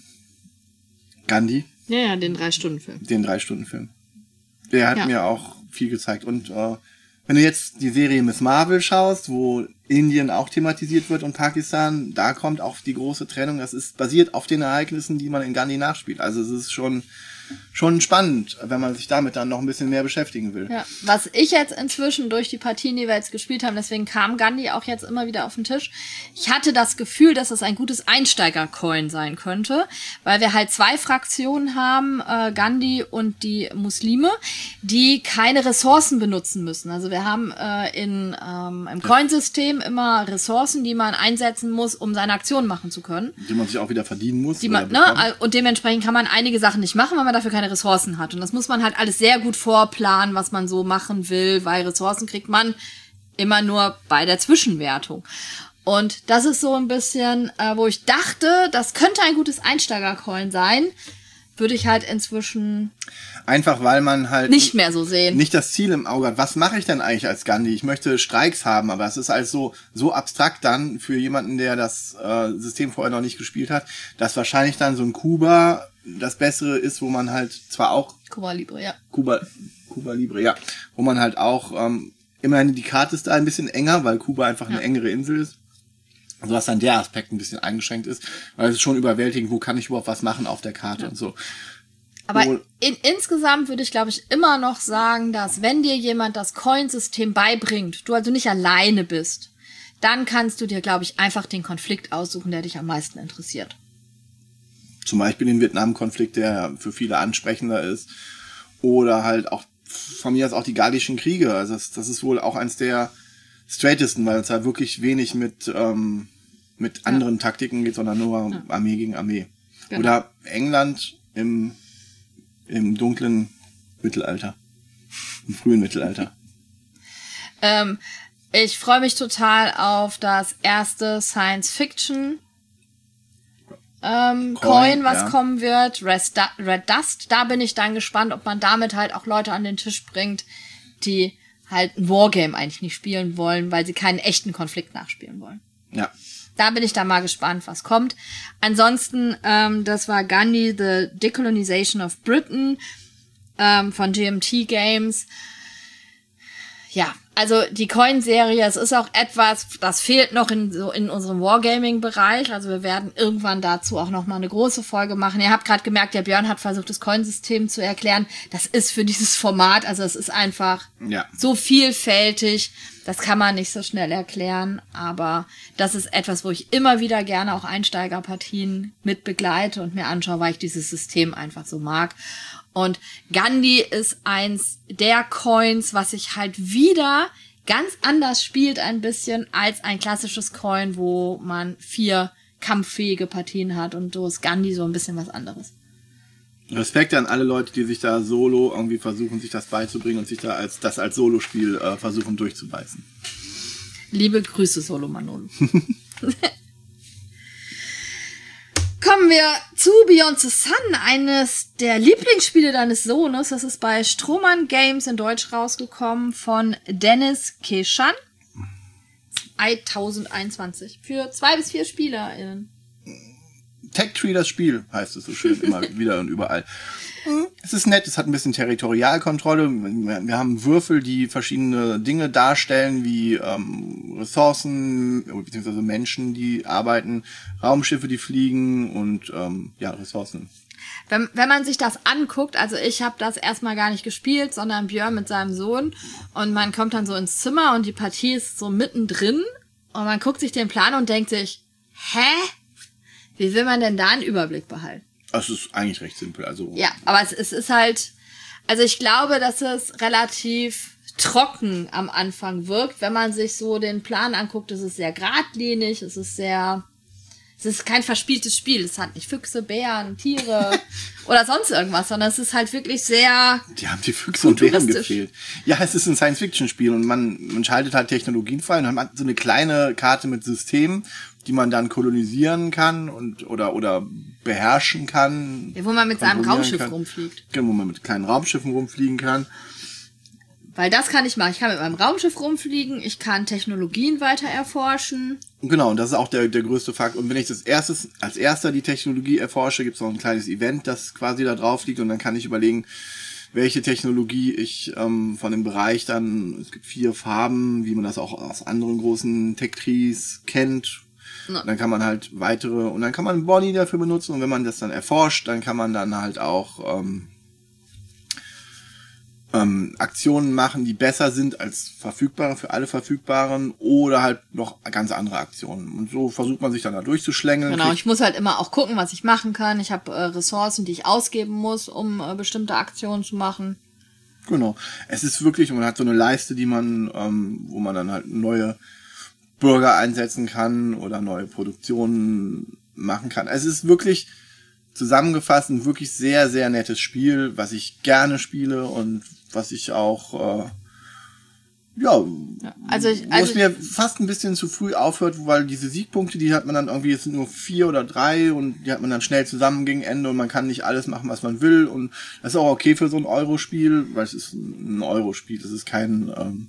Gandhi. Ja, ja, den Drei-Stunden-Film. Den Drei-Stunden-Film. Der hat ja. mir auch viel gezeigt und äh, wenn du jetzt die Serie Miss Marvel schaust, wo Indien auch thematisiert wird und Pakistan, da kommt auch die große Trennung. Das ist basiert auf den Ereignissen, die man in Gandhi nachspielt. Also es ist schon schon spannend, wenn man sich damit dann noch ein bisschen mehr beschäftigen will. Ja, was ich jetzt inzwischen durch die Partien, die wir jetzt gespielt haben, deswegen kam Gandhi auch jetzt immer wieder auf den Tisch. Ich hatte das Gefühl, dass es ein gutes Einsteiger-Coin sein könnte, weil wir halt zwei Fraktionen haben, äh, Gandhi und die Muslime, die keine Ressourcen benutzen müssen. Also wir haben äh, in ähm, im Coinsystem immer Ressourcen, die man einsetzen muss, um seine Aktion machen zu können. Die man sich auch wieder verdienen muss. Die man, ne, und dementsprechend kann man einige Sachen nicht machen, weil man dafür keine Ressourcen hat. Und das muss man halt alles sehr gut vorplanen, was man so machen will, weil Ressourcen kriegt man immer nur bei der Zwischenwertung. Und das ist so ein bisschen, äh, wo ich dachte, das könnte ein gutes Einsteiger-Coin sein, würde ich halt inzwischen einfach, weil man halt nicht mehr so sehen. Nicht das Ziel im Auge hat. Was mache ich denn eigentlich als Gandhi? Ich möchte Streiks haben, aber es ist halt so, so abstrakt dann für jemanden, der das äh, System vorher noch nicht gespielt hat, dass wahrscheinlich dann so ein Kuba das Bessere ist, wo man halt zwar auch Cuba Libre, ja. Kuba, Kuba Libre, ja. Wo man halt auch, ähm, immerhin die Karte ist da ein bisschen enger, weil Kuba einfach ja. eine engere Insel ist. Also was dann der Aspekt ein bisschen eingeschränkt ist, weil es ist schon überwältigend, wo kann ich überhaupt was machen auf der Karte ja. und so. Aber in, insgesamt würde ich, glaube ich, immer noch sagen, dass wenn dir jemand das Coin-System beibringt, du also nicht alleine bist, dann kannst du dir, glaube ich, einfach den Konflikt aussuchen, der dich am meisten interessiert. Zum Beispiel den Vietnam-Konflikt, der für viele ansprechender ist. Oder halt auch von mir aus auch die Gallischen Kriege. Also das, das ist wohl auch eins der straightesten, weil es halt wirklich wenig mit, ähm, mit anderen ja. Taktiken geht, sondern nur ja. Armee gegen Armee. Genau. Oder England im, im dunklen Mittelalter. Im frühen Mittelalter. ähm, ich freue mich total auf das erste Science-Fiction Ähm, Coin, Coin, was ja. kommen wird, Red Dust, da bin ich dann gespannt, ob man damit halt auch Leute an den Tisch bringt, die halt ein Wargame eigentlich nicht spielen wollen, weil sie keinen echten Konflikt nachspielen wollen. Ja. Da bin ich dann mal gespannt, was kommt. Ansonsten, ähm, das war Gandhi, The Decolonization of Britain ähm, von G M T Games. Ja, also die Coin-Serie, es ist auch etwas, das fehlt noch in so in unserem Wargaming-Bereich. Also wir werden irgendwann dazu auch noch mal eine große Folge machen. Ihr habt gerade gemerkt, der Björn hat versucht, das Coin-System zu erklären. Das ist für dieses Format, also es ist einfach ja. so vielfältig. Das kann man nicht so schnell erklären, aber das ist etwas, wo ich immer wieder gerne auch Einsteigerpartien mit begleite und mir anschaue, weil ich dieses System einfach so mag. Und Gandhi ist eins der Coins, was sich halt wieder ganz anders spielt ein bisschen als ein klassisches Coin, wo man vier kampffähige Partien hat, und so ist Gandhi so ein bisschen was anderes. Respekt an alle Leute, die sich da solo irgendwie versuchen, sich das beizubringen und sich da als das als Solospiel äh, versuchen durchzubeißen. Liebe Grüße, Solo Manolo. Kommen wir zu Beyond the Sun, eines der Lieblingsspiele deines Sohnes. Das ist bei Strohmann Games in Deutsch rausgekommen von Dennis Keschan. zwanzig einundzwanzig. Für zwei bis vier SpielerInnen. Tech Tree, das Spiel, heißt es so schön, immer wieder und überall. Es ist nett, es hat ein bisschen Territorialkontrolle. Wir haben Würfel, die verschiedene Dinge darstellen, wie ähm, Ressourcen, beziehungsweise Menschen, die arbeiten, Raumschiffe, die fliegen und ähm, ja, Ressourcen. Wenn, wenn man sich das anguckt, also ich habe das erstmal gar nicht gespielt, sondern Björn mit seinem Sohn und man kommt dann so ins Zimmer und die Partie ist so mittendrin und man guckt sich den Plan und denkt sich, hä? Wie will man denn da einen Überblick behalten? Es ist eigentlich recht simpel, also. Ja, aber es, es ist halt, also ich glaube, dass es relativ trocken am Anfang wirkt. Wenn man sich so den Plan anguckt, ist es sehr geradlinig, es ist sehr, es ist kein verspieltes Spiel. Es hat nicht Füchse, Bären, Tiere oder sonst irgendwas, sondern es ist halt wirklich sehr. Die haben die Füchse und Bären gefehlt. Ja, es ist ein Science-Fiction-Spiel und man, man schaltet halt Technologien frei und man hat so eine kleine Karte mit Systemen, die man dann kolonisieren kann und oder oder beherrschen kann. Ja, wo man mit seinem Raumschiff kann. rumfliegt. Genau, wo man mit kleinen Raumschiffen rumfliegen kann. Weil das kann ich machen. Ich kann mit meinem Raumschiff rumfliegen, ich kann Technologien weiter erforschen. Genau, und das ist auch der der größte Fakt. Und wenn ich das erstes als erster die Technologie erforsche, gibt es noch ein kleines Event, das quasi da drauf liegt und dann kann ich überlegen, welche Technologie ich ähm, von dem Bereich dann, es gibt vier Farben, wie man das auch aus anderen großen Tech-Trees kennt. Und dann kann man halt weitere, und dann kann man Body dafür benutzen und wenn man das dann erforscht, dann kann man dann halt auch ähm, ähm, Aktionen machen, die besser sind als verfügbare, für alle verfügbaren oder halt noch ganz andere Aktionen. Und so versucht man sich dann da durchzuschlängeln. Genau, ich muss halt immer auch gucken, was ich machen kann. Ich habe äh, Ressourcen, die ich ausgeben muss, um äh, bestimmte Aktionen zu machen. Genau. Es ist wirklich, man hat so eine Leiste, die man, ähm, wo man dann halt neue Bürger einsetzen kann oder neue Produktionen machen kann. Es ist wirklich zusammengefasst ein wirklich sehr, sehr nettes Spiel, was ich gerne spiele und was ich auch, äh, ja, ja, also ich, wo also es mir fast ein bisschen zu früh aufhört, weil diese Siegpunkte, die hat man dann irgendwie, es sind nur vier oder drei und die hat man dann schnell zusammen gegen Ende und man kann nicht alles machen, was man will und das ist auch okay für so ein Euro-Spiel, weil es ist ein Euro-Spiel, es ist kein, ähm,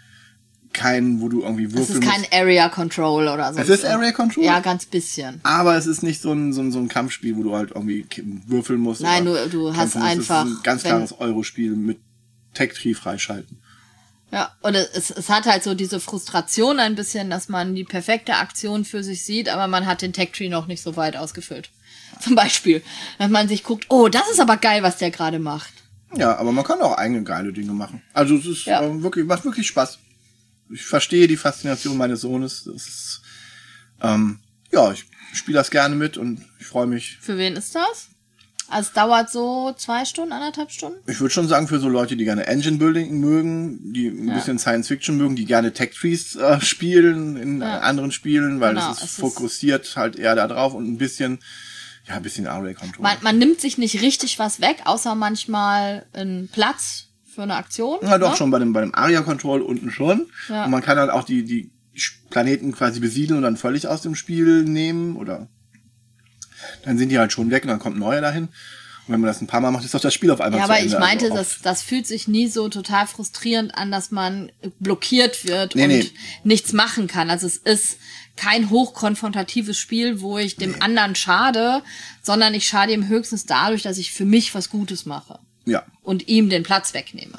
kein, wo du irgendwie würfeln musst. Es ist kein musst. Area Control oder so. Es ist Area Control? Ja, ganz bisschen. Aber es ist nicht so ein, so ein, so ein Kampfspiel, wo du halt irgendwie würfeln musst. Nein, du, du hast einfach... Es ist ein ganz klares Euro-Spiel mit Tech-Tree freischalten. Ja, und es, es hat halt so diese Frustration ein bisschen, dass man die perfekte Aktion für sich sieht, aber man hat den Tech-Tree noch nicht so weit ausgefüllt. Zum Beispiel, wenn man sich guckt, oh, das ist aber geil, was der gerade macht. Ja, aber man kann auch eigene geile Dinge machen. Also es ist ja. äh, wirklich, macht wirklich Spaß. Ich verstehe die Faszination meines Sohnes. Das ist, ähm, ja, ich spiele das gerne mit und ich freue mich. Für wen ist das? Also es dauert so zwei Stunden, anderthalb Stunden? Ich würde schon sagen, für so Leute, die gerne Engine Building mögen, die ein ja. bisschen Science Fiction mögen, die gerne Tech Trees äh, spielen in ja. anderen Spielen, weil genau, es ist es fokussiert ist halt eher da drauf und ein bisschen, ja, ein bisschen Area Control. Man, man nimmt sich nicht richtig was weg, außer manchmal einen Platz für eine Aktion. Ja, doch, ne? schon bei dem, bei dem Area Control unten schon. Ja. Und man kann dann auch die, die Planeten quasi besiedeln und dann völlig aus dem Spiel nehmen oder dann sind die halt schon weg und dann kommt neue dahin. Und wenn man das ein paar Mal macht, ist doch das Spiel auf einmal ja, zu aber Ende. ich meinte, also das, das fühlt sich nie so total frustrierend an, dass man blockiert wird nee, und nee. nichts machen kann. Also es ist kein hochkonfrontatives Spiel, wo ich dem nee. anderen schade, sondern ich schade ihm höchstens dadurch, dass ich für mich was Gutes mache. Ja. Und ihm den Platz wegnehme.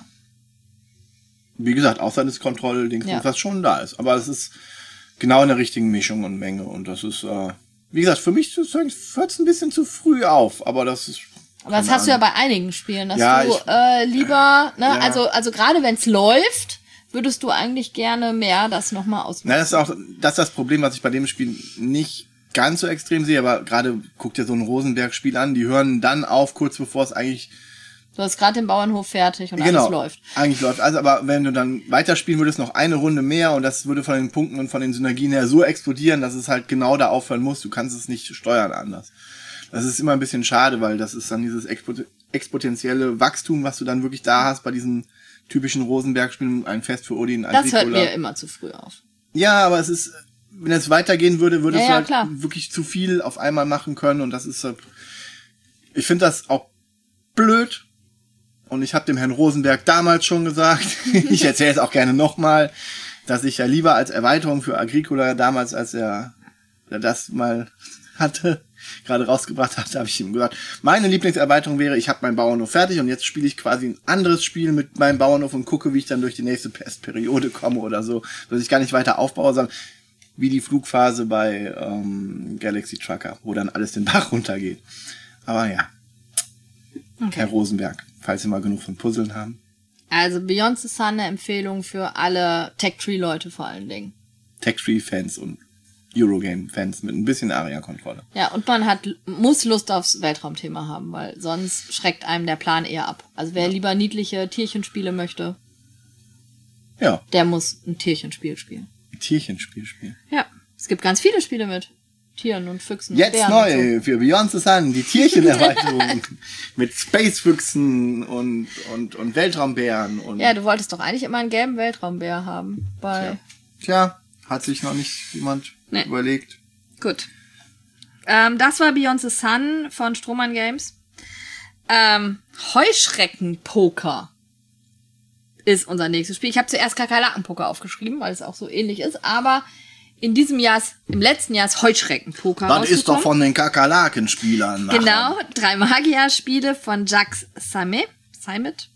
Wie gesagt, außer das Kontrollding, ja. was schon da ist. Aber es ist genau in der richtigen Mischung und Menge. Und das ist, äh, wie gesagt, für mich hört es ein bisschen zu früh auf. Aber das ist... Aber das hast Ahnung. du ja bei einigen Spielen, dass ja, du ich, äh, lieber, ne, ja. also also gerade wenn es läuft, würdest du eigentlich gerne mehr das nochmal ausmachen. Na, das ist auch das, ist das Problem, was ich bei dem Spiel nicht ganz so extrem sehe. Aber gerade guck dir so ein Rosenberg-Spiel an, die hören dann auf, kurz bevor es eigentlich... Du hast gerade den Bauernhof fertig und genau, alles läuft. Eigentlich läuft. Also, aber wenn du dann weiterspielen würdest, noch eine Runde mehr und das würde von den Punkten und von den Synergien her so explodieren, dass es halt genau da aufhören muss. Du kannst es nicht steuern anders. Das ist immer ein bisschen schade, weil das ist dann dieses expo- exponentielle Wachstum, was du dann wirklich da hast bei diesen typischen Rosenberg-Spielen, ein Fest für Odin, ein Das hört mir immer zu früh auf. Ja, aber es ist, wenn es weitergehen würde, würde ja, es ja, halt klar. wirklich zu viel auf einmal machen können und das ist, ich finde das auch blöd. Und ich habe dem Herrn Rosenberg damals schon gesagt, ich erzähle es auch gerne nochmal, dass ich ja lieber als Erweiterung für Agricola damals, als er das mal hatte, gerade rausgebracht hat, habe ich ihm gesagt, meine Lieblingserweiterung wäre, ich habe meinen Bauernhof fertig und jetzt spiele ich quasi ein anderes Spiel mit meinem Bauernhof und gucke, wie ich dann durch die nächste Pestperiode komme oder so, dass ich gar nicht weiter aufbaue, sondern wie die Flugphase bei ähm, Galaxy Trucker, wo dann alles den Bach runtergeht. Aber ja, okay. Herr Rosenberg, falls Sie mal genug von Puzzeln haben. Also Beyond the Sun eine Empfehlung für alle Tech-Tree-Leute vor allen Dingen. Tech-Tree-Fans und Eurogame-Fans mit ein bisschen Aria-Kontrolle. Ja, und man hat muss Lust aufs Weltraumthema haben, weil sonst schreckt einem der Plan eher ab. Also wer ja. lieber niedliche Tierchenspiele möchte, ja. der muss ein Tierchenspiel spielen. Ein Tierchenspiel spielen? Ja, es gibt ganz viele Spiele mit Tieren und Füchsen. Jetzt und neu und so. für Beyond the Sun, die Tierchenerweiterung mit Spacefüchsen und, und, und Weltraumbären. Und ja, du wolltest doch eigentlich immer einen gelben Weltraumbär haben. Bei Tja. Tja, hat sich noch nicht jemand nee. überlegt. Gut. Ähm, das war Beyond the Sun von Strohmann Games. Ähm, Heuschreckenpoker ist unser nächstes Spiel. Ich habe zuerst Kakerlakenpoker aufgeschrieben, weil es auch so ähnlich ist, aber in diesem Jahr, im letzten Jahr ist Heuschreckenpoker Das ist doch von den Kakerlakenspielern. Genau, drei Magier-Spiele von Jacques Samet. Samet.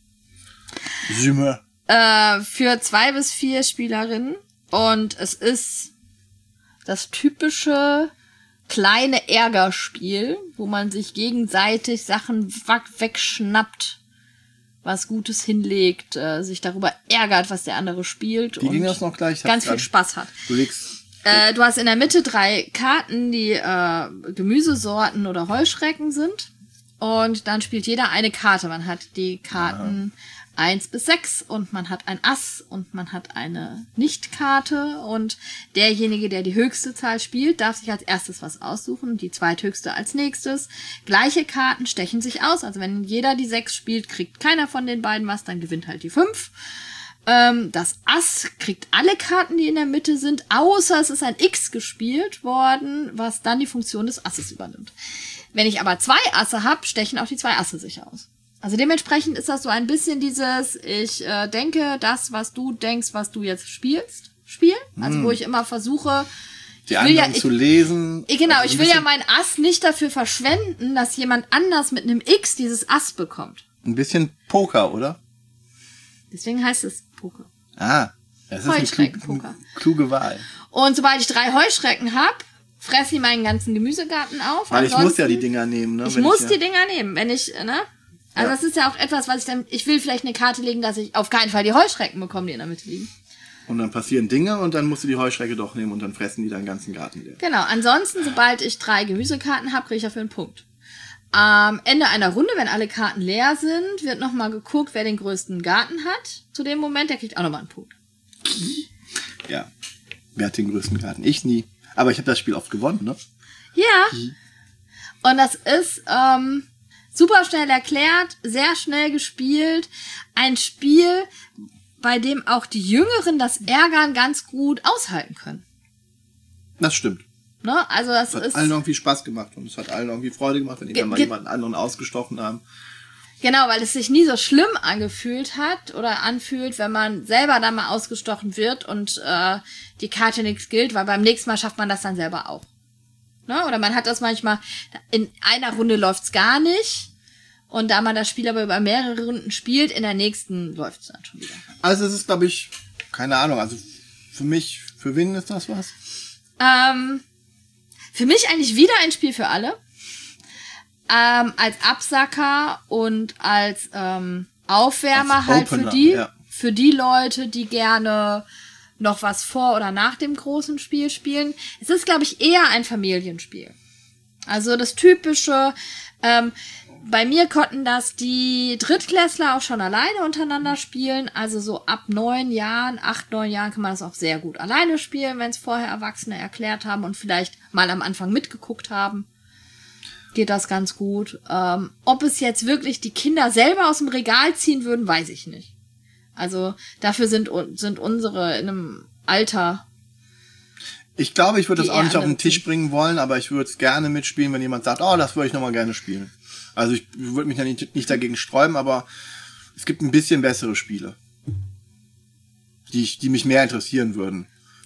Sümme. Äh, für zwei bis vier Spielerinnen. Und es ist das typische kleine Ärgerspiel, wo man sich gegenseitig Sachen wegschnappt, was Gutes hinlegt, äh, sich darüber ärgert, was der andere spielt. Wie und ging das noch gleich? Ganz viel Spaß hat. Du legst äh, du hast in der Mitte drei Karten, die äh, Gemüsesorten oder Heuschrecken sind. Und dann spielt jeder eine Karte. Man hat die Karten eins bis sechs und man hat ein Ass und man hat eine Nicht-Karte. Und derjenige, der die höchste Zahl spielt, darf sich als erstes was aussuchen, die zweithöchste als nächstes. Gleiche Karten stechen sich aus. Also wenn jeder die sechs spielt, kriegt keiner von den beiden was, dann gewinnt halt die fünf. Ähm, das Ass kriegt alle Karten, die in der Mitte sind, außer es ist ein X gespielt worden, was dann die Funktion des Asses übernimmt. Wenn ich aber zwei Asse habe, stechen auch die zwei Asse sich aus. Also dementsprechend ist das so ein bisschen dieses, ich äh, denke, das, was du denkst, was du jetzt spielst, Spiel. Also mm. wo ich immer versuche, die anderen ja, ich, zu lesen. Ich, genau, also ich will ja mein Ass nicht dafür verschwenden, dass jemand anders mit einem X dieses Ass bekommt. Ein bisschen Poker, oder? Deswegen heißt es Poker. Ah, das ist eine kluge, kluge Wahl. Und sobald ich drei Heuschrecken habe, fresse ich meinen ganzen Gemüsegarten auf. Weil ich muss ja die Dinger nehmen, ne? Ich muss ich, die ja Dinger nehmen, wenn ich, ne? Also ja. Das ist ja auch etwas, was ich dann, ich will vielleicht eine Karte legen, dass ich auf keinen Fall die Heuschrecken bekomme, die in der Mitte liegen. Und dann passieren Dinge und dann musst du die Heuschrecke doch nehmen und dann fressen die deinen ganzen Garten leer. Genau, ansonsten, sobald ich drei Gemüsekarten habe, kriege ich dafür einen Punkt. Am Ende einer Runde, wenn alle Karten leer sind, wird nochmal geguckt, wer den größten Garten hat. Zu dem Moment, der kriegt auch nochmal einen Punkt. Ja, wer hat den größten Garten? Ich nie. Aber ich habe das Spiel oft gewonnen, ne? Ja. Und das ist ähm, super schnell erklärt, sehr schnell gespielt. Ein Spiel, bei dem auch die Jüngeren das Ärgern ganz gut aushalten können. Das stimmt. Ne? Also das es hat ist allen irgendwie Spaß gemacht und es hat allen irgendwie Freude gemacht, wenn die dann mal jemanden anderen ausgestochen haben. Genau, weil es sich nie so schlimm angefühlt hat oder anfühlt, wenn man selber dann mal ausgestochen wird und äh, die Karte nichts gilt, weil beim nächsten Mal schafft man das dann selber auch. Ne? Oder man hat das manchmal, in einer Runde läuft's gar nicht und da man das Spiel aber über mehrere Runden spielt, in der nächsten läuft's dann schon wieder. Also es ist, glaube ich, keine Ahnung, also für mich, für wen ist das was? Ähm, für mich eigentlich wieder ein Spiel für alle. Ähm, als Absacker und als ähm, Aufwärmer als halt Opener, für die, ja. für die Leute, die gerne noch was vor oder nach dem großen Spiel spielen. Es ist, glaube ich, eher ein Familienspiel. Also das typische, ähm, bei mir konnten das die Drittklässler auch schon alleine untereinander spielen. Also so ab neun Jahren, acht, neun Jahren kann man das auch sehr gut alleine spielen, wenn es vorher Erwachsene erklärt haben und vielleicht mal am Anfang mitgeguckt haben. Geht das ganz gut. Ähm, ob es jetzt wirklich die Kinder selber aus dem Regal ziehen würden, weiß ich nicht. Also dafür sind sind unsere in einem Alter. Ich glaube, ich würde das auch nicht auf den Tisch bringen wollen, aber ich würde es gerne mitspielen, wenn jemand sagt, oh, das würde ich nochmal gerne spielen. Also ich würde mich ja nicht, nicht dagegen sträuben, aber es gibt ein bisschen bessere Spiele, die ich, die mich mehr interessieren würden.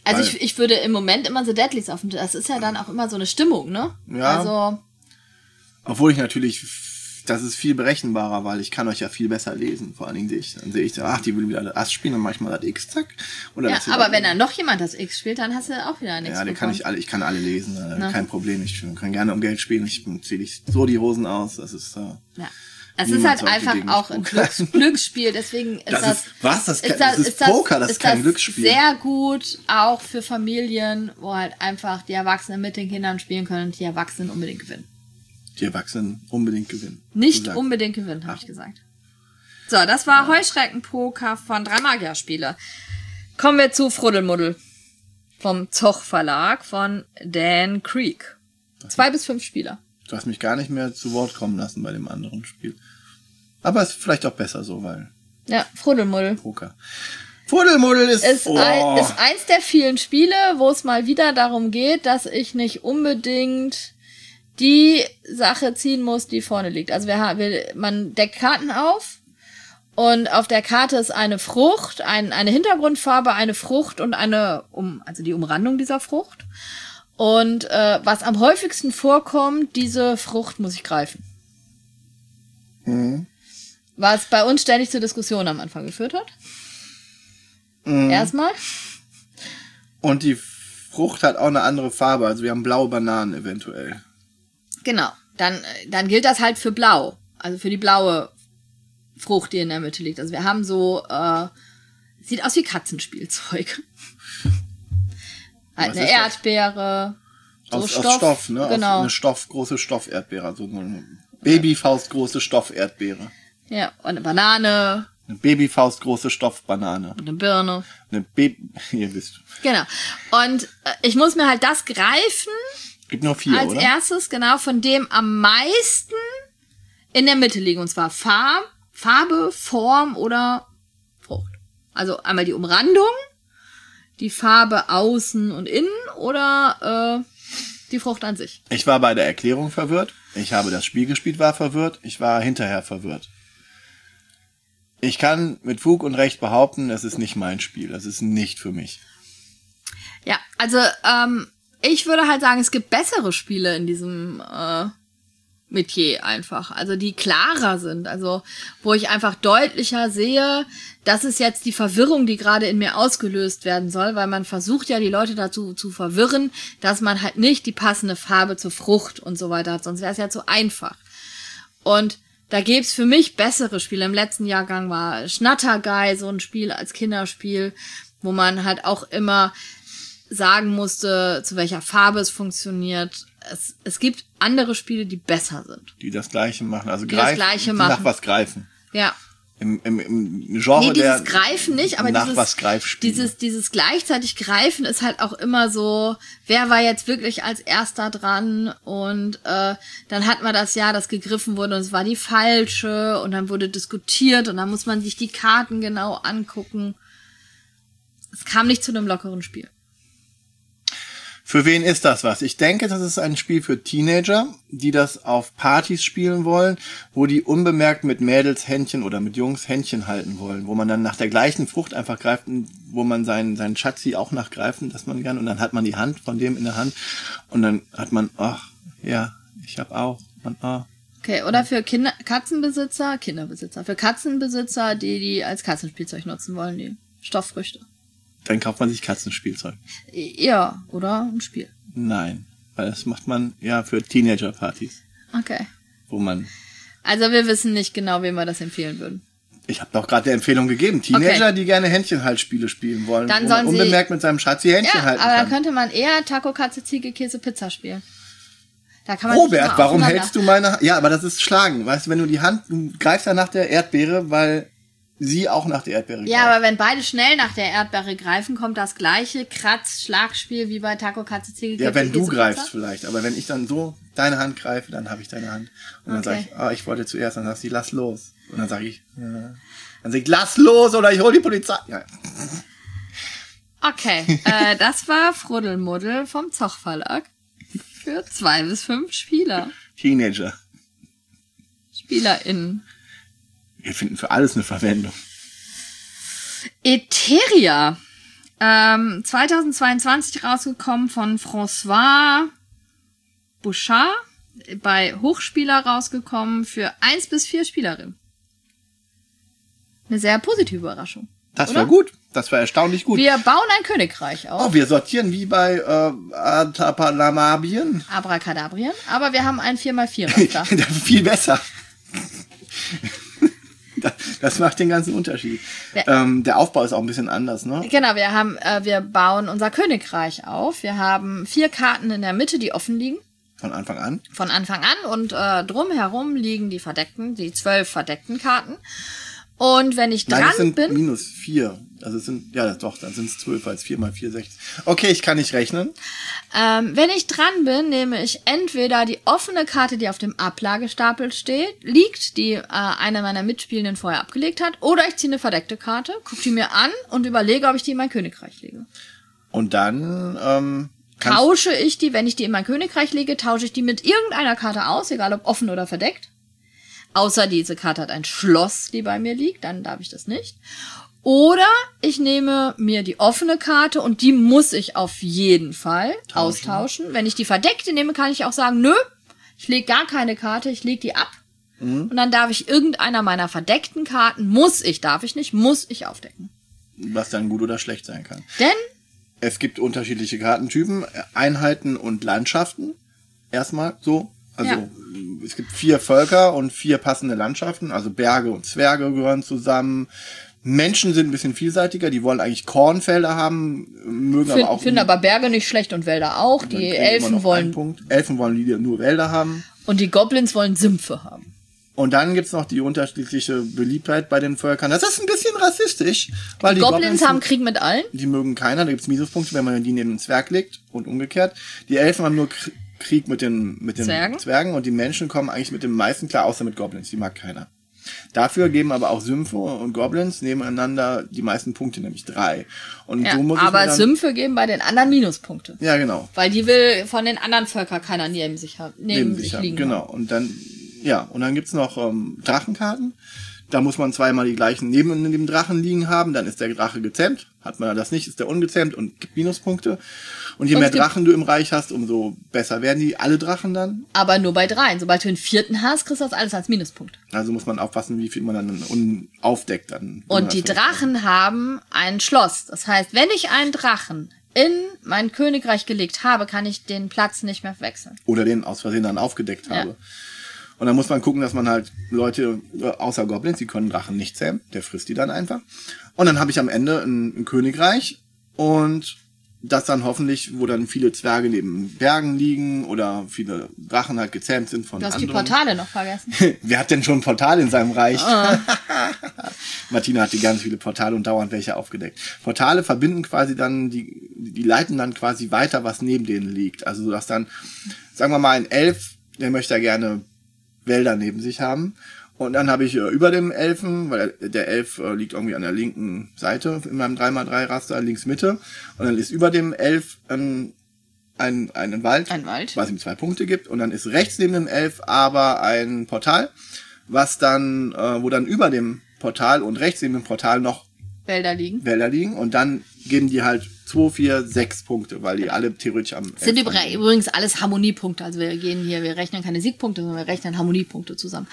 Also Weil- ich, ich würde im Moment immer The Deadlies auf dem, das ist ja dann auch immer so eine Stimmung, ne? Ja. Also, Obwohl ich natürlich, das ist viel berechenbarer, weil ich kann euch ja viel besser lesen. Vor allen Dingen sehe ich, dann sehe ich, ach, die will wieder das Ass spielen, dann mache ich mal das X, zack. Oder ja, das aber wenn dann noch jemand das X spielt, dann hast du auch wieder nichts Ja, den kann bekommen. ich alle, ich kann alle lesen, äh, Na. kein Problem. Ich kann gerne um Geld spielen, ich ziehe ich so die Hosen aus, das ist, äh, Ja. Es Niemand ist halt sollte einfach gegen auch mich ein pokern. Glücks Glücksspiel, deswegen ist Das das, ist- was? Das kann- das ist Poker, das ist kein Glücksspiel. sehr gut auch für Familien, wo halt einfach die Erwachsenen mit den Kindern spielen können und die Erwachsenen unbedingt gewinnen. die Erwachsenen unbedingt gewinnen. Nicht Gesagt. unbedingt gewinnen, habe ich gesagt. So, das war Heuschreckenpoker von drei Magierspiele. Kommen wir zu Fruddelmuddel vom Zoch Verlag von Dan Creek. Zwei bis fünf Spieler. Du hast mich gar nicht mehr zu Wort kommen lassen bei dem anderen Spiel. Aber ist vielleicht auch besser so, weil Ja, Fruddelmuddel. Poker. Fuddelmuddel ist, Ist, oh, ein, ist eins der vielen Spiele, wo es mal wieder darum geht, dass ich nicht unbedingt die Sache ziehen muss, die vorne liegt. Also wir haben, wir, man deckt Karten auf und auf der Karte ist eine Frucht, ein, eine Hintergrundfarbe, eine Frucht und eine, um, also die Umrandung dieser Frucht. Und äh, was am häufigsten vorkommt, diese Frucht muss ich greifen. Mhm. Was bei uns ständig zur Diskussion am Anfang geführt hat. Mhm. Erstmal. Und die Frucht hat auch eine andere Farbe, also wir haben blaue Bananen eventuell. Genau. Dann, dann gilt das halt für blau. Also für die blaue Frucht, die in der Mitte liegt. Also wir haben so, äh, sieht aus wie Katzenspielzeug. Halt Was eine ist das? Erdbeere. So Aus Stoff, Stoff, aus Stoff, ne? Genau. Aus eine Stoff, große Stofferdbeere, also so eine Babyfaust große Stofferdbeere. Ja, und eine Banane Eine Babyfaust große Stoffbanane. und eine Birne. Eine Baby, ihr wisst. Genau. Und äh, ich muss mir halt das greifen Gibt nur vier, als oder? erstes, genau, von dem am meisten in der Mitte liegen. Und zwar Farb, Farbe, Form oder Frucht. Also einmal die Umrandung, die Farbe außen und innen oder äh, die Frucht an sich. Ich war bei der Erklärung verwirrt. Ich habe das Spiel gespielt, war verwirrt. Ich war hinterher verwirrt. Ich kann mit Fug und Recht behaupten, es ist nicht mein Spiel. Es ist nicht für mich. Ja, also ähm, ich würde halt sagen, es gibt bessere Spiele in diesem äh, Metier einfach. Also die klarer sind. Also wo ich einfach deutlicher sehe, das ist jetzt die Verwirrung, die gerade in mir ausgelöst werden soll, weil man versucht ja die Leute dazu zu verwirren, dass man halt nicht die passende Farbe zur Frucht und so weiter hat. Sonst wäre es ja zu einfach. Und da gibt's für mich bessere Spiele. Im letzten Jahrgang war Schnatterguy so ein Spiel als Kinderspiel, wo man halt auch immer sagen musste, zu welcher Farbe es funktioniert. Es, es gibt andere Spiele, die besser sind. Die das Gleiche machen. Also Die das greifen, Gleiche die machen. nach was greifen. Ja. Im, im, im Genre Nee, dieses der Greifen nicht, aber nach dieses, was Greifspiele. dieses, dieses gleichzeitig Greifen ist halt auch immer so, wer war jetzt wirklich als erster dran und äh, dann hat man das ja, das gegriffen wurde und es war die falsche und dann wurde diskutiert und dann muss man sich die Karten genau angucken. Es kam nicht zu einem lockeren Spiel. Für wen ist das was? Ich denke, das ist ein Spiel für Teenager, die das auf Partys spielen wollen, wo die unbemerkt mit Mädels Händchen oder mit Jungs Händchen halten wollen, wo man dann nach der gleichen Frucht einfach greift, wo man seinen, seinen Schatzi auch nachgreifen, dass man gern, und dann hat man die Hand von dem in der Hand und dann hat man, ach, ja, ich hab auch, und ah. Okay, oder für Kinder, Katzenbesitzer, Kinderbesitzer, für Katzenbesitzer, die die als Katzenspielzeug nutzen wollen, die Stofffrüchte. Dann kauft man sich Katzenspielzeug. Ja, oder ein Spiel. Nein, weil das macht man ja für Teenager-Partys, Okay. wo man, Also wir wissen nicht genau, wem wir das empfehlen würden. ich habe doch gerade die Empfehlung gegeben, Teenager, Okay. die gerne Händchenhaltspiele spielen wollen, Dann wo man sollen sie- unbemerkt mit seinem Schatzi Händchen Ja, halten aber dann kann. könnte man eher Taco, Katze, Ziege, Käse, Pizza spielen. Da kann man nicht Robert, immer warum aufeinander- hältst du meine Hand? Ja, aber das ist Schlagen. Weißt du, wenn du die Hand, du greifst ja nach der Erdbeere, weil sie auch nach der Erdbeere Ja, greift. aber wenn beide schnell nach der Erdbeere greifen, kommt das gleiche Kratz-Schlagspiel wie bei Taco, Katze, Ziege, Ja, Käse, wenn du Käse, greifst Pizza. vielleicht. Aber wenn ich dann so deine Hand greife, dann habe ich deine Hand. Und dann Okay. sage ich, ah, ich wollte zuerst. Dann sagt sie, lass los. Und dann sage ich, ja. Dann sag ich, lass los oder ich hol die Polizei. Ja. Okay, äh, das war Fruddelmuddel vom Zoch Verlag für zwei bis fünf Spieler. Teenager. SpielerInnen. Wir finden für alles eine Verwendung. Etheria. Ähm, zweitausendzweiundzwanzig rausgekommen von François Bouchard, bei Hochspieler rausgekommen für eins bis vier Spielerinnen. Eine sehr positive Überraschung. Das oder? war gut. Das war erstaunlich gut. Wir bauen ein Königreich auf. Oh, wir sortieren wie bei äh, Atapalamabien. Abracadabrien. Aber wir haben ein vier mal vier Raster. Viel besser. das, das macht den ganzen Unterschied. Ja. Ähm, der Aufbau ist auch ein bisschen anders, ne? Genau, wir haben, äh, wir bauen unser Königreich auf. Wir haben vier Karten in der Mitte, die offen liegen. Von Anfang an? Von Anfang an. Und äh, drumherum liegen die verdeckten, die zwölf verdeckten Karten. Und wenn ich dran Nein, es sind bin... minus vier. Also es sind, ja doch, dann sind es zwölf, als vier mal vier, sechzehn. Okay, ich kann nicht rechnen. Ähm, wenn ich dran bin, nehme ich entweder die offene Karte, die auf dem Ablagestapel steht, liegt, die äh, einer meiner Mitspielenden vorher abgelegt hat, oder ich ziehe eine verdeckte Karte, gucke die mir an und überlege, ob ich die in mein Königreich lege. Und dann ähm, tausche ich die, wenn ich die in mein Königreich lege, tausche ich die mit irgendeiner Karte aus, egal ob offen oder verdeckt. Außer diese Karte hat ein Schloss, die bei mir liegt, dann darf ich das nicht. Oder ich nehme mir die offene Karte und die muss ich auf jeden Fall Tauschen. austauschen. Wenn ich die verdeckte nehme, kann ich auch sagen, nö, ich lege gar keine Karte, ich lege die ab. Mhm. Und dann darf ich irgendeiner meiner verdeckten Karten, muss ich, darf ich nicht, muss ich aufdecken. Was dann gut oder schlecht sein kann. Denn es gibt unterschiedliche Kartentypen, Einheiten und Landschaften. Erstmal so. Also ja. Es gibt vier Völker und vier passende Landschaften. Also Berge und Zwerge gehören zusammen. Menschen sind ein bisschen vielseitiger. Die wollen eigentlich Kornfelder haben, mögen Find, aber auch... Finden aber Berge nicht schlecht und Wälder auch. Und Die Elfen wollen... Elfen wollen nur Wälder haben. Und die Goblins wollen Sümpfe haben. Und dann gibt's noch die unterschiedliche Beliebtheit bei den Völkern. Das ist ein bisschen rassistisch. Weil die, die Goblins, Goblins haben Krieg mit allen. Die mögen keiner. Da gibt's Minuspunkte, wenn man die neben den Zwerg legt und umgekehrt. Die Elfen haben nur Krieg mit den, mit den Zwergen. Zwergen und die Menschen kommen eigentlich mit den meisten klar, außer mit Goblins. Die mag keiner. Dafür geben aber auch Sümpfe und Goblins nebeneinander die meisten Punkte, nämlich drei. Und ja, so muss aber ich dann, Sümpfe geben bei den anderen Minuspunkte. Ja, genau. Weil die will von den anderen Völkern keiner neben sich haben, neben, neben sich, sich liegen. Genau. Haben. Und dann, ja, und dann gibt's noch ähm, Drachenkarten. Da muss man zweimal die gleichen neben dem Drachen liegen haben, dann ist der Drache gezähmt. Hat man das nicht, ist der ungezähmt und gibt Minuspunkte. Und je und mehr Drachen du im Reich hast, umso besser werden die alle Drachen dann. Aber nur bei dreien. Sobald du einen vierten hast, kriegst du das alles als Minuspunkt. Also muss man aufpassen, wie viel man dann aufdeckt. Dann und die Drachen haben ein Schloss. Das heißt, wenn ich einen Drachen in mein Königreich gelegt habe, kann ich den Platz nicht mehr wechseln. Oder den aus Versehen dann aufgedeckt habe. Ja. Und dann muss man gucken, dass man halt Leute, außer Goblins, die können Drachen nicht zähmen, der frisst die dann einfach. Und dann habe ich am Ende ein, ein Königreich und das dann hoffentlich, wo dann viele Zwerge neben Bergen liegen oder viele Drachen halt gezähmt sind von anderen. Du hast die Portale noch vergessen. Wer hat denn schon ein Portal in seinem Reich? Oh. Martina hat die ganz viele Portale und dauernd welche aufgedeckt. Portale verbinden quasi dann, die, die leiten dann quasi weiter, was neben denen liegt. Also dass dann, sagen wir mal, ein Elf, der möchte ja gerne Wälder neben sich haben. Und dann habe ich äh, über dem Elfen, weil der Elf äh, liegt irgendwie an der linken Seite in meinem drei mal drei Raster, links Mitte. Und dann ist über dem Elf ein, ein, ein Wald, ein Wald, was ihm zwei Punkte gibt. Und dann ist rechts neben dem Elf aber ein Portal, was dann, äh, wo dann über dem Portal und rechts neben dem Portal noch Wälder liegen. Wälder liegen. Und dann geben die halt zwei, vier, sechs Punkte, weil die alle theoretisch am das sind übrigens alles Harmoniepunkte. Also wir gehen hier, wir rechnen keine Siegpunkte, sondern wir rechnen Harmoniepunkte zusammen.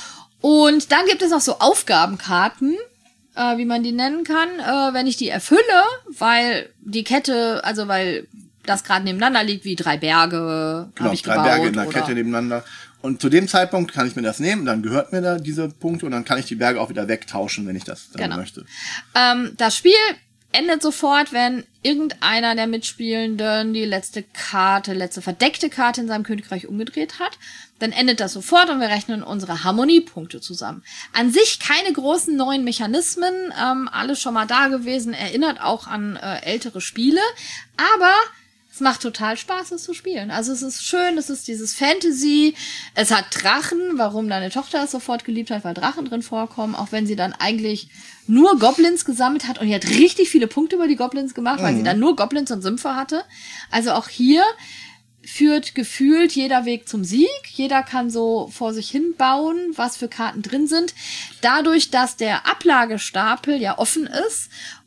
Und dann gibt es noch so Aufgabenkarten, äh, wie man die nennen kann, äh, wenn ich die erfülle, weil die Kette, also weil das gerade nebeneinander liegt, wie drei Berge, genau, habe ich drei gebaut. Berge in der oder Kette nebeneinander. Und zu dem Zeitpunkt kann ich mir das nehmen, dann gehört mir da diese Punkte und dann kann ich die Berge auch wieder wegtauschen, wenn ich das dann genau. möchte. Ähm, das Spiel endet sofort, wenn irgendeiner der Mitspielenden die letzte Karte, letzte verdeckte Karte in seinem Königreich umgedreht hat. Dann endet das sofort und wir rechnen unsere Harmoniepunkte zusammen. An sich keine großen neuen Mechanismen, ähm, alles schon mal da gewesen, erinnert auch an äh, ältere Spiele, aber es macht total Spaß, es zu spielen. Also es ist schön, es ist dieses Fantasy, es hat Drachen, warum deine Tochter es sofort geliebt hat, weil Drachen drin vorkommen, auch wenn sie dann eigentlich nur Goblins gesammelt hat und die hat richtig viele Punkte über die Goblins gemacht, weil mhm. sie dann nur Goblins und Sümpfe hatte. Also auch hier führt gefühlt jeder Weg zum Sieg. Jeder kann so vor sich hin bauen, was für Karten drin sind. Dadurch, dass der Ablagestapel ja offen ist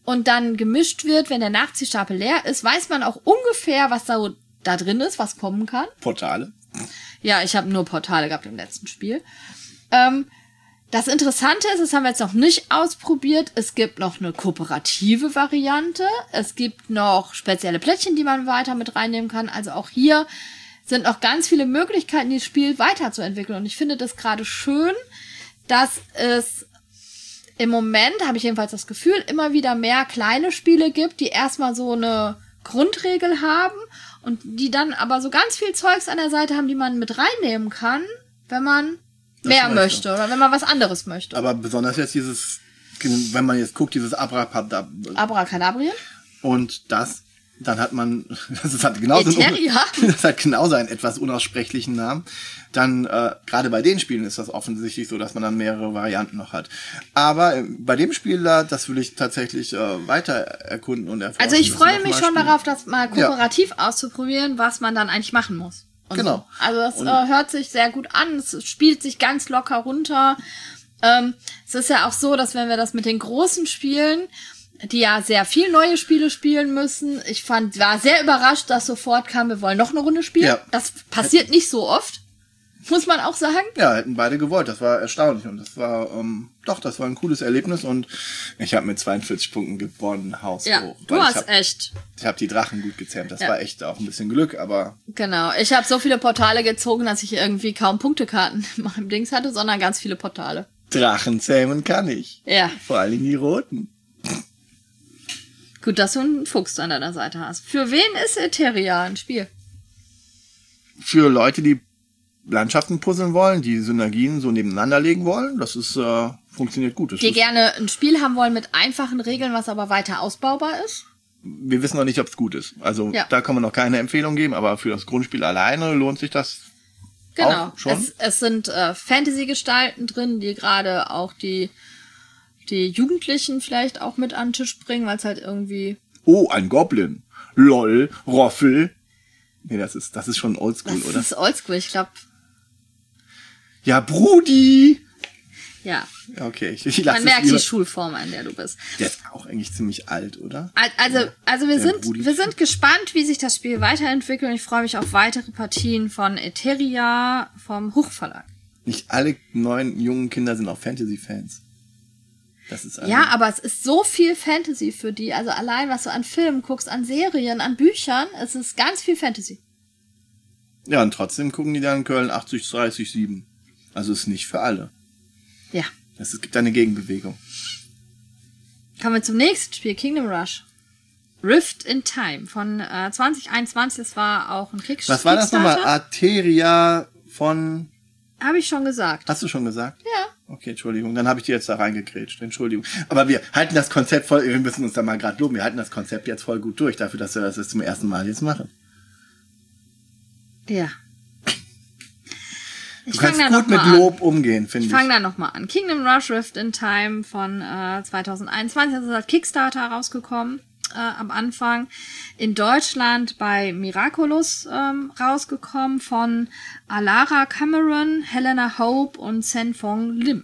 und dann gemischt wird, wenn der Nachziehstapel leer ist, weiß man auch ungefähr, was da, da drin ist, was kommen kann. Portale. Ja, ich habe nur Portale gehabt im letzten Spiel. Ähm, das Interessante ist, das haben wir jetzt noch nicht ausprobiert, es gibt noch eine kooperative Variante, es gibt noch spezielle Plättchen, die man weiter mit reinnehmen kann. Also auch hier sind noch ganz viele Möglichkeiten, dieses Spiel weiterzuentwickeln. Und ich finde das gerade schön, dass es im Moment, habe ich jedenfalls das Gefühl, immer wieder mehr kleine Spiele gibt, die erstmal so eine Grundregel haben und die dann aber so ganz viel Zeugs an der Seite haben, die man mit reinnehmen kann, wenn man das mehr möchte. möchte oder wenn man was anderes möchte. Aber besonders jetzt dieses, wenn man jetzt guckt, dieses Abracadabra. Abracadabrien. Und das, dann hat man, das hat genauso, einen, das hat genauso einen etwas unaussprechlichen Namen. Dann, äh, gerade bei den Spielen ist das offensichtlich so, dass man dann mehrere Varianten noch hat. Aber äh, bei dem Spiel da, das will ich tatsächlich äh, weiter erkunden und erforschen. Also ich freue mich schon spielen. darauf, das mal kooperativ ja. auszuprobieren, was man dann eigentlich machen muss. Und genau. So. Also das äh, hört sich sehr gut an, es spielt sich ganz locker runter. Ähm, es ist ja auch so, dass wenn wir das mit den großen Spielen, die ja sehr viel neue Spiele spielen müssen, ich fand, war sehr überrascht, dass sofort kam, wir wollen noch eine Runde spielen. Ja. Das passiert nicht so oft. Muss man auch sagen. Ja, hätten beide gewollt. Das war erstaunlich. Und das war, ähm, doch, das war ein cooles Erlebnis. Und ich habe mit zweiundvierzig Punkten gewonnen, Haus ja, hoch. Du hast ich hab, echt. Ich habe die Drachen gut gezähmt. Das ja. war echt auch ein bisschen Glück, aber... Genau. Ich habe so viele Portale gezogen, dass ich irgendwie kaum Punktekarten in meinem Dings hatte, sondern ganz viele Portale. Drachen zähmen kann ich. Ja. Vor allen Dingen die roten. Gut, dass du einen Fuchs an deiner Seite hast. Für wen ist Eteria ein Spiel? Für Leute, die Landschaften puzzeln wollen, die Synergien so nebeneinander legen wollen. Das ist äh, funktioniert gut. Das die ist, gerne ein Spiel haben wollen mit einfachen Regeln, was aber weiter ausbaubar ist. Wir wissen noch nicht, ob es gut ist. Also ja. da kann man noch keine Empfehlung geben, aber für das Grundspiel alleine lohnt sich das genau. auch schon. Es, es sind äh, Fantasy-Gestalten drin, die gerade auch die die Jugendlichen vielleicht auch mit an den Tisch bringen, weil es halt irgendwie... Oh, ein Goblin. Lol, Roffel. Nee, das ist, das ist schon oldschool, das oder? Das ist oldschool, ich glaube... Ja, Brudi! Ja. Okay, ich, ich lasse Man merkt lieber. die Schulform, in der du bist. Der ist auch eigentlich ziemlich alt, oder? Also, ja, also wir sind, wir sind gespannt, wie sich das Spiel weiterentwickelt und ich freue mich auf weitere Partien von Eteria vom Huch-Verlag. Nicht alle neuen jungen Kinder sind auch Fantasy-Fans. Das ist also ja, aber es ist so viel Fantasy für die. Also allein, was du an Filmen guckst, an Serien, an Büchern, es ist ganz viel Fantasy. Ja, und trotzdem gucken die dann Köln achtzig, dreißig, sieben. Also ist nicht für alle. Ja. Es gibt eine Gegenbewegung. Kommen wir zum nächsten Spiel, Kingdom Rush. Rift in Time von äh, zwanzig einundzwanzig. Das war auch ein Kickstarter. Was war das nochmal? Arteria von... Habe ich schon gesagt. Hast du schon gesagt? Ja. Okay, Entschuldigung, dann habe ich dir jetzt da reingekrätscht. Entschuldigung. Aber wir halten das Konzept voll, wir müssen uns da mal gerade loben, wir halten das Konzept jetzt voll gut durch, dafür, dass wir das jetzt zum ersten Mal jetzt machen. Ja. Ich du kannst gut mit Lob umgehen, finde ich. Ich fange da nochmal an. Kingdom Rush Rift in Time von äh, zwanzig einundzwanzig. Das ist als Kickstarter rausgekommen. Äh, am Anfang in Deutschland bei Miraculous ähm, rausgekommen von Alara Cameron, Helena Hope und Sen-Fong Lim.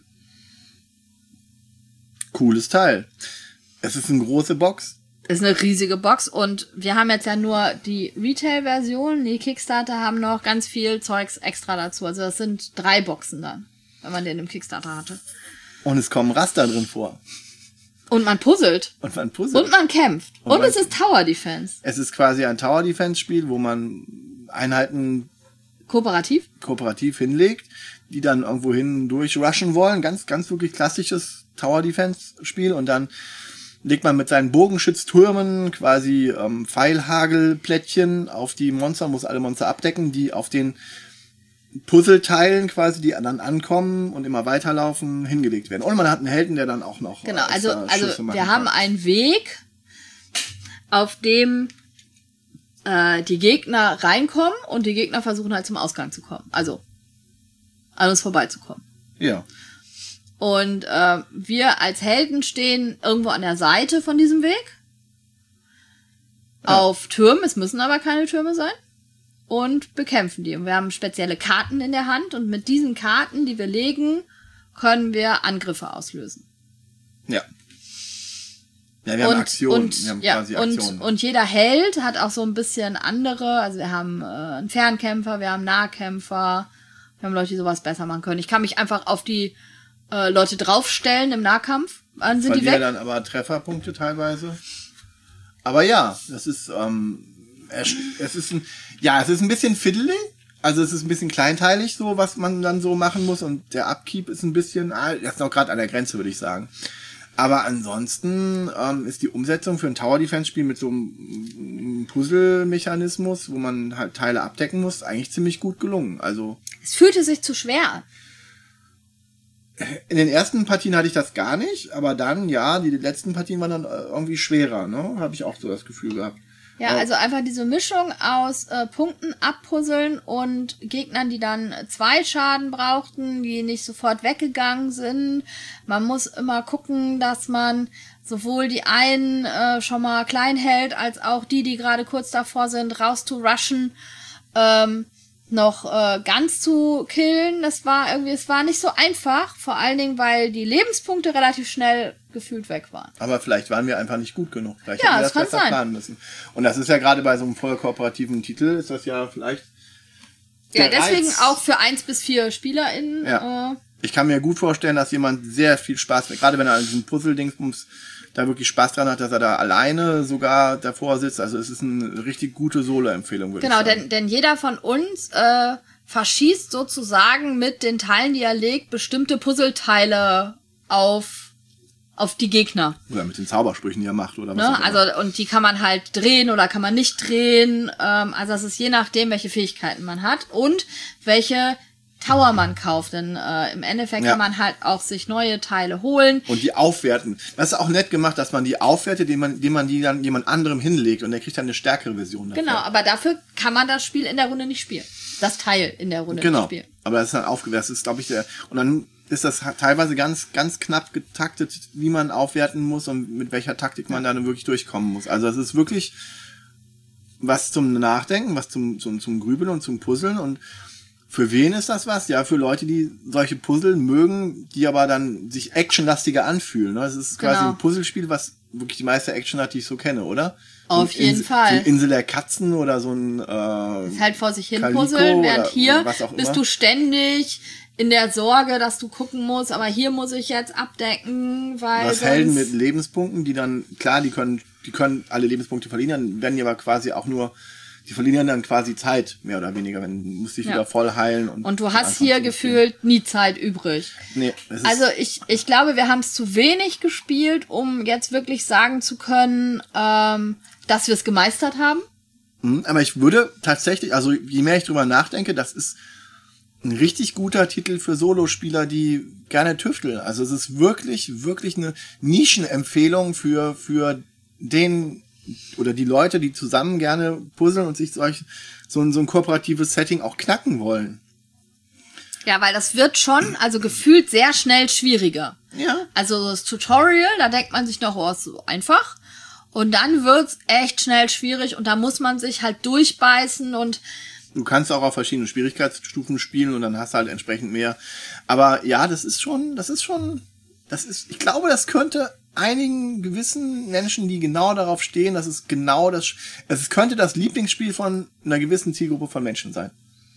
Cooles Teil. Es ist eine große Box. Ist eine riesige Box und wir haben jetzt ja nur die Retail-Version. Die Kickstarter haben noch ganz viel Zeugs extra dazu. Also das sind drei Boxen dann, wenn man den im Kickstarter hatte. Und es kommen Raster drin vor. Und man puzzelt. Und man puzzelt. Und man kämpft. Und, und man, es ist Tower Defense. Es ist quasi ein Tower Defense Spiel, wo man Einheiten kooperativ kooperativ hinlegt, die dann irgendwo hin durchrushen wollen. Ganz, ganz wirklich klassisches Tower Defense Spiel. Und dann legt man mit seinen Bogenschütztürmen quasi ähm, Pfeilhagelplättchen auf die Monster, muss alle Monster abdecken, die auf den Puzzleteilen quasi, die dann ankommen und immer weiterlaufen, hingelegt werden. Und man hat einen Helden, der dann auch noch genau, also also wir haben einen Weg, auf dem äh, die Gegner reinkommen und die Gegner versuchen halt zum Ausgang zu kommen. Also an uns vorbeizukommen. Ja. Und äh, wir als Helden stehen irgendwo an der Seite von diesem Weg. Ja. Auf Türmen, es müssen aber keine Türme sein. Und bekämpfen die. Und wir haben spezielle Karten in der Hand und mit diesen Karten, die wir legen, können wir Angriffe auslösen. Ja. Ja, wir haben und, Aktionen. Und, wir haben ja, quasi Aktionen. Und, und jeder Held hat auch so ein bisschen andere, also wir haben äh, einen Fernkämpfer, wir haben Nahkämpfer, wir haben Leute, die sowas besser machen können. Ich kann mich einfach auf die äh, Leute draufstellen im Nahkampf, dann sind die weg. dann aber Trefferpunkte teilweise. Aber ja, das ist, ähm, es ist ein, ja, es ist ein bisschen fiddly. Also es ist ein bisschen kleinteilig so, was man dann so machen muss. Und der Upkeep ist ein bisschen, ah, das ist noch gerade an der Grenze, würde ich sagen. Aber ansonsten ähm, ist die Umsetzung für ein Tower-Defense-Spiel mit so einem Puzzle-Mechanismus, wo man halt Teile abdecken muss, eigentlich ziemlich gut gelungen. Also es fühlte sich zu schwer an. In den ersten Partien hatte ich das gar nicht, aber dann, ja, die letzten Partien waren dann irgendwie schwerer, ne? Habe ich auch so das Gefühl gehabt. Ja, also einfach diese Mischung aus äh, Punkten abpuzzeln und Gegnern, die dann zwei Schaden brauchten, die nicht sofort weggegangen sind. Man muss immer gucken, dass man sowohl die einen äh, schon mal klein hält, als auch die, die gerade kurz davor sind, raus zu rushen, ähm, noch äh, ganz zu killen. Das war irgendwie, es war nicht so einfach, vor allen Dingen, weil die Lebenspunkte relativ schnell gefühlt weg waren. Aber vielleicht waren wir einfach nicht gut genug. Vielleicht ja, hätten wir das, das kann besser sein. planen müssen. Und das ist ja gerade bei so einem voll kooperativen Titel, ist das ja vielleicht ja, der deswegen Reiz. auch für eins bis vier SpielerInnen. Ja. Äh, Ich kann mir gut vorstellen, dass jemand sehr viel Spaß, gerade wenn er an diesem Puzzle-Dingsbums da wirklich Spaß dran hat, dass er da alleine sogar davor sitzt. Also es ist eine richtig gute Solo-Empfehlung, würde genau, ich sagen. denn, denn jeder von uns äh, verschießt sozusagen mit den Teilen, die er legt, bestimmte Puzzleteile auf, auf die Gegner. Oder mit den Zaubersprüchen, die er macht. Oder was Ne? auch immer. Also, und die kann man halt drehen oder kann man nicht drehen. Ähm, also es ist je nachdem, welche Fähigkeiten man hat und welche Tower man kauft, denn äh, im Endeffekt Ja. kann man halt auch sich neue Teile holen. Und die aufwerten. Das ist auch nett gemacht, dass man die aufwertet, indem man, indem man die dann jemand anderem hinlegt und der kriegt dann eine stärkere Version davon. Genau, aber dafür kann man das Spiel in der Runde nicht spielen. Das Teil in der Runde Genau. nicht spielen. Aber das ist dann aufgewertet. Das ist, glaube ich, der. Und dann ist das teilweise ganz, ganz knapp getaktet, wie man aufwerten muss und mit welcher Taktik man dann wirklich durchkommen muss. Also es ist wirklich was zum Nachdenken, was zum, zum, zum Grübeln und zum Puzzeln. Und für wen ist das was? Ja, für Leute, die solche Puzzle mögen, die aber dann sich actionlastiger anfühlen. Es ist quasi Genau. ein Puzzlespiel, was wirklich die meiste Action hat, die ich so kenne, oder? Auf So ein jeden Insel, Fall. So eine Insel der Katzen oder so ein äh, Ist halt vor sich hin Calico puzzeln, während oder hier was auch bist immer. du ständig in der Sorge, dass du gucken musst, aber hier muss ich jetzt abdecken, weil was sonst Helden mit Lebenspunkten, die dann, klar, die können, die können alle Lebenspunkte verlieren, dann werden die aber quasi auch nur, die verlieren dann quasi Zeit, mehr oder weniger, wenn du musst dich Ja. wieder voll heilen. Und, und du von hast Anfang hier zu gefühlt nie Zeit übrig. Nee, es ist, Also ich, ich glaube, wir haben es zu wenig gespielt, um jetzt wirklich sagen zu können, ähm, dass wir es gemeistert haben. Hm, aber ich würde tatsächlich, also je mehr ich drüber nachdenke, das ist ein richtig guter Titel für Solospieler, die gerne tüfteln. Also es ist wirklich, wirklich eine Nischenempfehlung für, für den oder die Leute, die zusammen gerne puzzeln und sich solch, so ein, so ein kooperatives Setting auch knacken wollen. Ja, weil das wird schon, also gefühlt sehr schnell schwieriger. Ja. Also das Tutorial, da denkt man sich noch, oh, ist so einfach. Und dann wird's echt schnell schwierig und da muss man sich halt durchbeißen und Du kannst auch auf verschiedenen Schwierigkeitsstufen spielen und dann hast du halt entsprechend mehr. Aber ja, das ist schon, das ist schon, das ist, ich glaube, das könnte einigen gewissen Menschen, die genau darauf stehen, dass es genau das, es könnte das Lieblingsspiel von einer gewissen Zielgruppe von Menschen sein.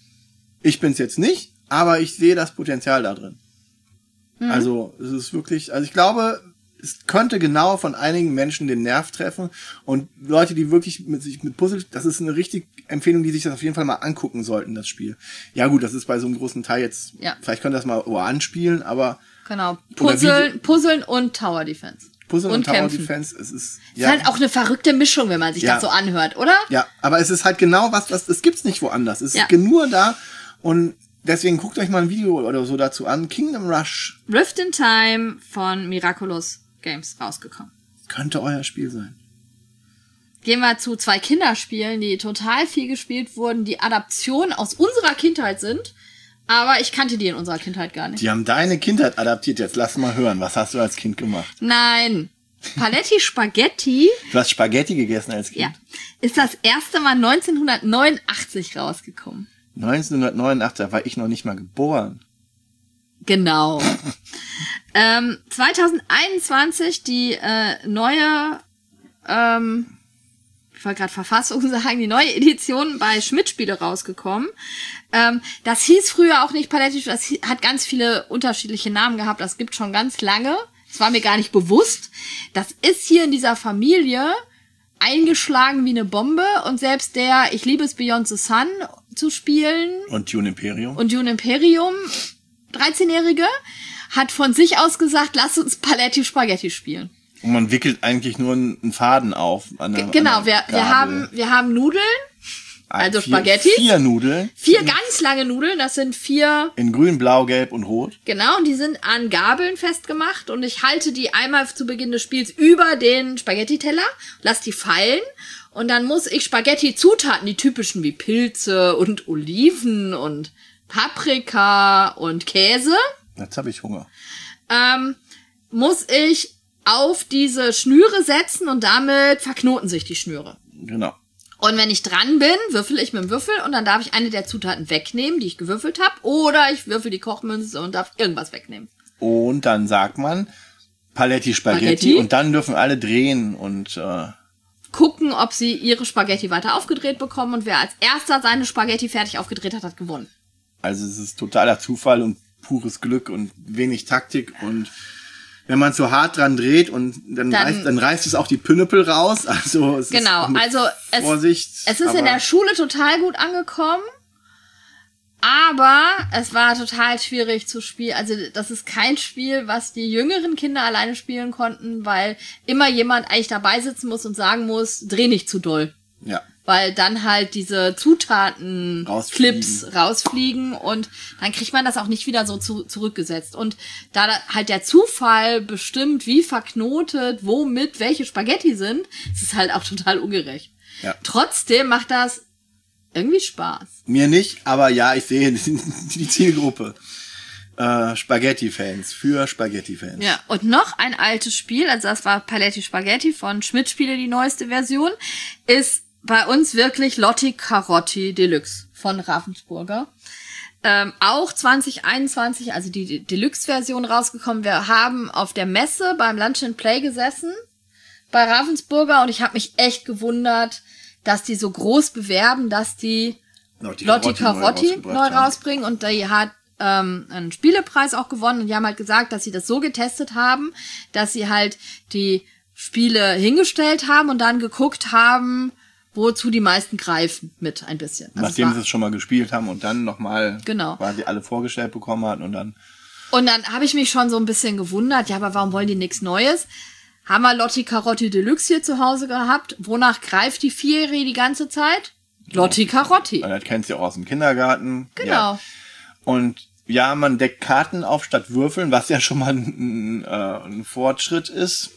Ich bin's jetzt nicht, aber ich sehe das Potenzial da drin. Mhm. Also, es ist wirklich, also ich glaube, es könnte genau von einigen Menschen den Nerv treffen und Leute, die wirklich mit sich mit Puzzle, das ist eine richtig Empfehlung, die sich das auf jeden Fall mal angucken sollten, das Spiel. Ja gut, das ist bei so einem großen Teil jetzt, ja. Vielleicht können das mal oh, anspielen, aber genau, Puzzeln, Puzzeln und Tower Defense. Puzzeln und, und Tower Kämpfen. Defense, es ist ja. Ist halt auch eine verrückte Mischung, wenn man sich ja. das so anhört, oder? Ja, aber es ist halt genau was, was es gibt's nicht woanders. Es ja. ist nur da und deswegen guckt euch mal ein Video oder so dazu an. Kingdom Rush. Rift in Time von Miraculous Games rausgekommen. Könnte euer Spiel sein. Gehen wir zu zwei Kinderspielen, die total viel gespielt wurden, die Adaptionen aus unserer Kindheit sind, aber ich kannte die in unserer Kindheit gar nicht. Die haben deine Kindheit adaptiert. Jetzt lass mal hören, was hast du als Kind gemacht? Nein. Paletti Spaghetti. Du hast Spaghetti gegessen als Kind? Ja. Ist das erste Mal neunzehnhundertneunundachtzig rausgekommen. neunzehnhundertneunundachtzig, da war ich noch nicht mal geboren. Genau. ähm, zwanzig einundzwanzig die äh, neue, ähm, ich wollte gerade Verfassung sagen, die neue Edition bei Schmidt-Spiele rausgekommen. Ähm, das hieß früher auch nicht Paletti, das hat ganz viele unterschiedliche Namen gehabt, das gibt schon ganz lange. Das war mir gar nicht bewusst. Das ist hier in dieser Familie eingeschlagen wie eine Bombe und selbst der Ich liebe es Beyond the Sun zu spielen Und Dune Imperium. und Dune Imperium, dreizehnjährige, hat von sich aus gesagt, lass uns Paletti Spaghetti spielen. Und man wickelt eigentlich nur einen Faden auf. An der, Genau, an der wir, wir haben, wir haben Nudeln, also vier, Spaghetti. Vier Nudeln. Vier ganz lange Nudeln, das sind vier, In grün, blau, gelb und rot. genau, und die sind an Gabeln festgemacht und ich halte die einmal zu Beginn des Spiels über den Spaghetti-Teller, lass die fallen und dann muss ich Spaghetti-Zutaten, die typischen wie Pilze und Oliven und Paprika und Käse, Jetzt habe ich Hunger. ähm, muss ich auf diese Schnüre setzen und damit verknoten sich die Schnüre. Genau. Und wenn ich dran bin, würfel ich mit dem Würfel und dann darf ich eine der Zutaten wegnehmen, die ich gewürfelt habe, oder ich würfel die Kochmünze und darf irgendwas wegnehmen. Und dann sagt man Paletti Spaghetti, Spaghetti. und dann dürfen alle drehen und äh, Gucken, ob sie ihre Spaghetti weiter aufgedreht bekommen und wer als erster seine Spaghetti fertig aufgedreht hat, hat gewonnen. also es ist totaler Zufall und pures Glück und wenig Taktik und wenn man zu hart dran dreht und dann, Dann- reißt, dann reißt es auch die Pinnepel raus. Also es Genau, ist mit also es, Vorsicht. es ist aber in der Schule total gut angekommen, aber es war total schwierig zu spielen. Also das ist kein Spiel, was die jüngeren Kinder alleine spielen konnten, weil immer jemand eigentlich dabei sitzen muss und sagen muss, dreh nicht zu doll. ja. Weil dann halt diese Zutaten, Rausfliegen. Clips rausfliegen und dann kriegt man das auch nicht wieder so zu, zurückgesetzt. Und da halt der Zufall bestimmt, wie verknotet, womit welche Spaghetti sind, ist es halt auch total ungerecht. Ja. Trotzdem macht das irgendwie Spaß. Mir nicht, aber ja, ich sehe die Zielgruppe. Äh, Spaghetti-Fans, für Spaghetti-Fans. Ja, und noch ein altes Spiel, also das war Paletti Spaghetti von Schmidt Spiele, die neueste Version, ist bei uns wirklich Lotti Carotti Deluxe von Ravensburger. Ähm, auch zwanzig einundzwanzig, also die Deluxe-Version rausgekommen. Wir haben auf der Messe beim Lunch and Play gesessen bei Ravensburger und ich habe mich echt gewundert, dass die so groß bewerben, dass die Lotti Lotti Carotti neu Carotti rausgebracht neu haben. rausbringen und die hat ähm, einen Spielepreis auch gewonnen und die haben halt gesagt, dass sie das so getestet haben, dass sie halt die Spiele hingestellt haben und dann geguckt haben, wozu die meisten greifen mit ein bisschen. Also Nachdem es sie war, es schon mal gespielt haben und dann nochmal Genau. quasi alle vorgestellt bekommen hatten und dann und dann habe ich mich schon so ein bisschen gewundert, ja, aber warum wollen die nichts Neues? Haben wir Lotti Carotti Deluxe hier zu Hause gehabt? Wonach greift die Vierjährige die ganze Zeit? Lotti Carotti. weil das kennst du ja auch aus dem Kindergarten. Genau. Ja. Und ja, man deckt Karten auf statt Würfeln, was ja schon mal ein, äh, ein Fortschritt ist.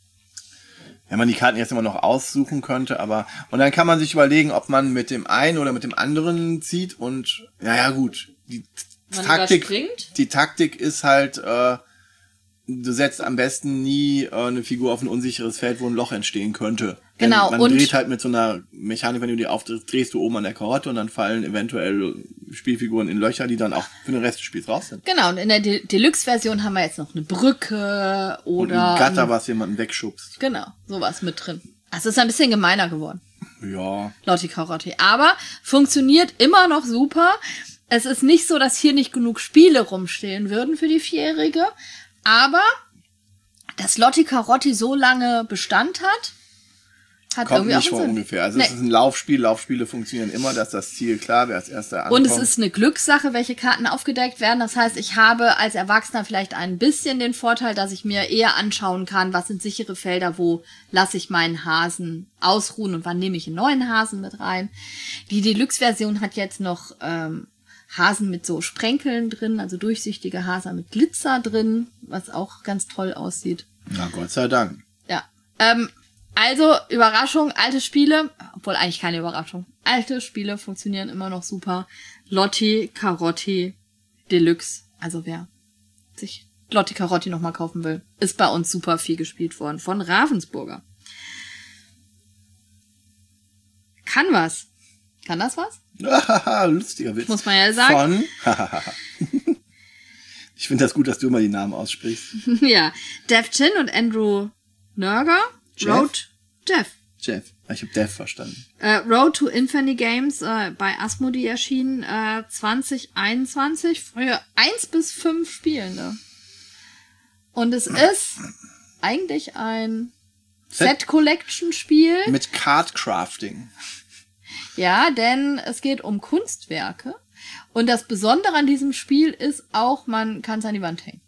Wenn man die Karten jetzt immer noch aussuchen könnte, aber und dann kann man sich überlegen, ob man mit dem einen oder mit dem anderen zieht und ja, ja gut, die Man Taktik, überspringt? die Taktik ist halt, äh, du setzt am besten nie äh, eine Figur auf ein unsicheres Feld, wo ein Loch entstehen könnte. Denn Genau, man und- dreht halt mit so einer Mechanik, wenn du die aufdrehst, drehst du oben an der Karotte und dann fallen eventuell Spielfiguren in Löcher, die dann auch für den Rest des Spiels raus sind. Genau, und in der De- Deluxe-Version haben wir jetzt noch eine Brücke Und oder ein Gatter, was jemanden wegschubst. genau, sowas mit drin. Also es ist ein bisschen gemeiner geworden. Ja. Lotti Carotti. Aber funktioniert immer noch super. Es ist nicht so, dass hier nicht genug Spiele rumstehen würden für die Vierjährige. Aber dass Lotti Carotti so lange Bestand hat, hat Kommt irgendwie nicht auch von einen Sinn. ungefähr. Also Nee. es ist ein Laufspiel. Laufspiele funktionieren immer, dass das Ziel klar, wer als erster ankommt. Und es ist eine Glückssache, welche Karten aufgedeckt werden. Das heißt, ich habe als Erwachsener vielleicht ein bisschen den Vorteil, dass ich mir eher anschauen kann, was sind sichere Felder, wo lasse ich meinen Hasen ausruhen und wann nehme ich einen neuen Hasen mit rein. Die Deluxe-Version hat jetzt noch ähm, Hasen mit so Sprenkeln drin, also durchsichtige Hasen mit Glitzer drin, was auch ganz toll aussieht. Na Gott sei Dank. Ja. Ähm, also, Überraschung, alte Spiele, obwohl eigentlich keine Überraschung. Alte Spiele funktionieren immer noch super. Lotti Carotti Deluxe. Also wer sich Lotti Carotti nochmal kaufen will, ist bei uns super viel gespielt worden. Von Ravensburger. Kann was. Kann das was? Lustiger Witz. Muss man ja sagen. Von Ich finde das gut, dass du immer die Namen aussprichst. Ja, Dev Chin und Andrew Nurger. Jeff? Road Jeff. Jeff. Ich habe Dev verstanden. Äh, Road to Infinity Games äh, bei Asmodee erschienen äh, zwanzig einundzwanzig für eins bis fünf Spielende. Und es ist eigentlich ein Set-Collection-Spiel. Mit Card-Crafting. Ja, denn es geht um Kunstwerke. Und das Besondere an diesem Spiel ist auch, man kann es an die Wand hängen.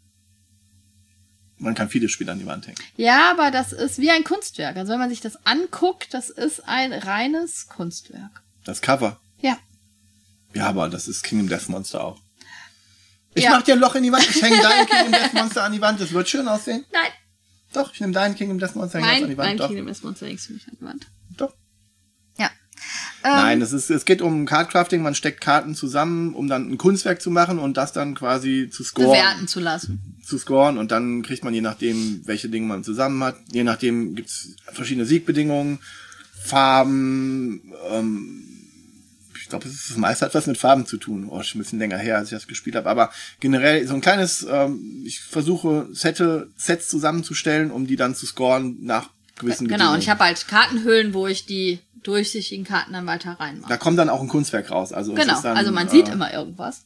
Man kann viele Spiele an die Wand hängen. Ja, aber das ist wie ein Kunstwerk. Also wenn man sich das anguckt, das ist ein reines Kunstwerk. Das Cover? Ja. Ja, aber das ist Kingdom Death Monster auch. Ich Ja. mach dir ein Loch in die Wand, ich hänge dein Kingdom Death Monster an die Wand. Das wird schön aussehen. Nein. Doch, ich nehme deinen Kingdom Death Monster häng das Mein, an die Wand. mein Doch. Kingdom Death Monster hängst du mich an die Wand. Doch. Ja. Nein, es ist, es geht um Cardcrafting. Man steckt Karten zusammen, um dann ein Kunstwerk zu machen und das dann quasi zu scoren. Bewerten zu lassen. Zu scoren und dann kriegt man je nachdem, welche Dinge man zusammen hat. Je nachdem gibt's verschiedene Siegbedingungen, Farben. Ähm, ich glaube, es ist das meiste hat was mit Farben zu tun. Oh, schon ein bisschen länger her, als ich das gespielt habe. Aber generell so ein kleines. Ähm, ich versuche Sette, Sets zusammenzustellen, um die dann zu scoren nach gewissen Genau. Bedingungen. Und ich habe halt Kartenhüllen, wo ich die durchsichtigen Karten dann weiter reinmache. Da kommt dann auch ein Kunstwerk raus. Also es Genau. ist dann, Also man sieht äh, immer irgendwas.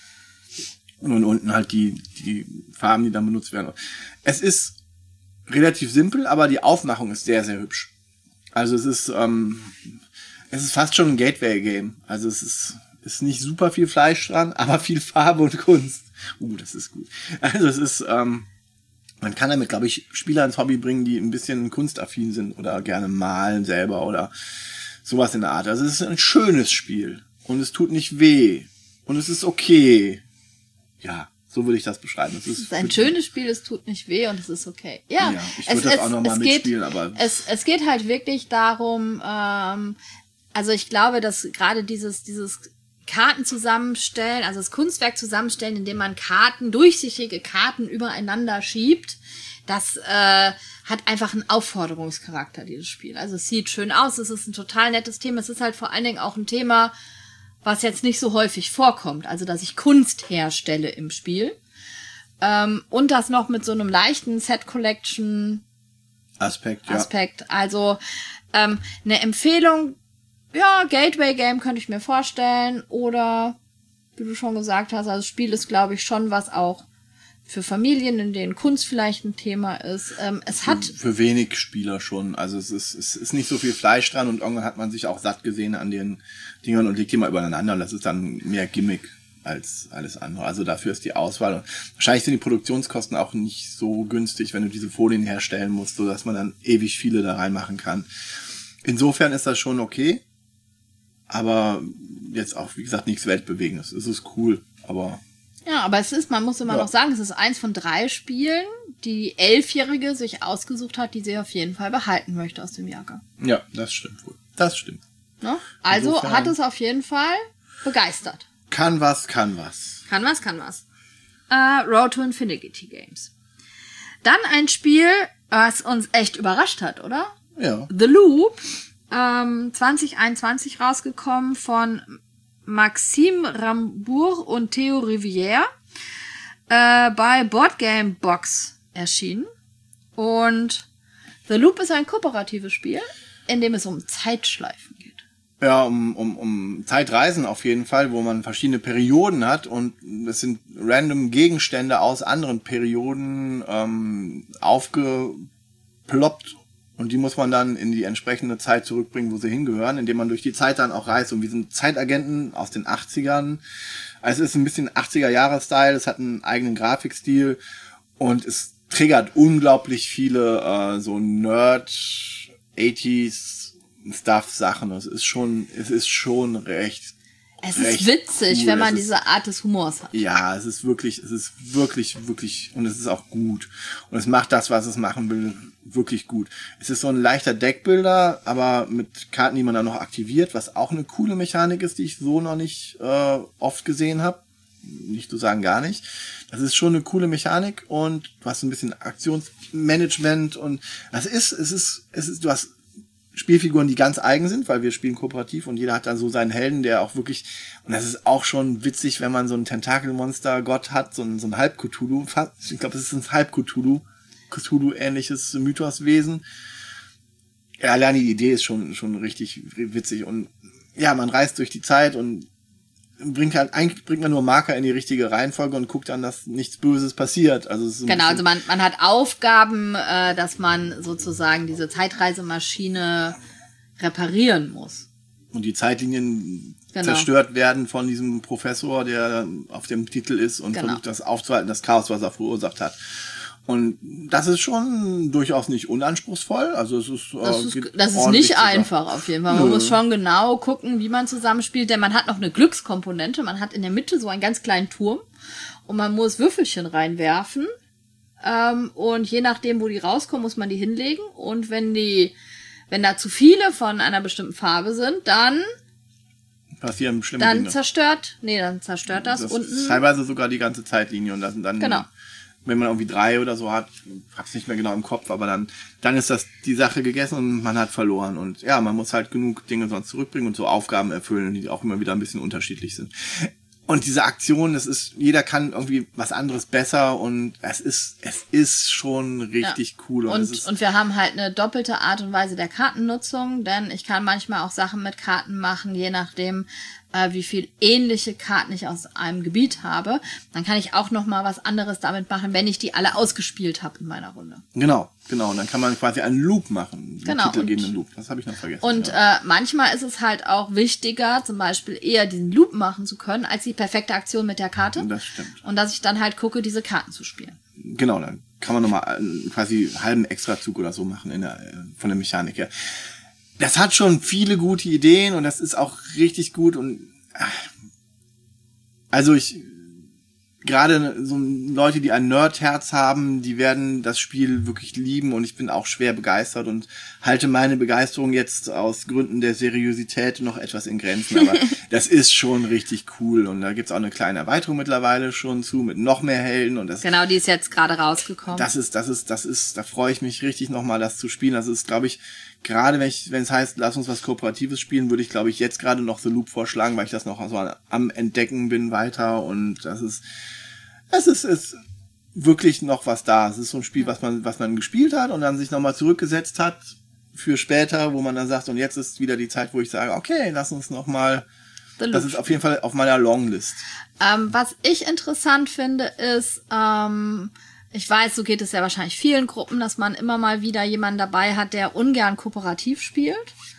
Und unten halt die, die Farben, die dann benutzt werden. Es ist relativ simpel, aber die Aufmachung ist sehr, sehr hübsch. Also es ist, ähm, es ist fast schon ein Gateway-Game. Also es ist, ist nicht super viel Fleisch dran, aber viel Farbe und Kunst. Uh, das ist gut. Also es ist, ähm, man kann damit, glaube ich, Spieler ins Hobby bringen, die ein bisschen kunstaffin sind oder gerne malen selber oder sowas in der Art. Also es ist ein schönes Spiel und es tut nicht weh und es ist okay. Ja, so würde ich das beschreiben. Es ist, Es ist ein schönes Spiel, es tut nicht weh und es ist okay. Ja, Ja, ich es, würde das es, auch noch mal es mitspielen, geht, aber- es, es geht halt wirklich darum, ähm, also ich glaube, dass gerade dieses, dieses Karten zusammenstellen, also das Kunstwerk zusammenstellen, indem man Karten, durchsichtige Karten übereinander schiebt, das äh, hat einfach einen Aufforderungscharakter, dieses Spiel. Also es sieht schön aus, es ist ein total nettes Thema, es ist halt vor allen Dingen auch ein Thema, was jetzt nicht so häufig vorkommt, also dass ich Kunst herstelle im Spiel. Ähm, und das noch mit so einem leichten Set-Collection-Aspekt. Aspekt, ja. Also ähm, eine Empfehlung, ja, Gateway-Game könnte ich mir vorstellen. Oder, wie du schon gesagt hast, also das Spiel ist, glaube ich, schon was auch für Familien, in denen Kunst vielleicht ein Thema ist. Ähm, es hat... Für, für wenig Spieler schon. Also es ist, es ist nicht so viel Fleisch dran und irgendwann hat man sich auch satt gesehen an den Dingern und legt die mal übereinander und das ist dann mehr Gimmick als alles andere. Also dafür ist die Auswahl. Und wahrscheinlich sind die Produktionskosten auch nicht so günstig, wenn du diese Folien herstellen musst, so dass man dann ewig viele da reinmachen kann. Insofern ist das schon okay. Aber jetzt auch, wie gesagt, nichts Weltbewegendes. Es ist cool, aber... Ja, aber es ist, man muss immer Ja. noch sagen, es ist eins von drei Spielen, die die Elfjährige sich ausgesucht hat, die sie auf jeden Fall behalten möchte aus dem Jahrgang. Ja, das stimmt wohl. Das stimmt. Ne? Also Insofern- hat es auf jeden Fall begeistert. Kann was, kann was. Kann was, kann was. Äh, Road to Infinity Games. Dann ein Spiel, was uns echt überrascht hat, oder? Ja. The Loop, ähm, zwanzig einundzwanzig rausgekommen von Maxime Rambourg und Theo Rivière, äh, bei Boardgame Box erschienen. Und The Loop ist ein kooperatives Spiel, in dem es um Zeitschleifen geht. Ja, um, um, um Zeitreisen auf jeden Fall, wo man verschiedene Perioden hat und es sind random Gegenstände aus anderen Perioden ähm, aufgeploppt und die muss man dann in die entsprechende Zeit zurückbringen, wo sie hingehören, indem man durch die Zeit dann auch reist. Und wir sind Zeitagenten aus den achtzigern. Also es ist ein bisschen achtziger-Jahre-Style, es hat einen eigenen Grafikstil und es triggert unglaublich viele äh, so Nerd achtziger Stuff-Sachen. Es ist schon, es ist schon recht. Es recht ist witzig, cool. wenn man Es ist- diese Art des Humors hat. Ja, es ist wirklich, es ist wirklich, wirklich, und es ist auch gut. Und es macht das, was es machen will, wirklich gut. Es ist so ein leichter Deckbuilder, aber mit Karten, die man dann noch aktiviert, was auch eine coole Mechanik ist, die ich so noch nicht äh, oft gesehen habe. Nicht zu sagen, gar nicht. Das ist schon eine coole Mechanik und du hast ein bisschen Aktionsmanagement und das ist, es ist, es ist, du hast Spielfiguren, die ganz eigen sind, weil wir spielen kooperativ und jeder hat dann so seinen Helden, der auch wirklich, und das ist auch schon witzig, wenn man so ein Tentakelmonster-Gott hat, so ein, so ein Halb-Cthulhu, ich glaube, es ist ein Halb-Cthulhu, Cthulhu-ähnliches Mythoswesen. Ja, allein die Idee ist schon, schon richtig witzig und ja, man reist durch die Zeit und bringt halt, eigentlich bringt man nur Marker in die richtige Reihenfolge und guckt dann, dass nichts Böses passiert. Also es ist genau, also man, man hat Aufgaben, äh, dass man sozusagen diese Zeitreisemaschine reparieren muss. Und die Zeitlinien genau. zerstört werden von diesem Professor, der auf dem Titel ist und genau. versucht, das aufzuhalten, das Chaos, was er verursacht hat. Und das ist schon durchaus nicht unanspruchsvoll. Also es ist, das äh, ist, das ist nicht einfach auf jeden Fall. Man Nö. muss schon genau gucken, wie man zusammenspielt, denn man hat noch eine Glückskomponente. Man hat in der Mitte so einen ganz kleinen Turm und man muss Würfelchen reinwerfen. Ähm, und je nachdem, wo die rauskommen, muss man die hinlegen. Und wenn die, wenn da zu viele von einer bestimmten Farbe sind, dann passieren schlimme dann Dinge. zerstört, nee, dann zerstört das, das unten. Ist teilweise sogar die ganze Zeitlinie und das sind dann Genau. wenn man irgendwie drei oder so hat, hab's nicht mehr genau im Kopf, aber dann, dann ist das die Sache gegessen und man hat verloren. Und ja, man muss halt genug Dinge sonst zurückbringen und so Aufgaben erfüllen, die auch immer wieder ein bisschen unterschiedlich sind. Und diese Aktion, das ist, jeder kann irgendwie was anderes besser und es ist, es ist schon richtig ja. cool. Und, Und, es ist, und wir haben halt eine doppelte Art und Weise der Kartennutzung, denn ich kann manchmal auch Sachen mit Karten machen, je nachdem, äh, wie viel ähnliche Karten ich aus einem Gebiet habe. Dann kann ich auch noch mal was anderes damit machen, wenn ich die alle ausgespielt habe in meiner Runde. Genau, genau. Und dann kann man quasi einen Loop machen. Einen genau. titelgebenden Loop. Das habe ich noch vergessen. Und ja. äh, manchmal ist es halt auch wichtiger, zum Beispiel eher diesen Loop machen zu können, als die perfekte Aktion mit der Karte. Das stimmt. Und dass ich dann halt gucke, diese Karten zu spielen. Genau, dann kann man nochmal quasi einen halben Extrazug oder so machen in der, von der Mechanik her. Das hat schon viele gute Ideen und das ist auch richtig gut und also ich gerade so Leute, die ein Nerdherz haben, die werden das Spiel wirklich lieben und ich bin auch schwer begeistert und halte meine Begeisterung jetzt aus Gründen der Seriosität noch etwas in Grenzen, aber das ist schon richtig cool und da gibt's auch eine kleine Erweiterung mittlerweile schon zu mit noch mehr Helden und das genau, die ist jetzt gerade rausgekommen. Das ist, das ist, das ist, da freue ich mich richtig nochmal, das zu spielen. Das ist, glaube ich, gerade wenn ich, wenn es heißt, lass uns was Kooperatives spielen, würde ich, glaube ich, jetzt gerade noch The Loop vorschlagen, weil ich das noch so am Entdecken bin weiter und das ist, es ist, ist wirklich noch was da. Es ist so ein Spiel, was man, was man gespielt hat und dann sich nochmal zurückgesetzt hat für später, wo man dann sagt, und jetzt ist wieder die Zeit, wo ich sage, okay, lass uns nochmal, das ist auf jeden Fall auf meiner Longlist. Ähm, was ich interessant finde, ist, ähm, ich weiß, so geht es ja wahrscheinlich vielen Gruppen, dass man immer mal wieder jemanden dabei hat, der ungern kooperativ spielt.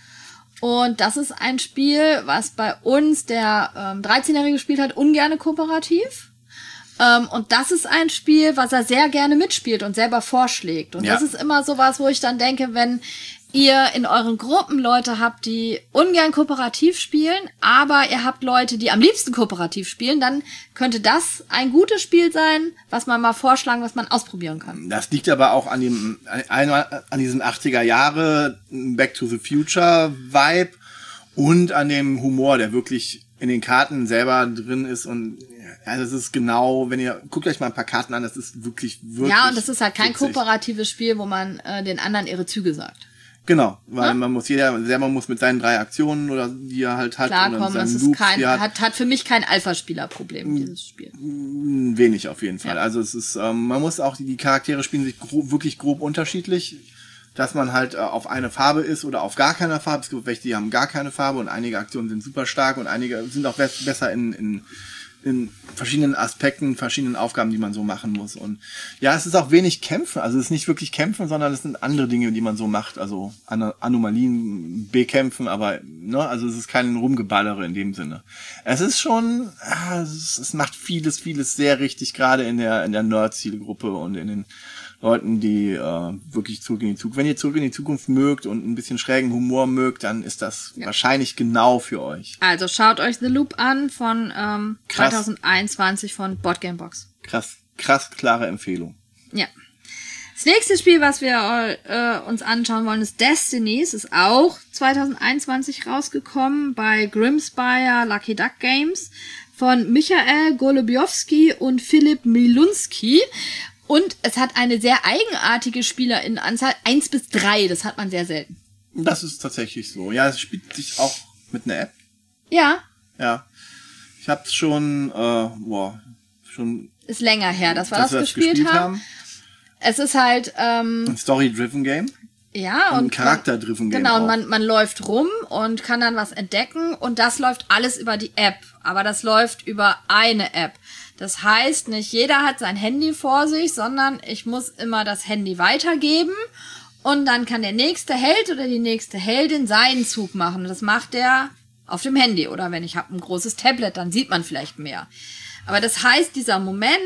Und das ist ein Spiel, was bei uns der ähm, dreizehnjährige gespielt hat, ungerne kooperativ. Ähm, und das ist ein Spiel, was er sehr gerne mitspielt und selber vorschlägt. Und ja. das ist immer sowas, wo ich dann denke, wenn ihr in euren Gruppen Leute habt, die ungern kooperativ spielen, aber ihr habt Leute, die am liebsten kooperativ spielen, dann könnte das ein gutes Spiel sein, was man mal vorschlagen, was man ausprobieren kann. Das liegt aber auch an dem, einmal an diesem achtziger Jahre Back to the Future Vibe und an dem Humor, der wirklich in den Karten selber drin ist und ja, das ist genau, wenn ihr, guckt euch mal ein paar Karten an, das ist wirklich, wirklich Ja, und das ist halt kein witzig. Kooperatives Spiel, wo man äh, den anderen ihre Züge sagt. Genau, weil Ja? man muss, jeder selber muss mit seinen drei Aktionen oder die er halt hat Klarkommen, und das seinen ist Loops, kein, die er hat, hat, hat für mich kein Alpha-Spieler-Problem, dieses Spiel. wenig auf jeden Fall. Ja. Also es ist, ähm, man muss auch, die, die Charaktere spielen sich grob, wirklich grob unterschiedlich, dass man halt äh, auf eine Farbe ist oder auf gar keiner Farbe. Es gibt welche, die haben gar keine Farbe und einige Aktionen sind super stark und einige sind auch be- besser in, in in verschiedenen Aspekten, verschiedenen Aufgaben, die man so machen muss. Und ja, es ist auch wenig Kämpfen. Also es ist nicht wirklich Kämpfen, sondern es sind andere Dinge, die man so macht. Also An- Anomalien bekämpfen, aber ne, also es ist kein Rumgeballere in dem Sinne. Es ist schon, ah, es, es macht vieles, vieles sehr richtig, gerade in der in der Nerd-Zielgruppe und in den Leuten, die äh, wirklich zurück in die Zukunft. Wenn ihr zurück in die Zukunft mögt und ein bisschen schrägen Humor mögt, dann ist das ja. wahrscheinlich genau für euch. Also schaut euch The Loop an von ähm, Krass. zwanzig einundzwanzig von Boardgamebox. Krass, krass, klare Empfehlung. Ja. Das nächste Spiel, was wir äh, uns anschauen wollen, ist Destiny. Es ist auch zwanzig einundzwanzig rausgekommen bei Grimspire Lucky Duck Games von Michael Golubiowski und Philipp Milunski. Und es hat eine sehr eigenartige Spielerinnenanzahl, eins bis drei, das hat man sehr selten. Das ist tatsächlich so. Ja, es spielt sich auch mit einer App. Ja. Ja. Ich hab's schon, äh, boah, schon... Ist länger her, dass wir das, wir das gespielt, gespielt haben. haben. Es ist halt... Ähm, Ein Story-Driven Game. Ja, und und ein Charakter-Driven Game. Genau, auch. und man, man läuft rum und kann dann was entdecken und das läuft alles über die App. Aber das läuft über eine App. Das heißt, nicht jeder hat sein Handy vor sich, sondern ich muss immer das Handy weitergeben und dann kann der nächste Held oder die nächste Heldin seinen Zug machen. Das macht der auf dem Handy oder wenn ich habe ein großes Tablet, dann sieht man vielleicht mehr. Aber das heißt, dieser Moment,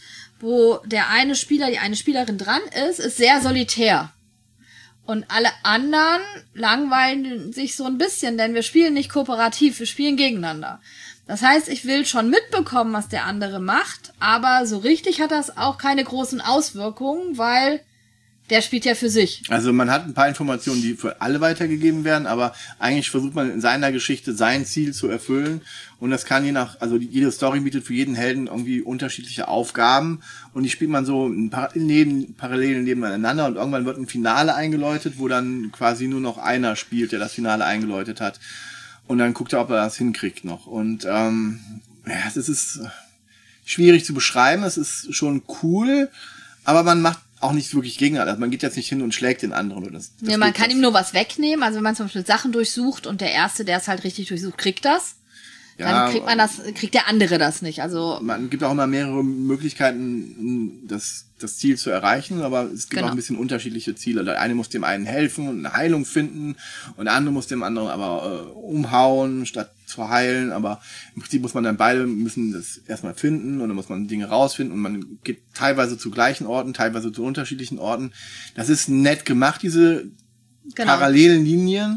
wo der eine Spieler, die eine Spielerin dran ist, ist sehr solitär. Und alle anderen langweilen sich so ein bisschen, denn wir spielen nicht kooperativ, wir spielen gegeneinander. Das heißt, ich will schon mitbekommen, was der andere macht, aber so richtig hat das auch keine großen Auswirkungen, weil der spielt ja für sich. Also man hat ein paar Informationen, die für alle weitergegeben werden, aber eigentlich versucht man in seiner Geschichte sein Ziel zu erfüllen und das kann je nach, also jede Story bietet für jeden Helden irgendwie unterschiedliche Aufgaben und die spielt man so neben, parallel nebeneinander und irgendwann wird ein Finale eingeläutet, wo dann quasi nur noch einer spielt, der das Finale eingeläutet hat und dann guckt er, ob er das hinkriegt noch und ähm, ja, das ist schwierig zu beschreiben, es ist schon cool, aber man macht auch nicht wirklich gegeneinander. Also man geht jetzt nicht hin und schlägt den anderen. Das, das ja, man kann das. ihm nur was wegnehmen. Also wenn man zum Beispiel Sachen durchsucht und der Erste, der es halt richtig durchsucht, kriegt das. Ja, dann kriegt man das, kriegt der andere das nicht. Also man gibt auch immer mehrere Möglichkeiten, das, das Ziel zu erreichen, aber es gibt genau. auch ein bisschen unterschiedliche Ziele. Der eine muss dem einen helfen und eine Heilung finden und der andere muss dem anderen aber äh, umhauen, statt zu heilen. Aber im Prinzip muss man dann beide müssen das erstmal finden und dann muss man Dinge rausfinden und man geht teilweise zu gleichen Orten, teilweise zu unterschiedlichen Orten. Das ist nett gemacht, diese genau. parallelen Linien.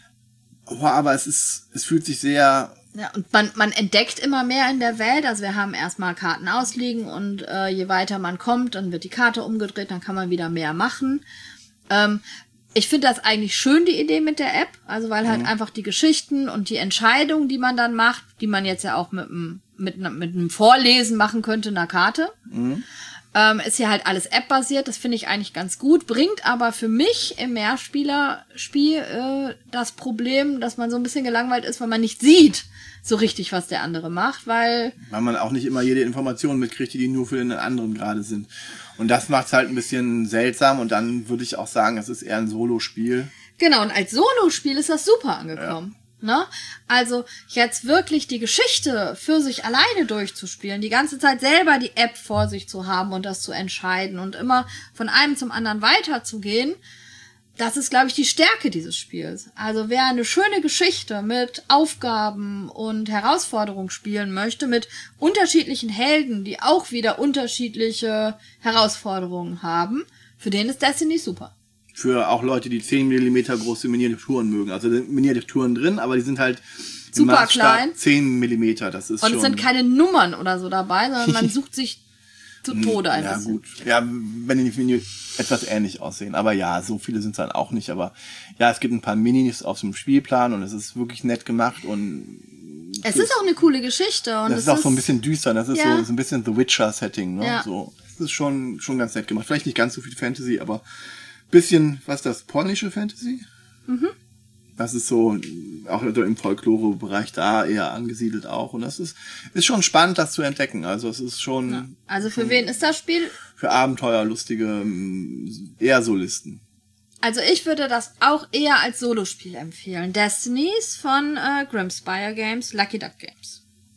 Oh, aber es ist, es fühlt sich sehr... Ja, und man, man entdeckt immer mehr in der Welt. Also wir haben erstmal Karten ausliegen und äh, je weiter man kommt, dann wird die Karte umgedreht, dann kann man wieder mehr machen. Ähm, ich finde das eigentlich schön, die Idee mit der App. Also weil halt mhm. einfach die Geschichten und die Entscheidungen, die man dann macht, die man jetzt ja auch mit einem mit, mit einem Vorlesen machen könnte in einer Karte, mhm. ähm, ist hier halt alles App-basiert. Das finde ich eigentlich ganz gut. Bringt aber für mich im Mehrspielerspiel äh, das Problem, dass man so ein bisschen gelangweilt ist, weil man nicht sieht, so richtig, was der andere macht, weil... Weil man auch nicht immer jede Information mitkriegt, die nur für den anderen gerade sind. Und das macht es halt ein bisschen seltsam und dann würde ich auch sagen, es ist eher ein Solo-Spiel. Genau, und als Solo-Spiel ist das super angekommen. Ja. Ne? Also jetzt wirklich die Geschichte für sich alleine durchzuspielen, die ganze Zeit selber die App vor sich zu haben und das zu entscheiden und immer von einem zum anderen weiterzugehen, das ist, glaube ich, die Stärke dieses Spiels. Also wer eine schöne Geschichte mit Aufgaben und Herausforderungen spielen möchte, mit unterschiedlichen Helden, die auch wieder unterschiedliche Herausforderungen haben, für den ist Destiny super. Für auch Leute, die zehn Millimeter große Miniaturen mögen. Also da sind Miniaturen drin, aber die sind halt super klein. zehn Millimeter, das ist und schon... Und es sind keine Nummern oder so dabei, sondern man sucht sich zu Tode ein ja, bisschen. Gut. Ja, wenn die Minis etwas ähnlich aussehen. Aber ja, so viele sind es dann auch nicht. Aber ja, es gibt ein paar Minis auf dem Spielplan und es ist wirklich nett gemacht und es ist auch eine coole Geschichte. Und das es ist auch ist so ein bisschen düster. Das ist ja. so, so ein bisschen The Witcher-Setting. Ne? Ja. So, das ist schon, schon ganz nett gemacht. Vielleicht nicht ganz so viel Fantasy, aber bisschen, was ist das, polnische Fantasy? Mhm. Das ist so, auch im Folklore-Bereich da eher angesiedelt auch. Und das ist, ist schon spannend, das zu entdecken. Also es ist schon... Ja. Also für wen ist das Spiel? Für Abenteuerlustige, eher Solisten. Also ich würde das auch eher als Solospiel empfehlen. Destinies von äh, Grimspire Games, Lucky Duck Games.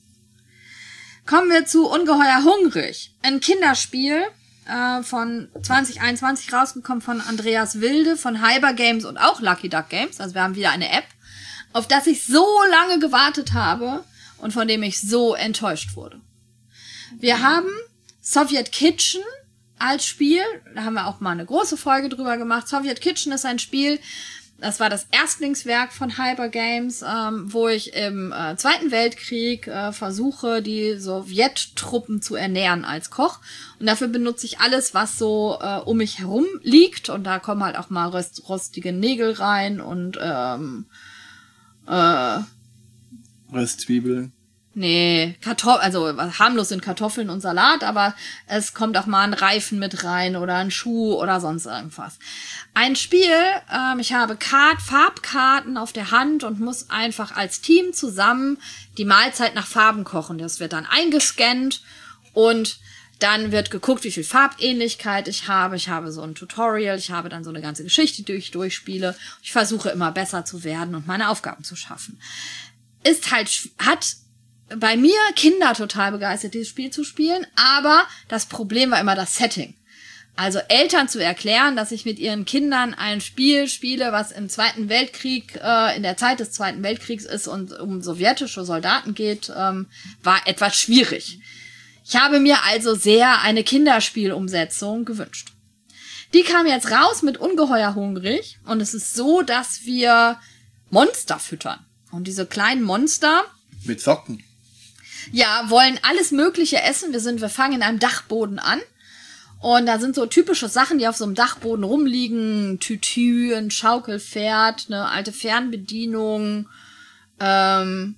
Kommen wir zu Ungeheuer Hungrig. Ein Kinderspiel äh, von zwanzig einundzwanzig rausgekommen von Andreas Wilde von Hyper Games und auch Lucky Duck Games. Also wir haben wieder eine App, auf das ich so lange gewartet habe und von dem ich so enttäuscht wurde. Wir haben Soviet Kitchen als Spiel. Da haben wir auch mal eine große Folge drüber gemacht. Soviet Kitchen ist ein Spiel, das war das Erstlingswerk von Hyper Games, ähm, wo ich im äh, Zweiten Weltkrieg äh, versuche, die Sowjettruppen zu ernähren als Koch. Und dafür benutze ich alles, was so äh, um mich herum liegt. Und da kommen halt auch mal rost rostige Nägel rein und ähm, äh, Röstzwiebeln. Nee, Kartoffeln, also harmlos sind Kartoffeln und Salat, aber es kommt auch mal ein Reifen mit rein oder ein Schuh oder sonst irgendwas. Ein Spiel, ähm, ich habe Kart, Farbkarten auf der Hand und muss einfach als Team zusammen die Mahlzeit nach Farben kochen. Das wird dann eingescannt und dann wird geguckt, wie viel Farbähnlichkeit ich habe. Ich habe so ein Tutorial, ich habe dann so eine ganze Geschichte, die ich durchspiele. Ich versuche immer besser zu werden und meine Aufgaben zu schaffen. Ist halt, hat bei mir Kinder total begeistert, dieses Spiel zu spielen, aber das Problem war immer das Setting. Also Eltern zu erklären, dass ich mit ihren Kindern ein Spiel spiele, was im Zweiten Weltkrieg, äh, in der Zeit des Zweiten Weltkriegs ist und um sowjetische Soldaten geht, ähm, war etwas schwierig. Ich habe mir also sehr eine Kinderspielumsetzung gewünscht. Die kam jetzt raus mit Ungeheuer hungrig und es ist so, dass wir Monster füttern. Und diese kleinen Monster mit Socken. Ja, wollen alles Mögliche essen. Wir sind, wir fangen in einem Dachboden an. Und da sind so typische Sachen, die auf so einem Dachboden rumliegen. Tütü, ein Schaukelpferd, eine alte Fernbedienung, ähm,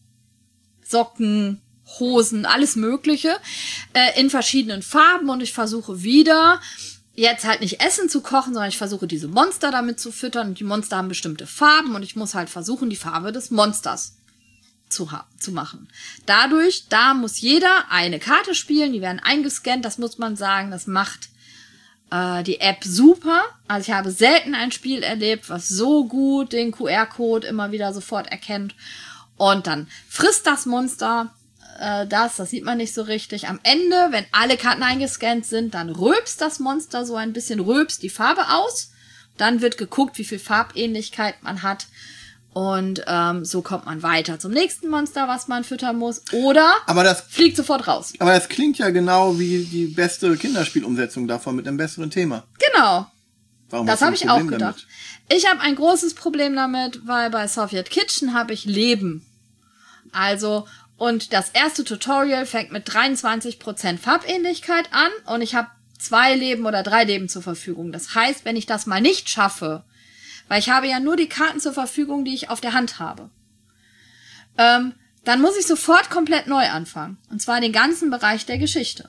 Socken, Hosen, alles Mögliche. Äh, in verschiedenen Farben. Und ich versuche wieder, jetzt halt nicht Essen zu kochen, sondern ich versuche diese Monster damit zu füttern. Und die Monster haben bestimmte Farben. Und ich muss halt versuchen, die Farbe des Monsters zu, ha- zu machen. Dadurch, da muss jeder eine Karte spielen, die werden eingescannt, das muss man sagen, das macht äh, die App super. Also ich habe selten ein Spiel erlebt, was so gut den Q R-Code immer wieder sofort erkennt. Und dann frisst das Monster äh, das, das sieht man nicht so richtig. Am Ende, wenn alle Karten eingescannt sind, dann rülpst das Monster so ein bisschen, rülpst die Farbe aus. Dann wird geguckt, wie viel Farbähnlichkeit man hat. Und ähm, so kommt man weiter zum nächsten Monster, was man füttern muss. Oder aber das fliegt sofort raus. Aber das klingt ja genau wie die beste Kinderspielumsetzung davon mit einem besseren Thema. Genau. Warum das habe ich auch gedacht. Damit? Ich habe ein großes Problem damit, weil bei Soviet Kitchen habe ich Leben. Also, und das erste Tutorial fängt mit dreiundzwanzig Prozent Farbähnlichkeit an und ich habe zwei Leben oder drei Leben zur Verfügung. Das heißt, wenn ich das mal nicht schaffe, weil ich habe ja nur die Karten zur Verfügung, die ich auf der Hand habe. Ähm, dann muss ich sofort komplett neu anfangen. Und zwar den ganzen Bereich der Geschichte.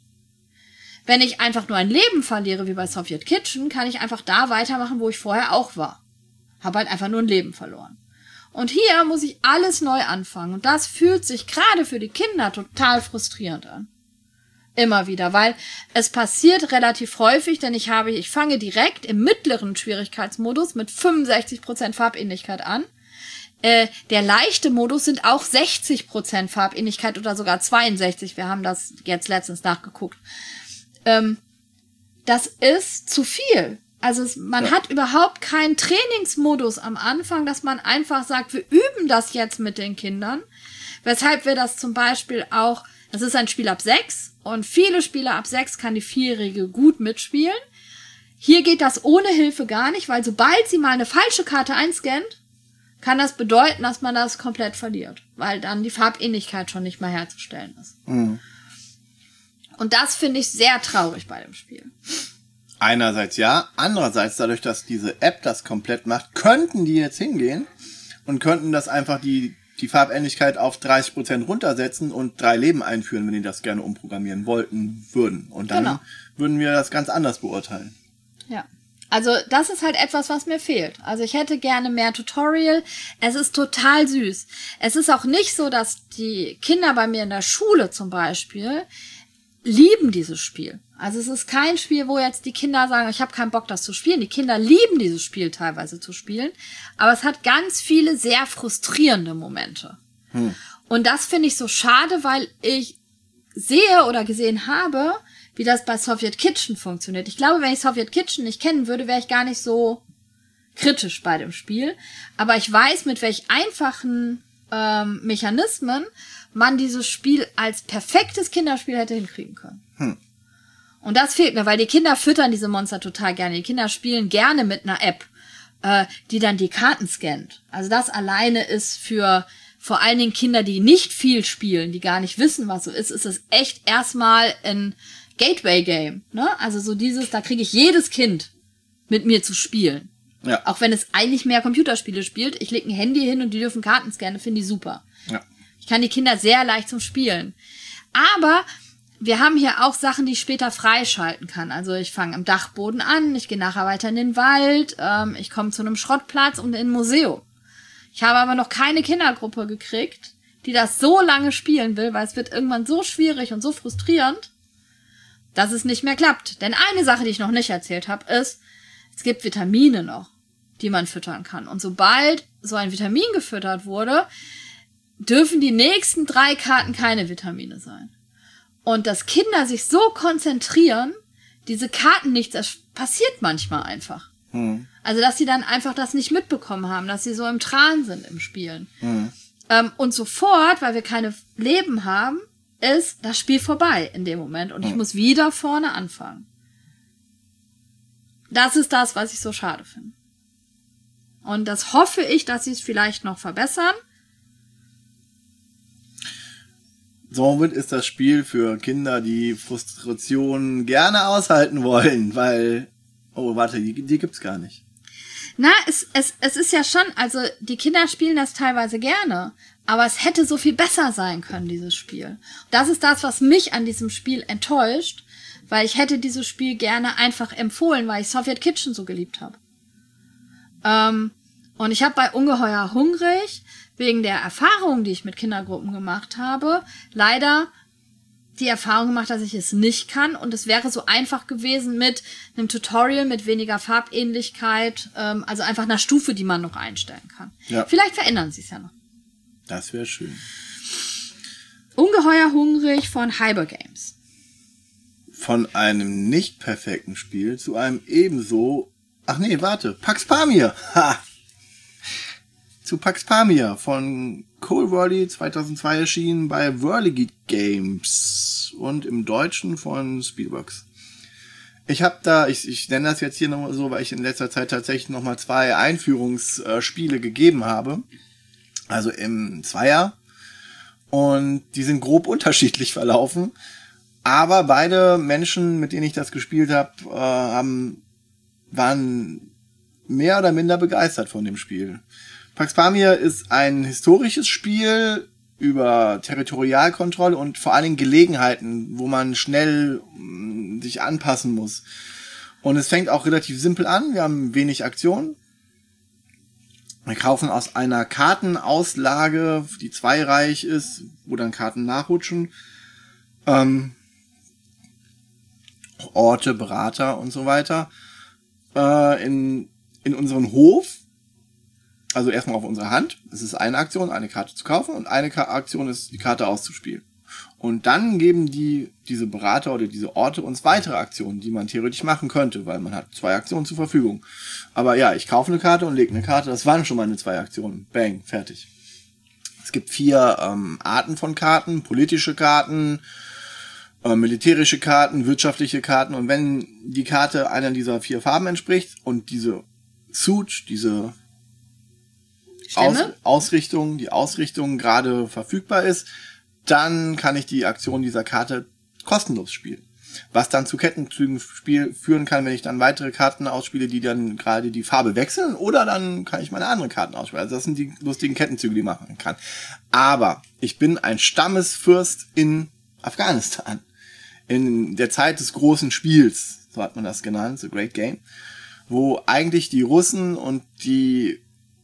Wenn ich einfach nur ein Leben verliere, wie bei Soviet Kitchen, kann ich einfach da weitermachen, wo ich vorher auch war. Habe halt einfach nur ein Leben verloren. Und hier muss ich alles neu anfangen. Und das fühlt sich gerade für die Kinder total frustrierend an. Immer wieder, weil es passiert relativ häufig, denn ich habe, ich fange direkt im mittleren Schwierigkeitsmodus mit fünfundsechzig Prozent Farbähnlichkeit an. Äh, der leichte Modus sind auch sechzig Prozent Farbähnlichkeit oder sogar zweiundsechzig. Wir haben das jetzt letztens nachgeguckt. Ähm, das ist zu viel. Also es, man ja. hat überhaupt keinen Trainingsmodus am Anfang, dass man einfach sagt, wir üben das jetzt mit den Kindern. Weshalb wir das zum Beispiel auch, das ist ein Spiel ab sechs und viele Spieler ab sechs kann die Vierjährige gut mitspielen. Hier geht das ohne Hilfe gar nicht, weil sobald sie mal eine falsche Karte einscannt, kann das bedeuten, dass man das komplett verliert, weil dann die Farbähnlichkeit schon nicht mehr herzustellen ist. Mhm. Und das finde ich sehr traurig bei dem Spiel. Einerseits ja, andererseits dadurch, dass diese App das komplett macht, könnten die jetzt hingehen und könnten das einfach die die Farbähnlichkeit auf dreißig Prozent runtersetzen und drei Leben einführen, wenn die das gerne umprogrammieren wollten, würden. Und dann genau. würden wir das ganz anders beurteilen. Ja. Also das ist halt etwas, was mir fehlt. Also ich hätte gerne mehr Tutorial. Es ist total süß. Es ist auch nicht so, dass die Kinder bei mir in der Schule zum Beispiel lieben dieses Spiel. Also es ist kein Spiel, wo jetzt die Kinder sagen, ich habe keinen Bock, das zu spielen. Die Kinder lieben dieses Spiel teilweise zu spielen. Aber es hat ganz viele sehr frustrierende Momente. Hm. Und das finde ich so schade, weil ich sehe oder gesehen habe, wie das bei Soviet Kitchen funktioniert. Ich glaube, wenn ich Soviet Kitchen nicht kennen würde, wäre ich gar nicht so kritisch bei dem Spiel. Aber ich weiß, mit welch einfachen ähm, Mechanismen man dieses Spiel als perfektes Kinderspiel hätte hinkriegen können. Hm. Und das fehlt mir, weil die Kinder füttern diese Monster total gerne. Die Kinder spielen gerne mit einer App, äh, die dann die Karten scannt. Also das alleine ist für vor allen Dingen Kinder, die nicht viel spielen, die gar nicht wissen, was so ist, ist es echt erstmal ein Gateway-Game. Ne? Also so dieses, da kriege ich jedes Kind mit mir zu spielen. Ja. Auch wenn es eigentlich mehr Computerspiele spielt. Ich lege ein Handy hin und die dürfen Karten scannen, finde ich super. Ja. Ich kann die Kinder sehr leicht zum Spielen. Aber wir haben hier auch Sachen, die ich später freischalten kann. Also ich fange am Dachboden an, ich gehe nachher weiter in den Wald, ähm, ich komme zu einem Schrottplatz und in ein Museum. Ich habe aber noch keine Kindergruppe gekriegt, die das so lange spielen will, weil es wird irgendwann so schwierig und so frustrierend, dass es nicht mehr klappt. Denn eine Sache, die ich noch nicht erzählt habe, ist, es gibt Vitamine noch, die man füttern kann. Und sobald so ein Vitamin gefüttert wurde, dürfen die nächsten drei Karten keine Vitamine sein. Und dass Kinder sich so konzentrieren, diese Karten nichts, das passiert manchmal einfach. Hm. Also, dass sie dann einfach das nicht mitbekommen haben, dass sie so im Tran sind im Spielen. Hm. Ähm, und sofort, weil wir keine Leben haben, ist das Spiel vorbei in dem Moment. Und hm. ich muss wieder vorne anfangen. Das ist das, was ich so schade finde. Und das hoffe ich, dass sie es vielleicht noch verbessern. Somit ist das Spiel für Kinder, die Frustration gerne aushalten wollen, weil, oh, warte, die, die gibt's gar nicht. Na, es, es, es ist ja schon, also die Kinder spielen das teilweise gerne, aber es hätte so viel besser sein können, dieses Spiel. Das ist das, was mich an diesem Spiel enttäuscht, weil ich hätte dieses Spiel gerne einfach empfohlen, weil ich Soviet Kitchen so geliebt habe. Ähm, und ich habe bei Ungeheuer hungrig, wegen der Erfahrung, die ich mit Kindergruppen gemacht habe, leider die Erfahrung gemacht, dass ich es nicht kann. Und es wäre so einfach gewesen mit einem Tutorial, mit weniger Farbähnlichkeit, ähm, also einfach einer Stufe, die man noch einstellen kann. Ja. Vielleicht verändern sie es ja noch. Das wäre schön. Ungeheuer hungrig von Hyper Games. Von einem nicht perfekten Spiel zu einem ebenso... Ach nee, warte. Pax Pamir. Ha! Zu Pax Pamir von Cole Worley zweitausendzwei erschienen bei Whirligig Games und im Deutschen von Spielworks. Ich habe da, ich, ich nenne das jetzt hier noch so, weil ich in letzter Zeit tatsächlich noch mal zwei Einführungsspiele gegeben habe. Also im Zweier. Und die sind grob unterschiedlich verlaufen. Aber beide Menschen, mit denen ich das gespielt habe, äh, haben, waren mehr oder minder begeistert von dem Spiel. Pax Pamir ist ein historisches Spiel über Territorialkontrolle und vor allen Dingen Gelegenheiten, wo man schnell mh, sich anpassen muss. Und es fängt auch relativ simpel an. Wir haben wenig Aktion. Wir kaufen aus einer Kartenauslage, die zweireich ist, wo dann Karten nachrutschen. Ähm, Orte, Berater und so weiter. Äh, in, in unseren Hof. Also erstmal auf unsere Hand. Es ist eine Aktion, eine Karte zu kaufen und eine Ka- Aktion ist, die Karte auszuspielen. Und dann geben die, diese Berater oder diese Orte uns weitere Aktionen, die man theoretisch machen könnte, weil man hat zwei Aktionen zur Verfügung. Aber ja, ich kaufe eine Karte und lege eine Karte, das waren schon meine zwei Aktionen. Bang, fertig. Es gibt vier ähm, Arten von Karten, politische Karten, äh, militärische Karten, wirtschaftliche Karten. Und wenn die Karte einer dieser vier Farben entspricht und diese Suit, diese Aus, Ausrichtung, die Ausrichtung gerade verfügbar ist, dann kann ich die Aktion dieser Karte kostenlos spielen. Was dann zu Kettenzügen spiel, führen kann, wenn ich dann weitere Karten ausspiele, die dann gerade die Farbe wechseln, oder dann kann ich meine anderen Karten ausspielen. Also das sind die lustigen Kettenzüge, die man machen kann. Aber ich bin ein Stammesfürst in Afghanistan. In der Zeit des großen Spiels, so hat man das genannt, The Great Game, wo eigentlich die Russen und die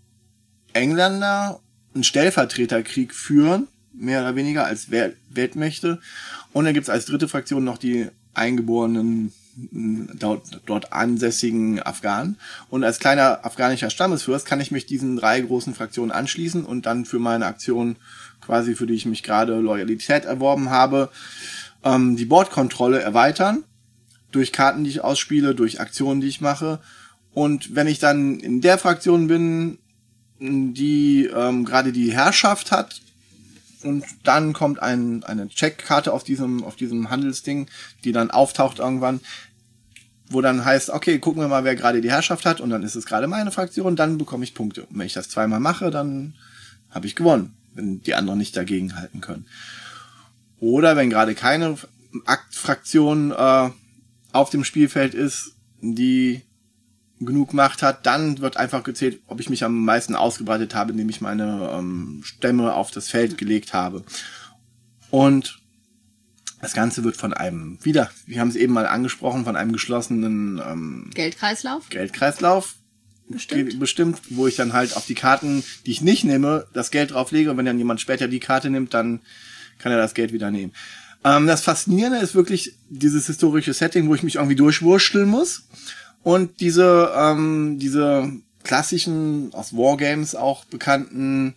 Engländer einen Stellvertreterkrieg führen, mehr oder weniger als Weltmächte. Und dann gibt es als dritte Fraktion noch die eingeborenen, dort, dort ansässigen Afghanen. Und als kleiner afghanischer Stammesfürst kann ich mich diesen drei großen Fraktionen anschließen und dann für meine Aktion, quasi für die ich mich gerade Loyalität erworben habe, ähm, die Bordkontrolle erweitern. Durch Karten, die ich ausspiele, durch Aktionen, die ich mache. Und wenn ich dann in der Fraktion bin, die ähm, gerade die Herrschaft hat, und dann kommt ein, eine Checkkarte auf diesem, auf diesem Handelsding, die dann auftaucht irgendwann, wo dann heißt, okay, gucken wir mal, wer gerade die Herrschaft hat, und dann ist es gerade meine Fraktion, dann bekomme ich Punkte. Und wenn ich das zweimal mache, dann habe ich gewonnen, wenn die anderen nicht dagegen halten können. Oder wenn gerade keine Fraktion äh, auf dem Spielfeld ist, die genug Macht hat, dann wird einfach gezählt, ob ich mich am meisten ausgebreitet habe, indem ich meine ähm, Stämme auf das Feld gelegt habe. Und das Ganze wird von einem, wieder, wir haben es eben mal angesprochen, von einem geschlossenen ähm, Geldkreislauf. Geldkreislauf Bestimmt. bestimmt, wo ich dann halt auf die Karten, die ich nicht nehme, das Geld drauflege und wenn dann jemand später die Karte nimmt, dann kann er das Geld wieder nehmen. Ähm, das Faszinierende ist wirklich dieses historische Setting, wo ich mich irgendwie durchwurschteln muss und diese ähm, diese klassischen, aus Wargames auch bekannten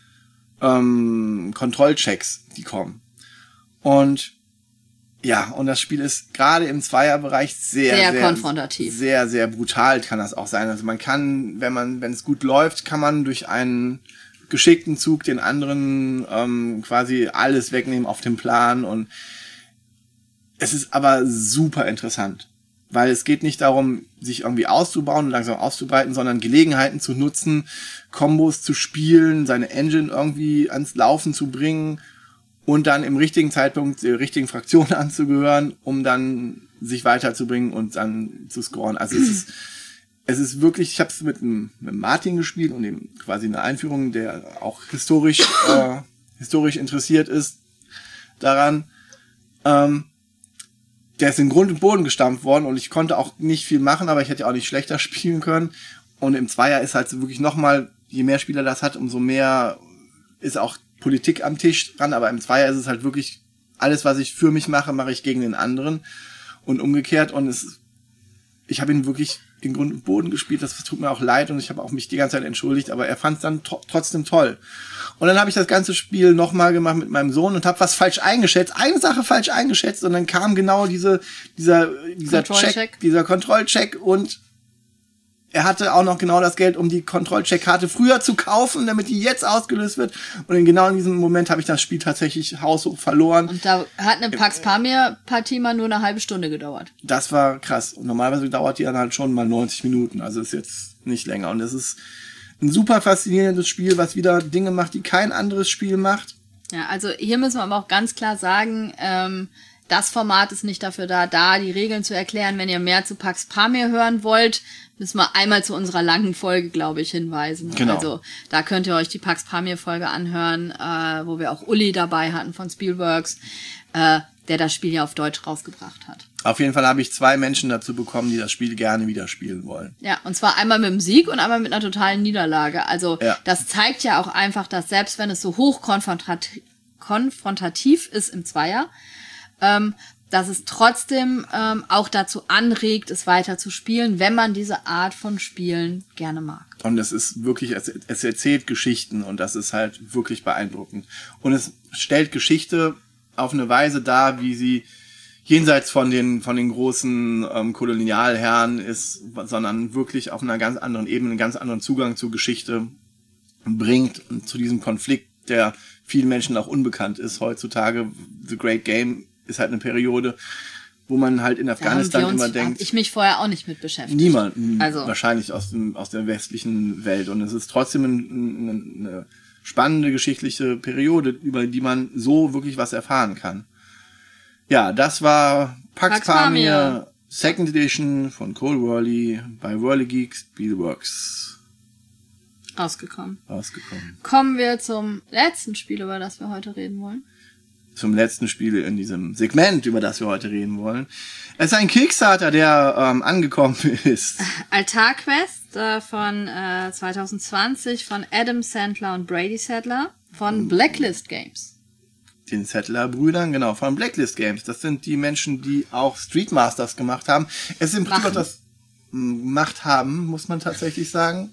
ähm, Kontrollchecks, die kommen. Und ja, und das Spiel ist gerade im Zweierbereich sehr, sehr, sehr konfrontativ. Sehr, sehr brutal kann das auch sein. Also man kann, wenn man, wenn es gut läuft, kann man durch einen geschickten Zug den anderen ähm, quasi alles wegnehmen auf dem Plan. Und es ist aber super interessant, weil es geht nicht darum, sich irgendwie auszubauen und langsam auszubreiten, sondern Gelegenheiten zu nutzen, Kombos zu spielen, seine Engine irgendwie ans Laufen zu bringen und dann im richtigen Zeitpunkt der richtigen Fraktion anzugehören, um dann sich weiterzubringen und dann zu scoren. Also es ist, es ist wirklich, ich habe es mit, mit Martin gespielt und dem quasi eine Einführung, der auch historisch äh, historisch interessiert ist daran. Ähm, der ist in Grund und Boden gestampft worden und ich konnte auch nicht viel machen, aber ich hätte auch nicht schlechter spielen können. Und im Zweier ist halt so wirklich nochmal, je mehr Spieler das hat, umso mehr ist auch Politik am Tisch dran, aber im Zweier ist es halt wirklich, alles, was ich für mich mache, mache ich gegen den anderen und umgekehrt und es, ich habe ihn wirklich in Grund und Boden gespielt, das tut mir auch leid und ich habe auch mich die ganze Zeit entschuldigt, aber er fand es dann to- trotzdem toll. Und dann habe ich das ganze Spiel nochmal gemacht mit meinem Sohn und habe was falsch eingeschätzt, eine Sache falsch eingeschätzt und dann kam genau diese, dieser, dieser Check, dieser Kontrollcheck und er hatte auch noch genau das Geld, um die Kontrollcheckkarte früher zu kaufen, damit die jetzt ausgelöst wird. Und in genau in diesem Moment habe ich das Spiel tatsächlich haushoch verloren. Und da hat eine Pax Pamir-Partie mal nur eine halbe Stunde gedauert. Das war krass. Und normalerweise dauert die dann halt schon mal neunzig Minuten. Also ist jetzt nicht länger. Und es ist ein super faszinierendes Spiel, was wieder Dinge macht, die kein anderes Spiel macht. Ja, also hier müssen wir aber auch ganz klar sagen, ähm, das Format ist nicht dafür da, da die Regeln zu erklären. Wenn ihr mehr zu Pax Pamir hören wollt, müssen wir einmal zu unserer langen Folge, glaube ich, hinweisen. Genau. Also da könnt ihr euch die Pax Pamir-Folge anhören, äh, wo wir auch Uli dabei hatten von Spielworks, äh, der das Spiel ja auf Deutsch rausgebracht hat. Auf jeden Fall habe ich zwei Menschen dazu bekommen, die das Spiel gerne wieder spielen wollen. Ja, und zwar einmal mit dem Sieg und einmal mit einer totalen Niederlage. Also ja. Das zeigt ja auch einfach, dass selbst wenn es so hoch konfrontat- konfrontativ ist im Zweier, ähm, dass es trotzdem ähm, auch dazu anregt, es weiter zu spielen, wenn man diese Art von Spielen gerne mag. Und es ist wirklich, es, es erzählt Geschichten und das ist halt wirklich beeindruckend. Und es stellt Geschichte auf eine Weise dar, wie sie jenseits von den von den großen ähm, Kolonialherren ist, sondern wirklich auf einer ganz anderen Ebene, einen ganz anderen Zugang zur Geschichte bringt und zu diesem Konflikt, der vielen Menschen auch unbekannt ist heutzutage. The Great Game ist halt eine Periode, wo man halt in Afghanistan uns, immer denkt, ich mich vorher auch nicht mit beschäftigt. Niemand, also. wahrscheinlich aus dem aus der westlichen Welt. Und es ist trotzdem ein, ein, eine spannende geschichtliche Periode, über die man so wirklich was erfahren kann. Ja, das war Pax, Pax Pamir, Pamir, Second Edition von Cole Worley bei Whirly Geek Spielworks. Rausgekommen. Rausgekommen. Kommen wir zum letzten Spiel, über das wir heute reden wollen. Zum letzten Spiel in diesem Segment, über das wir heute reden wollen. Es ist ein Kickstarter, der ähm, angekommen ist. Altarquest äh, von äh, zwanzig zwanzig von Adam Sandler und Brady Sadler von Blacklist Games. Den Sadler-Brüdern, genau, von Blacklist Games. Das sind die Menschen, die auch Street Masters gemacht haben. Es ist im Prinzip das gemacht haben, muss man tatsächlich sagen.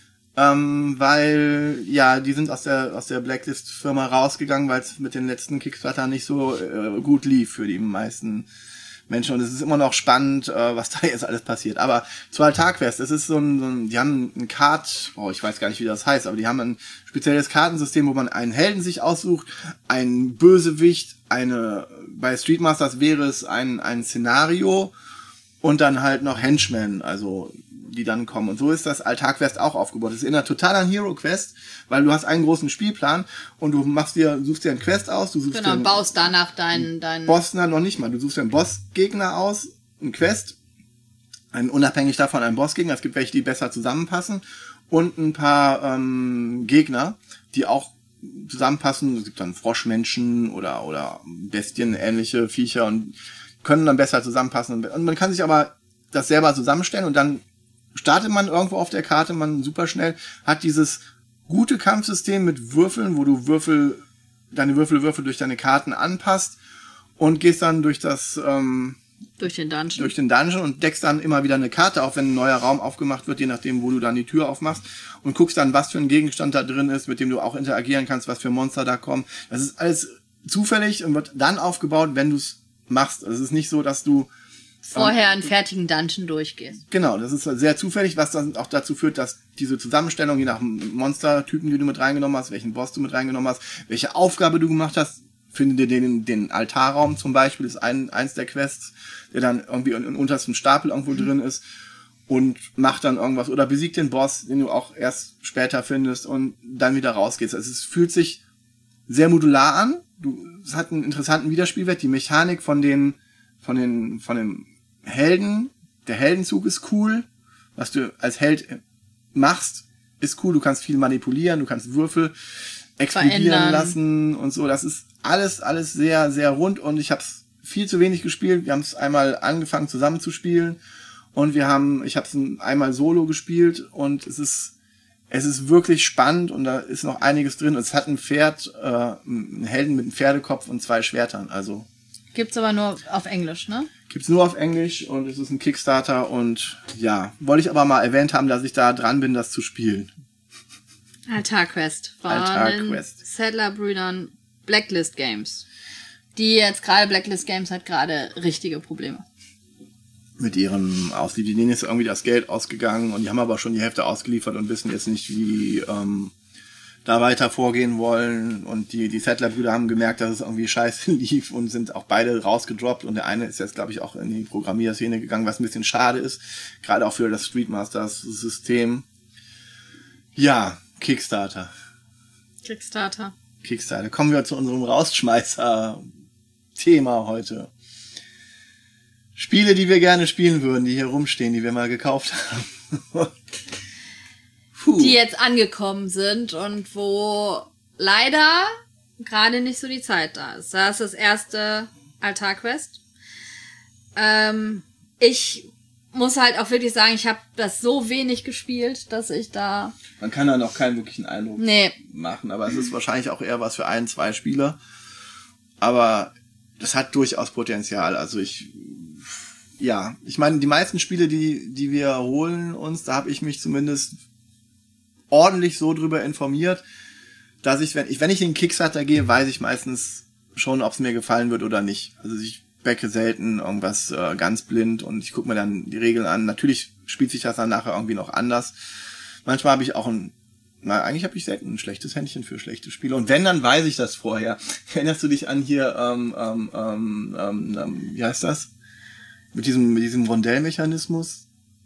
Ähm, weil, ja, die sind aus der aus der Blacklist-Firma rausgegangen, weil es mit den letzten Kickstarter nicht so äh, gut lief für die meisten Menschen. Und es ist immer noch spannend, äh, was da jetzt alles passiert. Aber zu Altarquest, es ist so ein, so ein, die haben ein Kart, oh, ich weiß gar nicht, wie das heißt, aber die haben ein spezielles Kartensystem, wo man einen Helden sich aussucht, einen Bösewicht, eine, bei Street Masters wäre es ein, ein Szenario und dann halt noch Henchmen, also die dann kommen. Und so ist das Altarquest auch aufgebaut. Das erinnert total an Hero Quest, weil du hast einen großen Spielplan und du machst dir, suchst dir einen Quest aus, du suchst genau, dir einen, baust danach deinen, deinen Boss, na, noch nicht mal. Du suchst dir einen Bossgegner aus, einen Quest, ein unabhängig davon ein Bossgegner. Es gibt welche, die besser zusammenpassen. Und ein paar ähm, Gegner, die auch zusammenpassen. Es gibt dann Froschmenschen oder oder Bestien, ähnliche Viecher und können dann besser zusammenpassen. Und man kann sich aber das selber zusammenstellen und dann startet man irgendwo auf der Karte, man super schnell, hat dieses gute Kampfsystem mit Würfeln, wo du Würfel, deine Würfelwürfel durch deine Karten anpasst und gehst dann durch das ähm, Durch den Dungeon. Durch den Dungeon und deckst dann immer wieder eine Karte auf, wenn ein neuer Raum aufgemacht wird, je nachdem, wo du dann die Tür aufmachst und guckst dann, was für ein Gegenstand da drin ist, mit dem du auch interagieren kannst, was für Monster da kommen. Das ist alles zufällig und wird dann aufgebaut, wenn du es machst. Also es ist nicht so, dass du vorher einen fertigen Dungeon durchgehst. Genau, das ist sehr zufällig, was dann auch dazu führt, dass diese Zusammenstellung, je nach Monstertypen, die du mit reingenommen hast, welchen Boss du mit reingenommen hast, welche Aufgabe du gemacht hast, finde dir den, den Altarraum zum Beispiel, ist ein, eins der Quests, der dann irgendwie im untersten Stapel irgendwo drin ist und macht dann irgendwas oder besiegt den Boss, den du auch erst später findest und dann wieder rausgehst. Also es fühlt sich sehr modular an. Du, es hat einen interessanten Wiederspielwert. Die Mechanik von den, von den, von den Helden, der Heldenzug ist cool. Was du als Held machst, ist cool. Du kannst viel manipulieren, du kannst Würfel explodieren verändern lassen und so. Das ist alles, alles sehr, sehr rund und ich habe es viel zu wenig gespielt. Wir haben es einmal angefangen zusammen zu spielen und wir haben, ich habe es einmal solo gespielt und es ist, es ist wirklich spannend und da ist noch einiges drin. Es hat ein Pferd, äh, einen Helden mit einem Pferdekopf und zwei Schwertern. Also gibt's aber nur auf Englisch, ne? Gibt's nur auf Englisch und es ist ein Kickstarter und ja, wollte ich aber mal erwähnt haben, dass ich da dran bin, das zu spielen. Altarquest von Altarquest. den Settler-Brüdern Blacklist Games. Die jetzt gerade, Blacklist Games hat gerade richtige Probleme. Mit ihrem Auslieferung. Denen ist irgendwie das Geld ausgegangen und die haben aber schon die Hälfte ausgeliefert und wissen jetzt nicht, wie ähm, da weiter vorgehen wollen. Und die, die Settler-Brüder haben gemerkt, dass es irgendwie scheiße lief und sind auch beide rausgedroppt. Und der eine ist jetzt, glaube ich, auch in die Programmierszene gegangen, was ein bisschen schade ist. Gerade auch für das Streetmasters-System. Ja, Kickstarter. Kickstarter. Kickstarter. Kommen wir zu unserem Rausschmeißer-Thema heute. Spiele, die wir gerne spielen würden, die hier rumstehen, die wir mal gekauft haben. Puh. Die jetzt angekommen sind und wo leider gerade nicht so die Zeit da ist. Da ist das erste Altarquest. Ähm, ich muss halt auch wirklich sagen, ich habe das so wenig gespielt, dass ich da... Man kann da noch keinen wirklichen Eindruck nee. machen, aber es ist wahrscheinlich auch eher was für ein, zwei Spieler. Aber das hat durchaus Potenzial. Also ich... Ja, ich meine, die meisten Spiele, die die wir holen uns, da habe ich mich zumindest ordentlich so drüber informiert, dass ich, wenn ich wenn ich in den Kickstarter gehe, weiß ich meistens schon, ob es mir gefallen wird oder nicht. Also ich backe selten irgendwas äh, ganz blind und ich gucke mir dann die Regeln an. Natürlich spielt sich das dann nachher irgendwie noch anders. Manchmal habe ich auch ein, na eigentlich habe ich selten ein schlechtes Händchen für schlechte Spiele. Und wenn, dann weiß ich das vorher. Erinnerst du dich an hier, ähm, ähm, ähm, ähm, wie heißt das? Mit diesem, mit diesem Rondellmechanismus?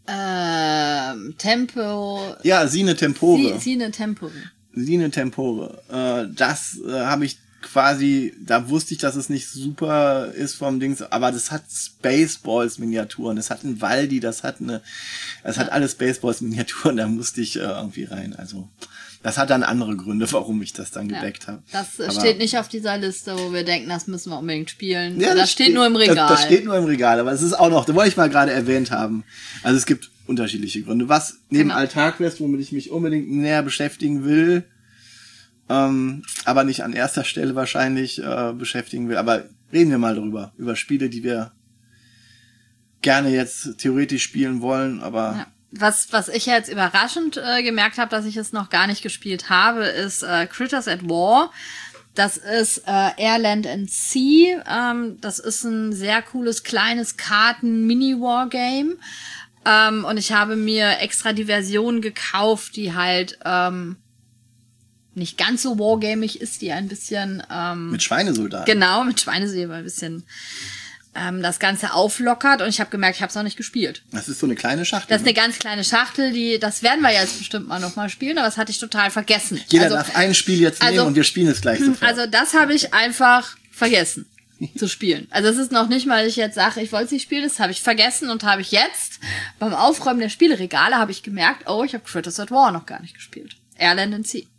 Ähm, Tempo... Ja, Sine Tempore. Sine Tempore. Sine Tempore. Äh, das äh, habe ich quasi, da wusste ich, dass es nicht super ist vom Dings, aber das hat Spaceballs-Miniaturen, das hat ein Waldi, das hat eine, das ja. hat alles Spaceballs-Miniaturen, da musste ich äh, irgendwie rein. Also das hat dann andere Gründe, warum ich das dann gedeckt ja, habe. Das aber steht nicht auf dieser Liste, wo wir denken, das müssen wir unbedingt spielen. Ja, das, das steht, steht nur im Regal. Das, das steht nur im Regal, aber es ist auch noch, das wollte ich mal gerade erwähnt haben. Also es gibt unterschiedliche Gründe. Was neben genau. Altarquest, womit ich mich unbedingt näher beschäftigen will, ähm, aber nicht an erster Stelle wahrscheinlich äh, beschäftigen will. Aber reden wir mal drüber, über Spiele, die wir gerne jetzt theoretisch spielen wollen, aber... Ja. Was, was ich jetzt überraschend äh, gemerkt habe, dass ich es noch gar nicht gespielt habe, ist äh, Critters at War. Das ist äh, Air, Land and Sea. Ähm, das ist ein sehr cooles, kleines Karten-Mini-War-Game. Ähm, und ich habe mir extra die Version gekauft, die halt ähm, nicht ganz so wargamig ist, die ein bisschen... Ähm, mit Schweinesoldaten. Genau, mit Schweinesoldaten, ein bisschen... Ähm, das Ganze auflockert und ich habe gemerkt, ich habe es noch nicht gespielt. Das ist so eine kleine Schachtel. Das ist eine ganz kleine Schachtel, die, das werden wir jetzt bestimmt mal nochmal spielen, aber das hatte ich total vergessen. Jeder also, darf ein Spiel jetzt nehmen also, und wir spielen es gleich sofort. Also das habe ich einfach vergessen. zu spielen. Also es ist noch nicht mal, ich jetzt sage, ich wollte es nicht spielen, das habe ich vergessen und habe ich jetzt beim Aufräumen der Spieleregale habe ich gemerkt, oh, ich habe Critters at War noch gar nicht gespielt. Airland and Sea.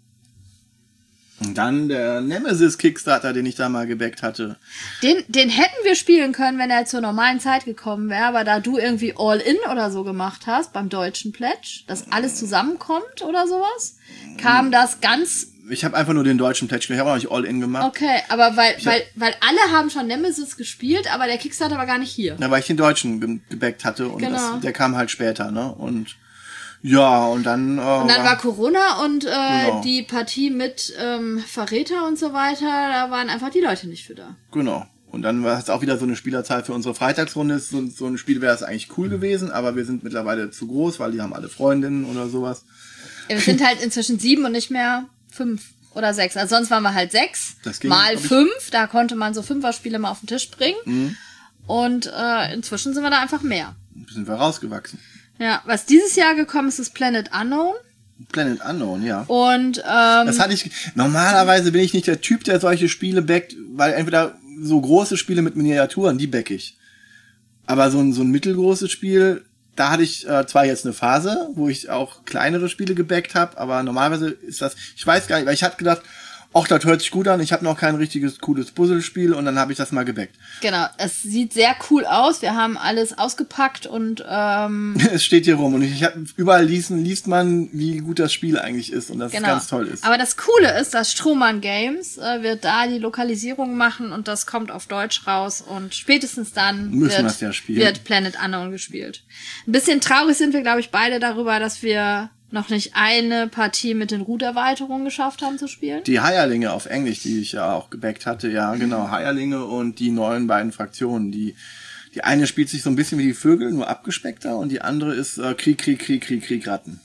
Und dann der Nemesis Kickstarter, den ich da mal gebackt hatte. Den, den hätten wir spielen können, wenn er zur normalen Zeit gekommen wäre, aber da du irgendwie All-In oder so gemacht hast beim deutschen Pledge, dass alles zusammenkommt oder sowas, kam das ganz... Ich habe einfach nur den deutschen Pledge, ich habe auch noch nicht All-In gemacht. Okay, aber weil, hab, weil, weil alle haben schon Nemesis gespielt, aber der Kickstarter war gar nicht hier. Ja, weil ich den deutschen ge gebackt hatte und genau. das, der kam halt später, ne? Und ja, und dann... Äh, und dann war, war Corona und äh, genau. die Partie mit ähm, Verräter und so weiter, da waren einfach die Leute nicht für da. Genau. Und dann war es auch wieder so eine Spielerzahl für unsere Freitagsrunde. So, so ein Spiel wäre es eigentlich cool gewesen, aber wir sind mittlerweile zu groß, weil die haben alle Freundinnen oder sowas. Ja, wir sind halt inzwischen sieben und nicht mehr fünf oder sechs. Also sonst waren wir halt sechs Das ging, mal fünf. Da konnte man so Fünfer-Spiele mal auf den Tisch bringen. Mhm. Und äh, inzwischen sind wir da einfach mehr. Sind wir rausgewachsen. Ja, was dieses Jahr gekommen ist, ist Planet Unknown. Planet Unknown, ja. Und ähm, das hatte ich. Normalerweise bin ich nicht der Typ, der solche Spiele backt, weil entweder so große Spiele mit Miniaturen, die back ich. Aber so ein so ein mittelgroßes Spiel, da hatte ich äh, zwar jetzt eine Phase, wo ich auch kleinere Spiele gebackt habe, aber normalerweise ist das, ich weiß gar nicht, weil ich hatte gedacht, ach, das hört sich gut an, ich habe noch kein richtiges cooles Puzzlespiel und dann habe ich das mal gebackt. Genau, es sieht sehr cool aus, wir haben alles ausgepackt und ähm, es steht hier rum und ich hab, überall lesen, liest man, wie gut das Spiel eigentlich ist und dass genau. es ganz toll ist. Aber das Coole ist, dass Strohmann Games äh, wird da die Lokalisierung machen und das kommt auf Deutsch raus und spätestens dann Müssen wird, ja spielen. wird Planet Unknown gespielt. Ein bisschen traurig sind wir, glaube ich, beide darüber, dass wir noch nicht eine Partie mit den Root-Erweiterungen geschafft haben zu spielen. Die Heierlinge auf Englisch, die ich ja auch gebackt hatte, ja genau, Heierlinge und die neuen beiden Fraktionen, die die eine spielt sich so ein bisschen wie die Vögel, nur abgespeckter und die andere ist äh, Krieg, Krieg, Krieg, Krieg, Krieg, Ratten.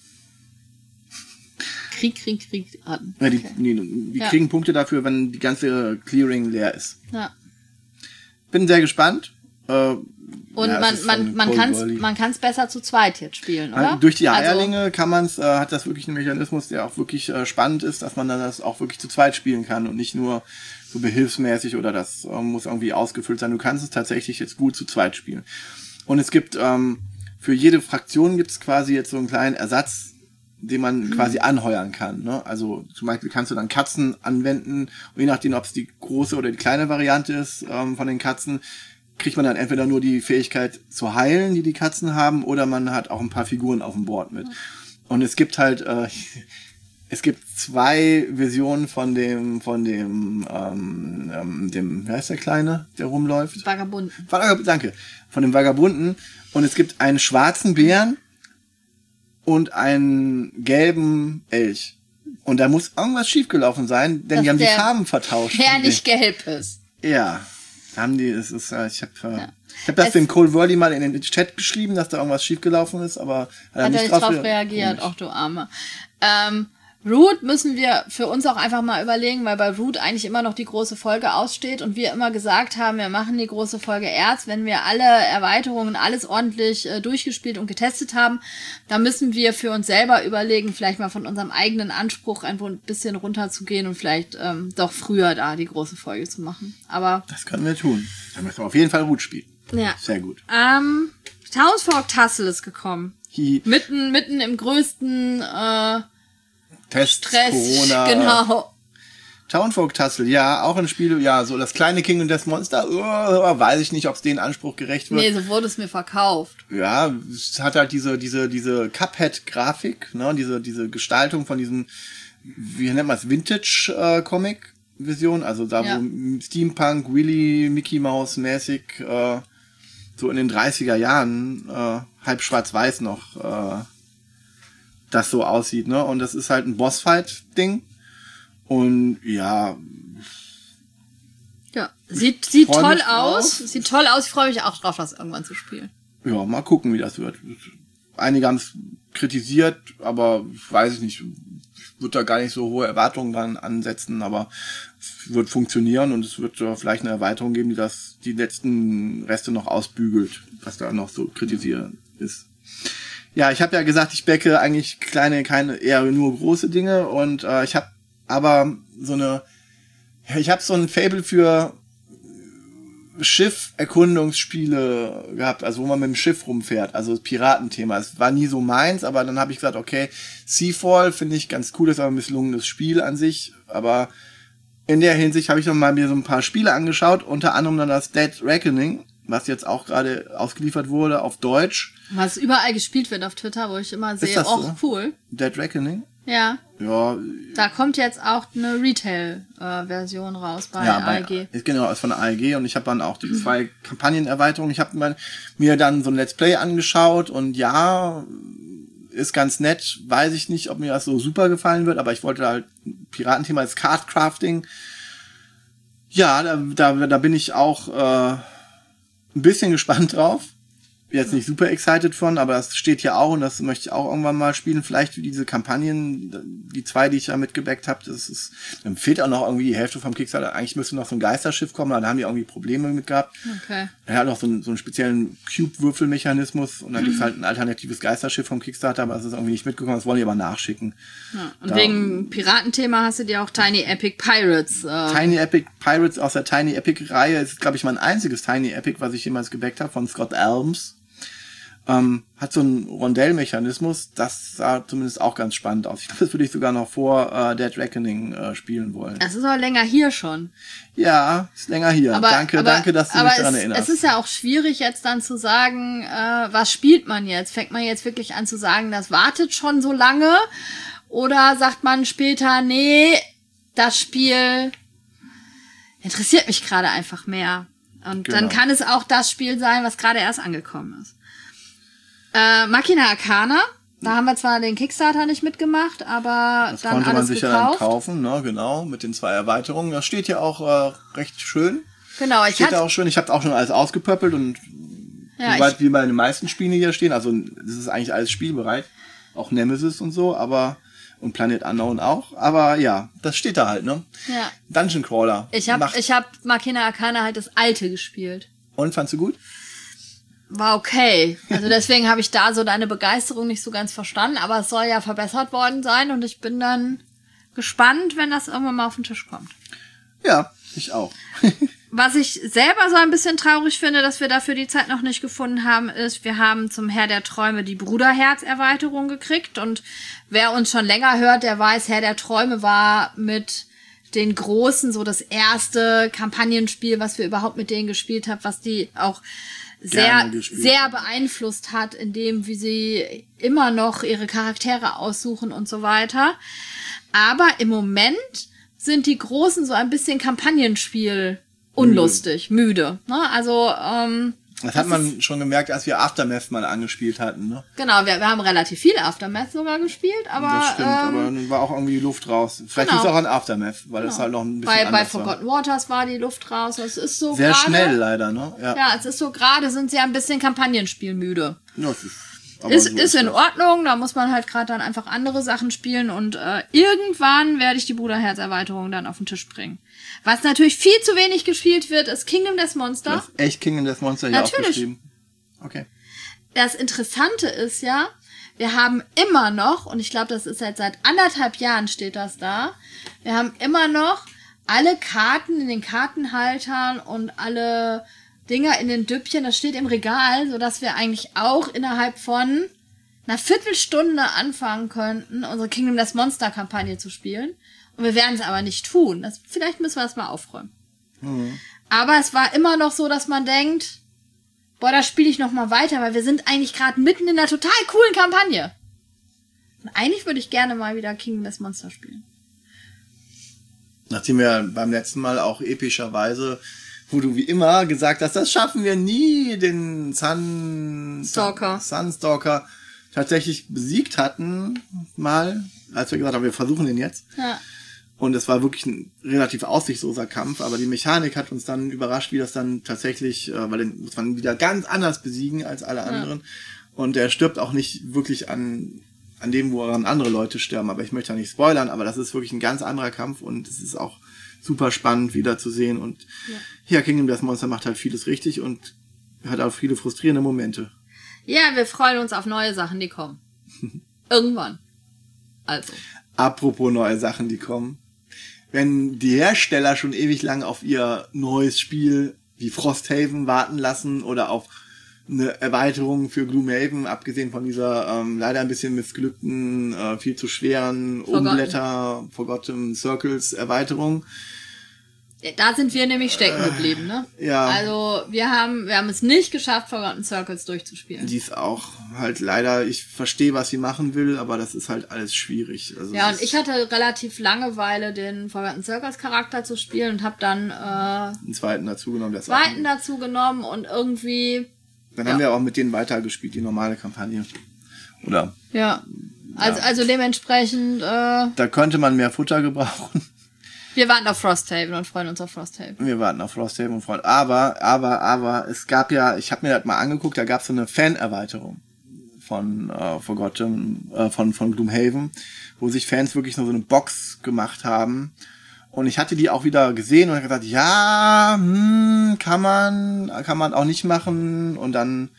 Krieg, Krieg, Krieg, Ratten. Ja, die Okay. die, die Ja. kriegen Punkte dafür, wenn die ganze Clearing leer ist. Ja. Bin sehr gespannt. Äh, Und ja, es man, ist man, von man Cold kann es Worldy. man kann's besser zu zweit jetzt spielen, oder? Durch die Also- Eierlinge kann man es, äh, hat das wirklich einen Mechanismus, der auch wirklich äh, spannend ist, dass man dann das auch wirklich zu zweit spielen kann und nicht nur so behilfsmäßig oder das äh, muss irgendwie ausgefüllt sein. Du kannst es tatsächlich jetzt gut zu zweit spielen. Und es gibt ähm, für jede Fraktion gibt es quasi jetzt so einen kleinen Ersatz, den man Mhm. quasi anheuern kann. Ne? Also zum Beispiel kannst du dann Katzen anwenden und je nachdem, ob es die große oder die kleine Variante ist ähm, von den Katzen, kriegt man dann entweder nur die Fähigkeit zu heilen, die die Katzen haben, oder man hat auch ein paar Figuren auf dem Board mit. Und es gibt halt, äh, es gibt zwei Versionen von dem, von dem, ähm, ähm, dem, wer ist der Kleine, der rumläuft? Vagabunden. Vagab danke. Von dem Vagabunden. Und es gibt einen schwarzen Bären und einen gelben Elch. Und da muss irgendwas schiefgelaufen sein, denn Dass die haben die der Farben vertauscht. Der nicht gelb ist. Ja, haben die, es ist, äh, ich habe äh, Ja. ich hab das Es- dem Cold Worldy mal in den Chat geschrieben, dass da irgendwas schiefgelaufen ist, aber hat er Hat nicht, er nicht drauf drauf reagiert, Komisch. auch du Arme. Ähm, Root müssen wir für uns auch einfach mal überlegen, weil bei Root eigentlich immer noch die große Folge aussteht und wir immer gesagt haben, wir machen die große Folge erst, wenn wir alle Erweiterungen, alles ordentlich äh, durchgespielt und getestet haben. Da müssen wir für uns selber überlegen, vielleicht mal von unserem eigenen Anspruch ein bisschen runterzugehen und vielleicht ähm, doch früher da die große Folge zu machen. Aber Das können wir tun. Dann müssen wir auf jeden Fall Root spielen. ja. Sehr gut. Ähm, Townsfolk Tassel ist gekommen. Hi, Mitten, mitten im größten äh, Test, Stress. Corona. Genau. Townfolk Tassel, ja, auch ein Spiel, ja, so das kleine King und das Monster, uh, weiß ich nicht, ob es den Anspruch gerecht wird. Nee, so wurde es mir verkauft. Ja, es hat halt diese, diese, diese Cuphead-Grafik, ne, diese, diese Gestaltung von diesem, wie nennt man es, Vintage-Comic-Vision, also da, Ja. wo Steampunk, Willy, Mickey Mouse mäßig, äh, so in den dreißiger Jahren, äh, halb schwarz-weiß noch, äh, das so aussieht, ne, und das ist halt ein Bossfight-Ding, und ja, Ja. Sieht, sieht Freu toll mich aus. drauf. Sieht toll aus. Ich freue mich auch drauf, das irgendwann zu spielen. ja, mal gucken, wie das wird. Einige haben es kritisiert, aber weiß ich nicht, ich würde da gar nicht so hohe Erwartungen dran ansetzen, aber es wird funktionieren und es wird äh, vielleicht eine Erweiterung geben, die das, die letzten Reste noch ausbügelt, was da noch so kritisiert ist. Ja, ich habe ja gesagt, ich backe eigentlich kleine, keine, eher nur große Dinge und äh, ich habe aber so eine, ja, ich habe so ein Faible für Schiff-Erkundungsspiele gehabt, also wo man mit dem Schiff rumfährt, also das Piratenthema. Es war nie so meins, aber dann habe ich gesagt, okay, Seafall finde ich ganz cool, das ist aber ein misslungenes Spiel an sich, aber in der Hinsicht habe ich noch mal mir so ein paar Spiele angeschaut, unter anderem dann das Dead Reckoning, was jetzt auch gerade ausgeliefert wurde auf Deutsch. Was überall gespielt wird auf Twitter, wo ich immer sehe, das oh, so? cool. Dead Reckoning? Ja. Ja. Da kommt jetzt auch eine Retail-Version äh, raus bei ja, A E G. Bei, genau, ist von der A E G und ich habe dann auch die zwei Kampagnenerweiterungen. Ich habe mir dann so ein Let's Play angeschaut und ja, ist ganz nett. Weiß ich nicht, ob mir das so super gefallen wird, aber ich wollte halt, Piratenthema ist Cardcrafting. Ja, da, da, da bin ich auch äh, ein bisschen gespannt drauf. Jetzt nicht super excited von, aber das steht hier auch und das möchte ich auch irgendwann mal spielen. Vielleicht wie diese Kampagnen, die zwei, die ich da mitgebackt habe, das ist, dann fehlt auch noch irgendwie die Hälfte vom Kickstarter. Eigentlich müsste noch so ein Geisterschiff kommen, aber da haben die irgendwie Probleme mit gehabt. Okay. Er hat noch so einen, so einen speziellen Cube-Würfelmechanismus und dann gibt's halt ein alternatives Geisterschiff vom Kickstarter, aber es ist irgendwie nicht mitgekommen, das wollen die aber nachschicken. Ja, und da, wegen Piratenthema hast du dir auch Tiny Epic Pirates. Äh Tiny Epic Pirates aus der Tiny Epic Reihe ist, glaube ich, mein einziges Tiny Epic, was ich jemals gebackt habe, von Scott Elms. Ähm, hat so einen Rondellmechanismus, das sah zumindest auch ganz spannend aus. Ich glaube, das würde ich sogar noch vor äh, Dead Reckoning äh, spielen wollen. Das ist aber länger hier schon. Ja, ist länger hier. Aber, danke, aber, danke, dass du aber mich daran es, erinnerst. es ist ja auch schwierig jetzt dann zu sagen, äh, was spielt man jetzt? Fängt man jetzt wirklich an zu sagen, das wartet schon so lange? Oder sagt man später, nee, das Spiel interessiert mich gerade einfach mehr. Und genau. Dann kann es auch das Spiel sein, was gerade erst angekommen ist. Äh, Machina Arcana, da haben wir zwar den Kickstarter nicht mitgemacht, aber das dann konnte alles man sich gekauft. ja dann kaufen, ne, genau, mit den zwei Erweiterungen. Das steht ja auch äh, recht schön. Genau, ich steht ja auch schön. Ich habe auch schon alles ausgepöppelt und ja, soweit wie bei den meisten Spielen hier stehen. Also das ist eigentlich alles spielbereit, auch Nemesis und so, aber und Planet Unknown auch. Aber ja, das steht da halt, ne? Ja. Dungeon Crawler. Ich habe ich hab Machina Arcana halt das alte gespielt. Und fandst du gut? War okay. Also deswegen habe ich da so deine Begeisterung nicht so ganz verstanden, aber es soll ja verbessert worden sein und ich bin dann gespannt, wenn das irgendwann mal auf den Tisch kommt. Ja, ich auch. Was ich selber so ein bisschen traurig finde, dass wir dafür die Zeit noch nicht gefunden haben, ist, wir haben zum Herr der Träume die Bruderherz-Erweiterung gekriegt und wer uns schon länger hört, der weiß, Herr der Träume war mit den Großen so das erste Kampagnenspiel, was wir überhaupt mit denen gespielt haben, was die auch sehr, sehr beeinflusst hat, in dem, wie sie immer noch ihre Charaktere aussuchen und so weiter. Aber im Moment sind die Großen so ein bisschen Kampagnenspiel unlustig, müde. müde ne? Also, ähm, das hat man schon gemerkt, als wir Aftermath mal angespielt hatten, ne? Genau, wir, wir haben relativ viel Aftermath sogar gespielt, aber... Das stimmt, ähm, aber dann war auch irgendwie Luft raus. Vielleicht genau. ist es auch an Aftermath, weil genau. das halt noch ein bisschen bei, anders bei Forgotten war. Waters war die Luft raus. Es ist so sehr grade, schnell leider, ne? Ja. ja, es ist so gerade, sind sie ein bisschen Kampagnenspielmüde. Ja, ist so ist, ist ist in das. Ordnung, da muss man halt gerade dann einfach andere Sachen spielen und äh, irgendwann werde ich die Bruderherz-Erweiterung dann auf den Tisch bringen. Was natürlich viel zu wenig gespielt wird, ist Kingdom Death Monster. Das ist echt Kingdom Death Monster hier Natürlich. aufgeschrieben. Okay. Das Interessante ist ja, wir haben immer noch, und ich glaube, das ist jetzt seit anderthalb Jahren steht das da, wir haben immer noch alle Karten in den Kartenhaltern und alle Dinger in den Düppchen, das steht im Regal, sodass wir eigentlich auch innerhalb von einer Viertelstunde anfangen könnten, unsere Kingdom Death Monster Kampagne zu spielen. Und wir werden es aber nicht tun. Das, vielleicht müssen wir das mal aufräumen. Mhm. Aber es war immer noch so, dass man denkt, boah, da spiele ich noch mal weiter, weil wir sind eigentlich gerade mitten in einer total coolen Kampagne. Und eigentlich würde ich gerne mal wieder Kingdom Death Monster spielen. Nachdem wir beim letzten Mal auch epischerweise, wo du wie immer gesagt hast, das schaffen wir nie, den Sun Stalker. Sunstalker tatsächlich besiegt hatten, mal, als wir gesagt haben, wir versuchen den jetzt. Ja. Und es war wirklich ein relativ aussichtsloser Kampf, aber die Mechanik hat uns dann überrascht, wie das dann tatsächlich, äh, weil den muss man wieder ganz anders besiegen als alle anderen. Ja. Und er stirbt auch nicht wirklich an an dem, woran andere Leute sterben, aber ich möchte ja nicht spoilern, aber das ist wirklich ein ganz anderer Kampf und es ist auch super spannend wieder zu sehen und ja, ja Kingdom Death Monster macht halt vieles richtig und hat auch viele frustrierende Momente. Ja, wir freuen uns auf neue Sachen, die kommen. Irgendwann. Also. Apropos neue Sachen, die kommen. Wenn die Hersteller schon ewig lang auf ihr neues Spiel wie Frosthaven warten lassen oder auf eine Erweiterung für Gloomhaven, abgesehen von dieser ähm, leider ein bisschen missglückten, äh, viel zu schweren Umblätter, Forgotten Circles Erweiterung. Da sind wir nämlich stecken geblieben, ne? Ja. Also wir haben wir haben es nicht geschafft, Forgotten Circles durchzuspielen. Die ist auch halt leider, ich verstehe, was sie machen will, aber das ist halt alles schwierig. Also ja, und ich hatte relativ Langeweile, den Forgotten Circles Charakter zu spielen und habe dann äh, einen zweiten dazu genommen. Der zweiten dazu genommen und irgendwie... Dann ja. haben wir auch mit denen weitergespielt, die normale Kampagne. Oder? Ja, also, ja. also dementsprechend... Äh, da könnte man mehr Futter gebrauchen. Wir warten auf Frosthaven und freuen uns auf Frosthaven. Wir warten auf Frosthaven und freuen aber, aber, aber, es gab ja, ich habe mir das mal angeguckt, da gab es so eine Fan-Erweiterung von äh, Forgotten, äh, von, von Gloomhaven, wo sich Fans wirklich nur so eine Box gemacht haben. Und ich hatte die auch wieder gesehen und habe gesagt, ja, hm, kann man, kann man auch nicht machen. Und dann,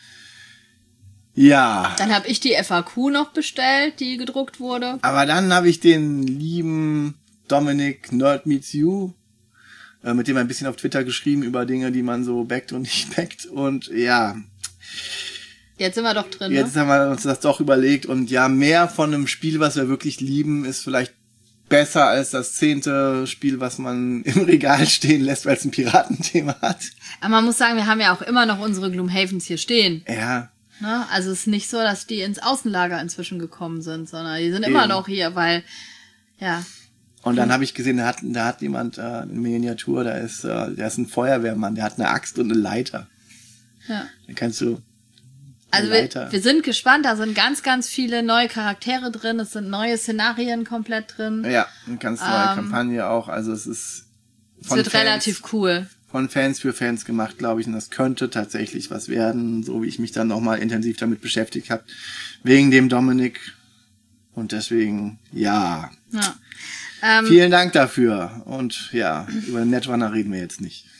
ja. Dann habe ich die F A Q noch bestellt, die gedruckt wurde. Aber dann habe ich den lieben Dominik Nerd Meets You, äh, mit dem ein bisschen auf Twitter geschrieben über Dinge, die man so backt und nicht backt. Und ja. Jetzt sind wir doch drin. Jetzt ne? haben wir uns das doch überlegt. Und ja, mehr von einem Spiel, was wir wirklich lieben, ist vielleicht besser als das zehnte Spiel, was man im Regal stehen lässt, weil es ein Piratenthema hat. Aber man muss sagen, wir haben ja auch immer noch unsere Gloomhavens hier stehen. Ja. Ne? Also es ist nicht so, dass die ins Außenlager inzwischen gekommen sind, sondern die sind immer Eben. noch hier, weil, ja. Und dann habe ich gesehen, da hat, da hat jemand äh, eine Miniatur, da ist, äh, der ist ein Feuerwehrmann, der hat eine Axt und eine Leiter. Ja. Dann kannst du Also wir, wir sind gespannt, da sind ganz, ganz viele neue Charaktere drin, es sind neue Szenarien komplett drin. Ja, eine ganz neue ähm, Kampagne auch, also es ist von es wird Fans, relativ cool. Von Fans für Fans gemacht, glaube ich, und das könnte tatsächlich was werden, so wie ich mich dann nochmal intensiv damit beschäftigt habe, wegen dem Dominik und deswegen, ja. Ja. Ähm, Vielen Dank dafür und ja, über Netrunner reden wir jetzt nicht.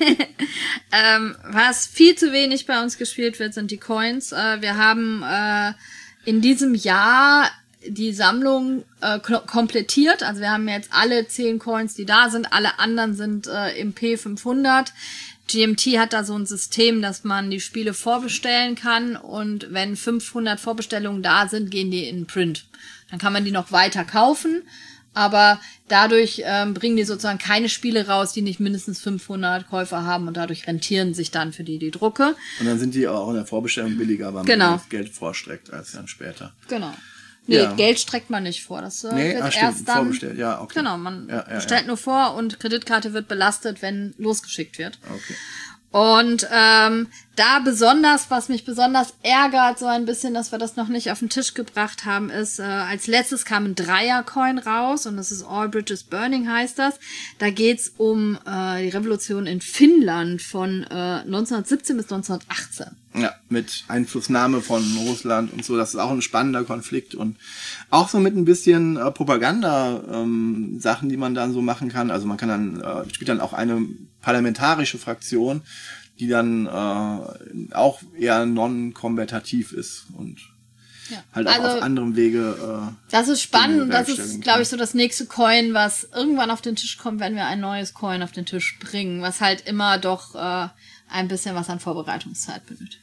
ähm, was viel zu wenig bei uns gespielt wird, sind die Coins. Äh, wir haben äh, in diesem Jahr die Sammlung äh, komplettiert. Also wir haben jetzt alle zehn Coins, die da sind. Alle anderen sind äh, im P fünfhundert. G M T hat da so ein System, dass man die Spiele vorbestellen kann und wenn fünfhundert Vorbestellungen da sind, gehen die in Print. Dann kann man die noch weiter kaufen. Aber dadurch ähm, bringen die sozusagen keine Spiele raus, die nicht mindestens fünfhundert Käufer haben und dadurch rentieren sich dann für die die Drucke. Und dann sind die auch in der Vorbestellung billiger, weil genau. man das Geld vorstreckt als dann später. Genau. Nee, ja. Geld streckt man nicht vor. Das äh, nee, wird ach, erst stimmt. dann vorbestellt. Ja, okay. Genau, man ja, ja, bestellt ja. nur vor und Kreditkarte wird belastet, wenn losgeschickt wird. Okay. Und ähm, da besonders, was mich besonders ärgert, so ein bisschen, dass wir das noch nicht auf den Tisch gebracht haben, ist, äh, als letztes kam ein Dreier-Coin raus und das ist All Bridges Burning heißt das. Da geht's um äh, die Revolution in Finnland von äh, neunzehnhundertsiebzehn bis neunzehnhundertachtzehn. Ja, mit Einflussnahme von Russland und so. Das ist auch ein spannender Konflikt und auch so mit ein bisschen äh, Propaganda-Sachen, ähm, die man dann so machen kann. Also man kann dann, äh, spielt dann auch eine parlamentarische Fraktion, die dann äh, auch eher non-kombatativ ist und ja. halt auch also, auf anderem Wege. Äh, das ist spannend und das ist, glaube ich, so das nächste Coin, was irgendwann auf den Tisch kommt, wenn wir ein neues Coin auf den Tisch bringen, was halt immer doch äh, ein bisschen was an Vorbereitungszeit benötigt.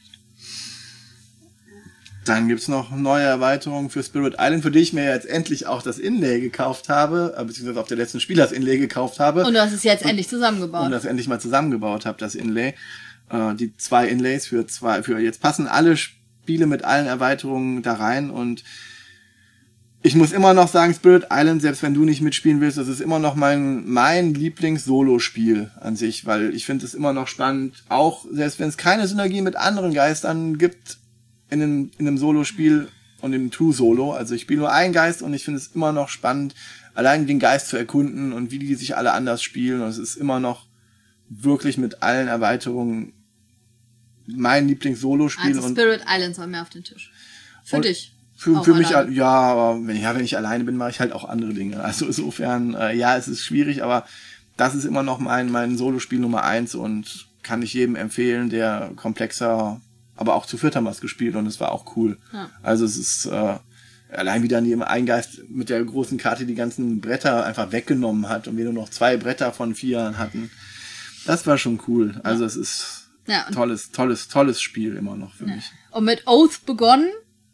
Dann gibt's noch neue Erweiterungen für Spirit Island, für die ich mir jetzt endlich auch das Inlay gekauft habe, beziehungsweise auf der letzten Spiel das Inlay gekauft habe. Und du hast es jetzt und, endlich zusammengebaut. Und das endlich mal zusammengebaut habe, das Inlay. Äh, die zwei Inlays für zwei, für jetzt passen alle Spiele mit allen Erweiterungen da rein und ich muss immer noch sagen, Spirit Island, selbst wenn du nicht mitspielen willst, das ist immer noch mein, mein Lieblings-Solo-Spiel an sich, weil ich finde es immer noch spannend, auch selbst wenn es keine Synergie mit anderen Geistern gibt, in einem, in einem Solo-Spiel und im True-Solo. Also ich spiele nur einen Geist und ich finde es immer noch spannend, allein den Geist zu erkunden und wie die sich alle anders spielen. Und es ist immer noch wirklich mit allen Erweiterungen mein Lieblings-Solo-Spiel. Also Spirit Island soll mehr auf den Tisch. Für und dich. Für, für mich, ja, aber wenn, ja, wenn ich alleine bin, mache ich halt auch andere Dinge. Also insofern, äh, ja, es ist schwierig, aber das ist immer noch mein, mein Solo-Spiel Nummer eins und kann ich jedem empfehlen, der komplexer, aber auch zu viert haben wir es gespielt und es war auch cool. Ja. Also es ist äh, allein wieder neben ein Geist mit der großen Karte die ganzen Bretter einfach weggenommen hat und wir nur noch zwei Bretter von vier hatten. Das war schon cool. Also es ist Ja. tolles, tolles, tolles Spiel immer noch für Ja. mich. Und mit Oath begonnen,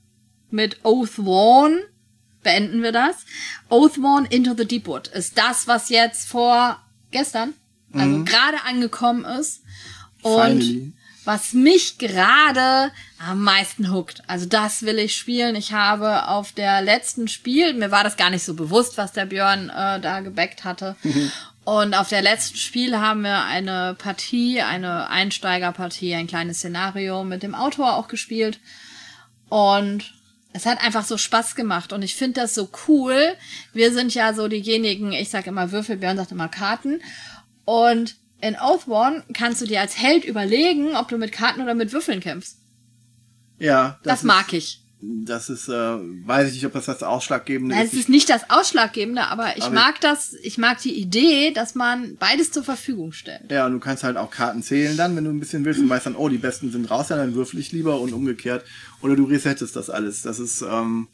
mit Oathworn beenden wir das. Oathworn Into the Deepwood ist das, was jetzt vor gestern, also Mhm. gerade angekommen ist. Und Finally. was mich gerade am meisten hookt. Also das will ich spielen. Ich habe auf der letzten Spiel, mir war das gar nicht so bewusst, was der Björn äh, da gebackt hatte. Und auf der letzten Spiel haben wir eine Partie, eine Einsteigerpartie, ein kleines Szenario mit dem Autor auch gespielt. Und es hat einfach so Spaß gemacht. Und ich finde das so cool. Wir sind ja so diejenigen, ich sag immer Würfel, Björn sagt immer Karten. Und in Oathworn kannst du dir als Held überlegen, ob du mit Karten oder mit Würfeln kämpfst. Ja. Das, das mag ich. Das ist, äh, weiß ich nicht, ob das das Ausschlaggebende Nein, ist. es ist nicht das Ausschlaggebende, aber ich Aber mag das, ich mag die Idee, dass man beides zur Verfügung stellt. Ja, und du kannst halt auch Karten zählen dann, wenn du ein bisschen willst und weißt dann, oh, die besten sind raus, dann würfel ich lieber und umgekehrt. Oder du resettest das alles. Das ist ähm,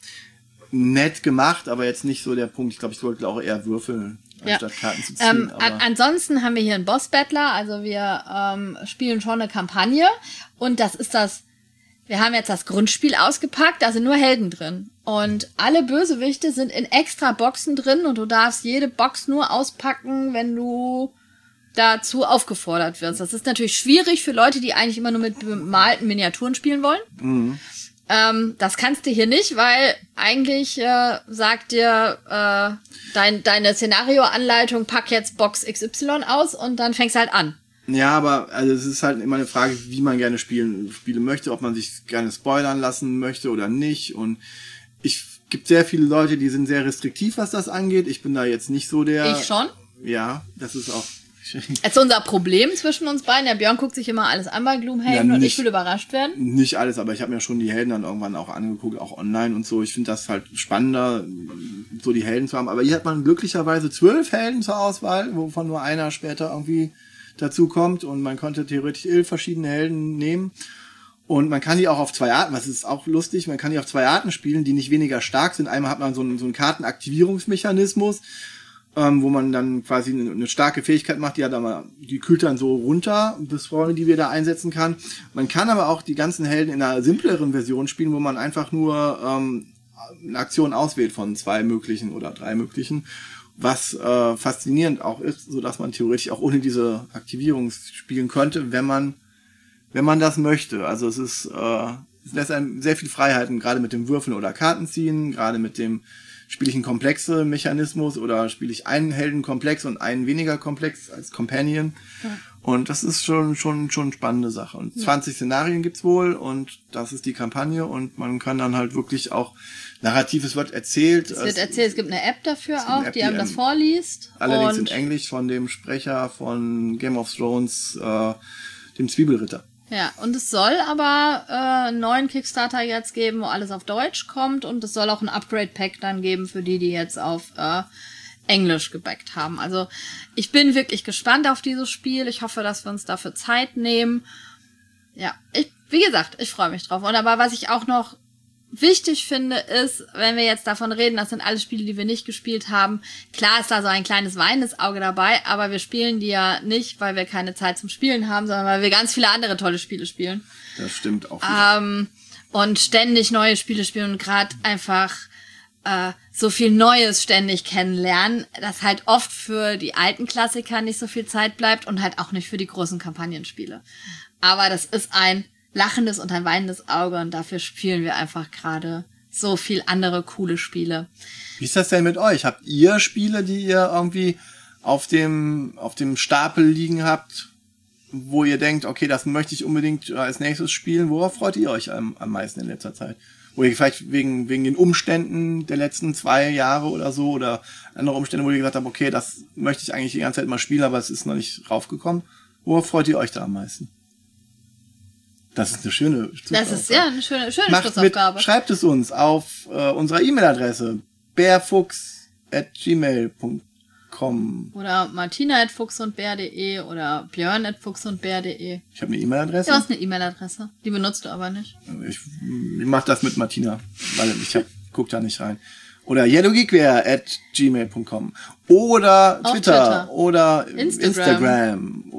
nett gemacht, aber jetzt nicht so der Punkt. Ich glaube, ich wollte auch eher würfeln, Ja. anstatt Karten zu ziehen. Ähm, an, ansonsten haben wir hier einen Boss-Battler, also wir ähm, spielen schon eine Kampagne und das ist das, wir haben jetzt das Grundspiel ausgepackt, da sind nur Helden drin und alle Bösewichte sind in extra Boxen drin und du darfst jede Box nur auspacken, wenn du dazu aufgefordert wirst. Das ist natürlich schwierig für Leute, die eigentlich immer nur mit bemalten Miniaturen spielen wollen. Mhm. Ähm, das kannst du hier nicht, weil eigentlich äh, sagt dir äh, dein, deine Szenarioanleitung, pack jetzt Box X Y aus und dann fängst du halt an. Ja, aber also es ist halt immer eine Frage, wie man gerne spielen spielen möchte, ob man sich gerne spoilern lassen möchte oder nicht. Und ich gibt sehr viele Leute, die sind sehr restriktiv, was das angeht. Ich bin da jetzt nicht so der. Ich schon. Ja, das ist auch. Das ist unser Problem zwischen uns beiden. Der Björn guckt sich immer alles an bei Gloomhaven Ja, und nicht- ich will überrascht werden. Nicht alles, aber ich habe mir schon die Helden dann irgendwann auch angeguckt, auch online und so. Ich finde das halt spannender, so die Helden zu haben. Aber hier hat man glücklicherweise zwölf Helden zur Auswahl, wovon nur einer später irgendwie dazu kommt. Und man konnte theoretisch elf verschiedene Helden nehmen. Und man kann die auch auf zwei Arten, was ist auch lustig, man kann die auf zwei Arten spielen, die nicht weniger stark sind. Einmal hat man so einen, so einen Kartenaktivierungsmechanismus, ähm, wo man dann quasi eine, eine starke Fähigkeit macht, die hat aber, die kühlt dann so runter, bis vorne, die wir da einsetzen kann. Man kann aber auch die ganzen Helden in einer simpleren Version spielen, wo man einfach nur ähm, eine Aktion auswählt von zwei möglichen oder drei möglichen, was äh, faszinierend auch ist, so dass man theoretisch auch ohne diese Aktivierung spielen könnte, wenn man wenn man das möchte. Also es ist äh, es lässt einem sehr viel Freiheiten, gerade mit dem Würfeln oder Kartenziehen, gerade mit dem spiele ich einen komplexe Mechanismus oder spiele ich einen Heldenkomplex und einen weniger komplex als Companion. Ja. Und das ist schon schon schon eine spannende Sache. Und zwanzig Szenarien gibt's wohl und das ist die Kampagne und man kann dann halt wirklich auch narrativ, es wird erzählt. Es wird erzählt, es gibt eine App dafür eine auch, App, die einem die das einem- vorliest. Allerdings und in Englisch von dem Sprecher von Game of Thrones, äh, dem Zwiebelritter. Ja, und es soll aber äh, einen neuen Kickstarter jetzt geben, wo alles auf Deutsch kommt und es soll auch ein Upgrade-Pack dann geben für die, die jetzt auf äh, Englisch gebackt haben. Also ich bin wirklich gespannt auf dieses Spiel. Ich hoffe, dass wir uns dafür Zeit nehmen. Ja, ich, wie gesagt, ich freue mich drauf. Und aber was ich auch noch wichtig finde, ist, wenn wir jetzt davon reden, das sind alle Spiele, die wir nicht gespielt haben. Klar ist da so ein kleines weinendes Auge dabei, aber wir spielen die ja nicht, weil wir keine Zeit zum Spielen haben, sondern weil wir ganz viele andere tolle Spiele spielen. Das stimmt auch. Ähm, und ständig neue Spiele spielen und gerade einfach äh, so viel Neues ständig kennenlernen, dass halt oft für die alten Klassiker nicht so viel Zeit bleibt und halt auch nicht für die großen Kampagnenspiele. Aber das ist ein lachendes und ein weinendes Auge und dafür spielen wir einfach gerade so viel andere coole Spiele. Wie ist das denn mit euch? Habt ihr Spiele, die ihr irgendwie auf dem auf dem Stapel liegen habt, wo ihr denkt, okay, das möchte ich unbedingt als nächstes spielen? Worauf freut ihr euch am, am meisten in letzter Zeit? Wo ihr vielleicht wegen wegen den Umständen der letzten zwei Jahre oder so oder andere Umstände, wo ihr gesagt habt, okay, das möchte ich eigentlich die ganze Zeit mal spielen, aber es ist noch nicht raufgekommen. Worauf freut ihr euch da am meisten? Das ist eine schöne Das ist ja eine schöne, schöne Macht mit, Schlussaufgabe. schreibt es uns auf äh, unserer E-Mail-Adresse bärfuchs at gmail punkt com. Oder martina at fuchsundbär.de oder björn at fuchsundbär.de. Ich habe eine E-Mail-Adresse. Du hast eine E-Mail-Adresse. Die benutzt du aber nicht. Ich, ich mache das mit Martina, weil ich hab, guck da nicht rein. Oder yellowgeekware at gmail punkt com. Oder Auf Twitter, Twitter. oder Instagram. Instagram.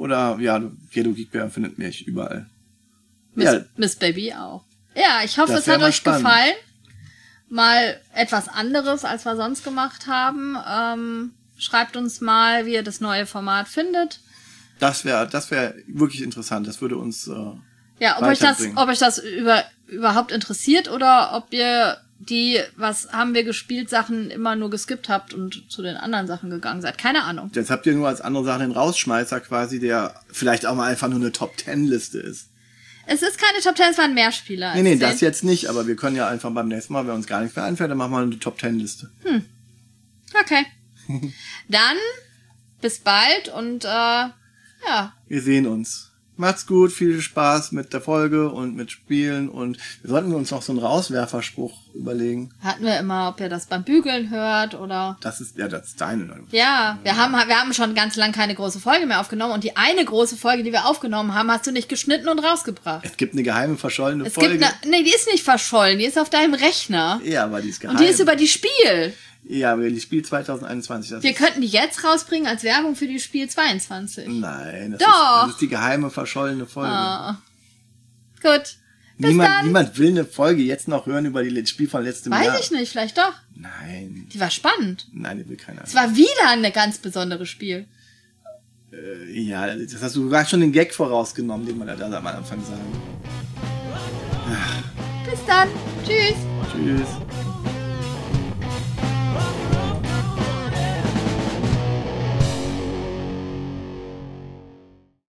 oder ja, Jedo Geekbär findet mich überall. Miss, Ja. Miss Baby auch. Ja, ich hoffe, Das es wär hat mal euch spannend. gefallen. Mal etwas anderes, als wir sonst gemacht haben. Ähm, schreibt uns mal, wie ihr das neue Format findet. Das wäre das wäre wirklich interessant. Das würde uns äh, Ja, ob euch das, weiterbringen. ob euch das über, überhaupt interessiert oder ob ihr die, was haben wir gespielt, Sachen immer nur geskippt habt und zu den anderen Sachen gegangen seid. Keine Ahnung. Jetzt habt ihr nur als andere Sache den Rausschmeißer quasi, der vielleicht auch mal einfach nur eine Top-Ten-Liste ist. Es ist keine Top Ten, es waren mehr Spieler. Nee, nee, als das zehn. jetzt nicht, aber wir können ja einfach beim nächsten Mal, wenn uns gar nichts mehr einfällt, dann machen wir eine Top-Ten-Liste. Okay. Dann bis bald und äh, ja. Wir sehen uns. Macht's gut, viel Spaß mit der Folge und mit Spielen und wir sollten uns noch so einen Rauswerferspruch überlegen. Hatten wir immer, ob ihr das beim Bügeln hört oder... Das ist, ja, das ist deine. Ja, wir haben, wir haben schon ganz lang keine große Folge mehr aufgenommen und die eine große Folge, die wir aufgenommen haben, hast du nicht geschnitten und rausgebracht. Es gibt eine geheime, verschollene Es Folge. gibt eine, nee, die ist nicht verschollen, die ist auf deinem Rechner. Ja, aber die ist geheim. Und die ist über die Spiel. Ja, aber die Spiel zwanzig einundzwanzig. Das Wir ist, könnten die jetzt rausbringen als Werbung für die Spiel zweiundzwanzig. nein, das, Doch. Ist, das ist die geheime, verschollene Folge. Ah. Gut. Bis Niemand, dann. niemand will eine Folge jetzt noch hören über die Spiel von letztem Weiß Jahr. ich nicht, vielleicht doch. Nein, Die war spannend. nein, die will keiner. Es war wieder ein ganz besonderes Spiel. Äh, ja, das hast du sogar schon den Gag vorausgenommen, den man da am Anfang sagen. Bis dann. Tschüss. Tschüss.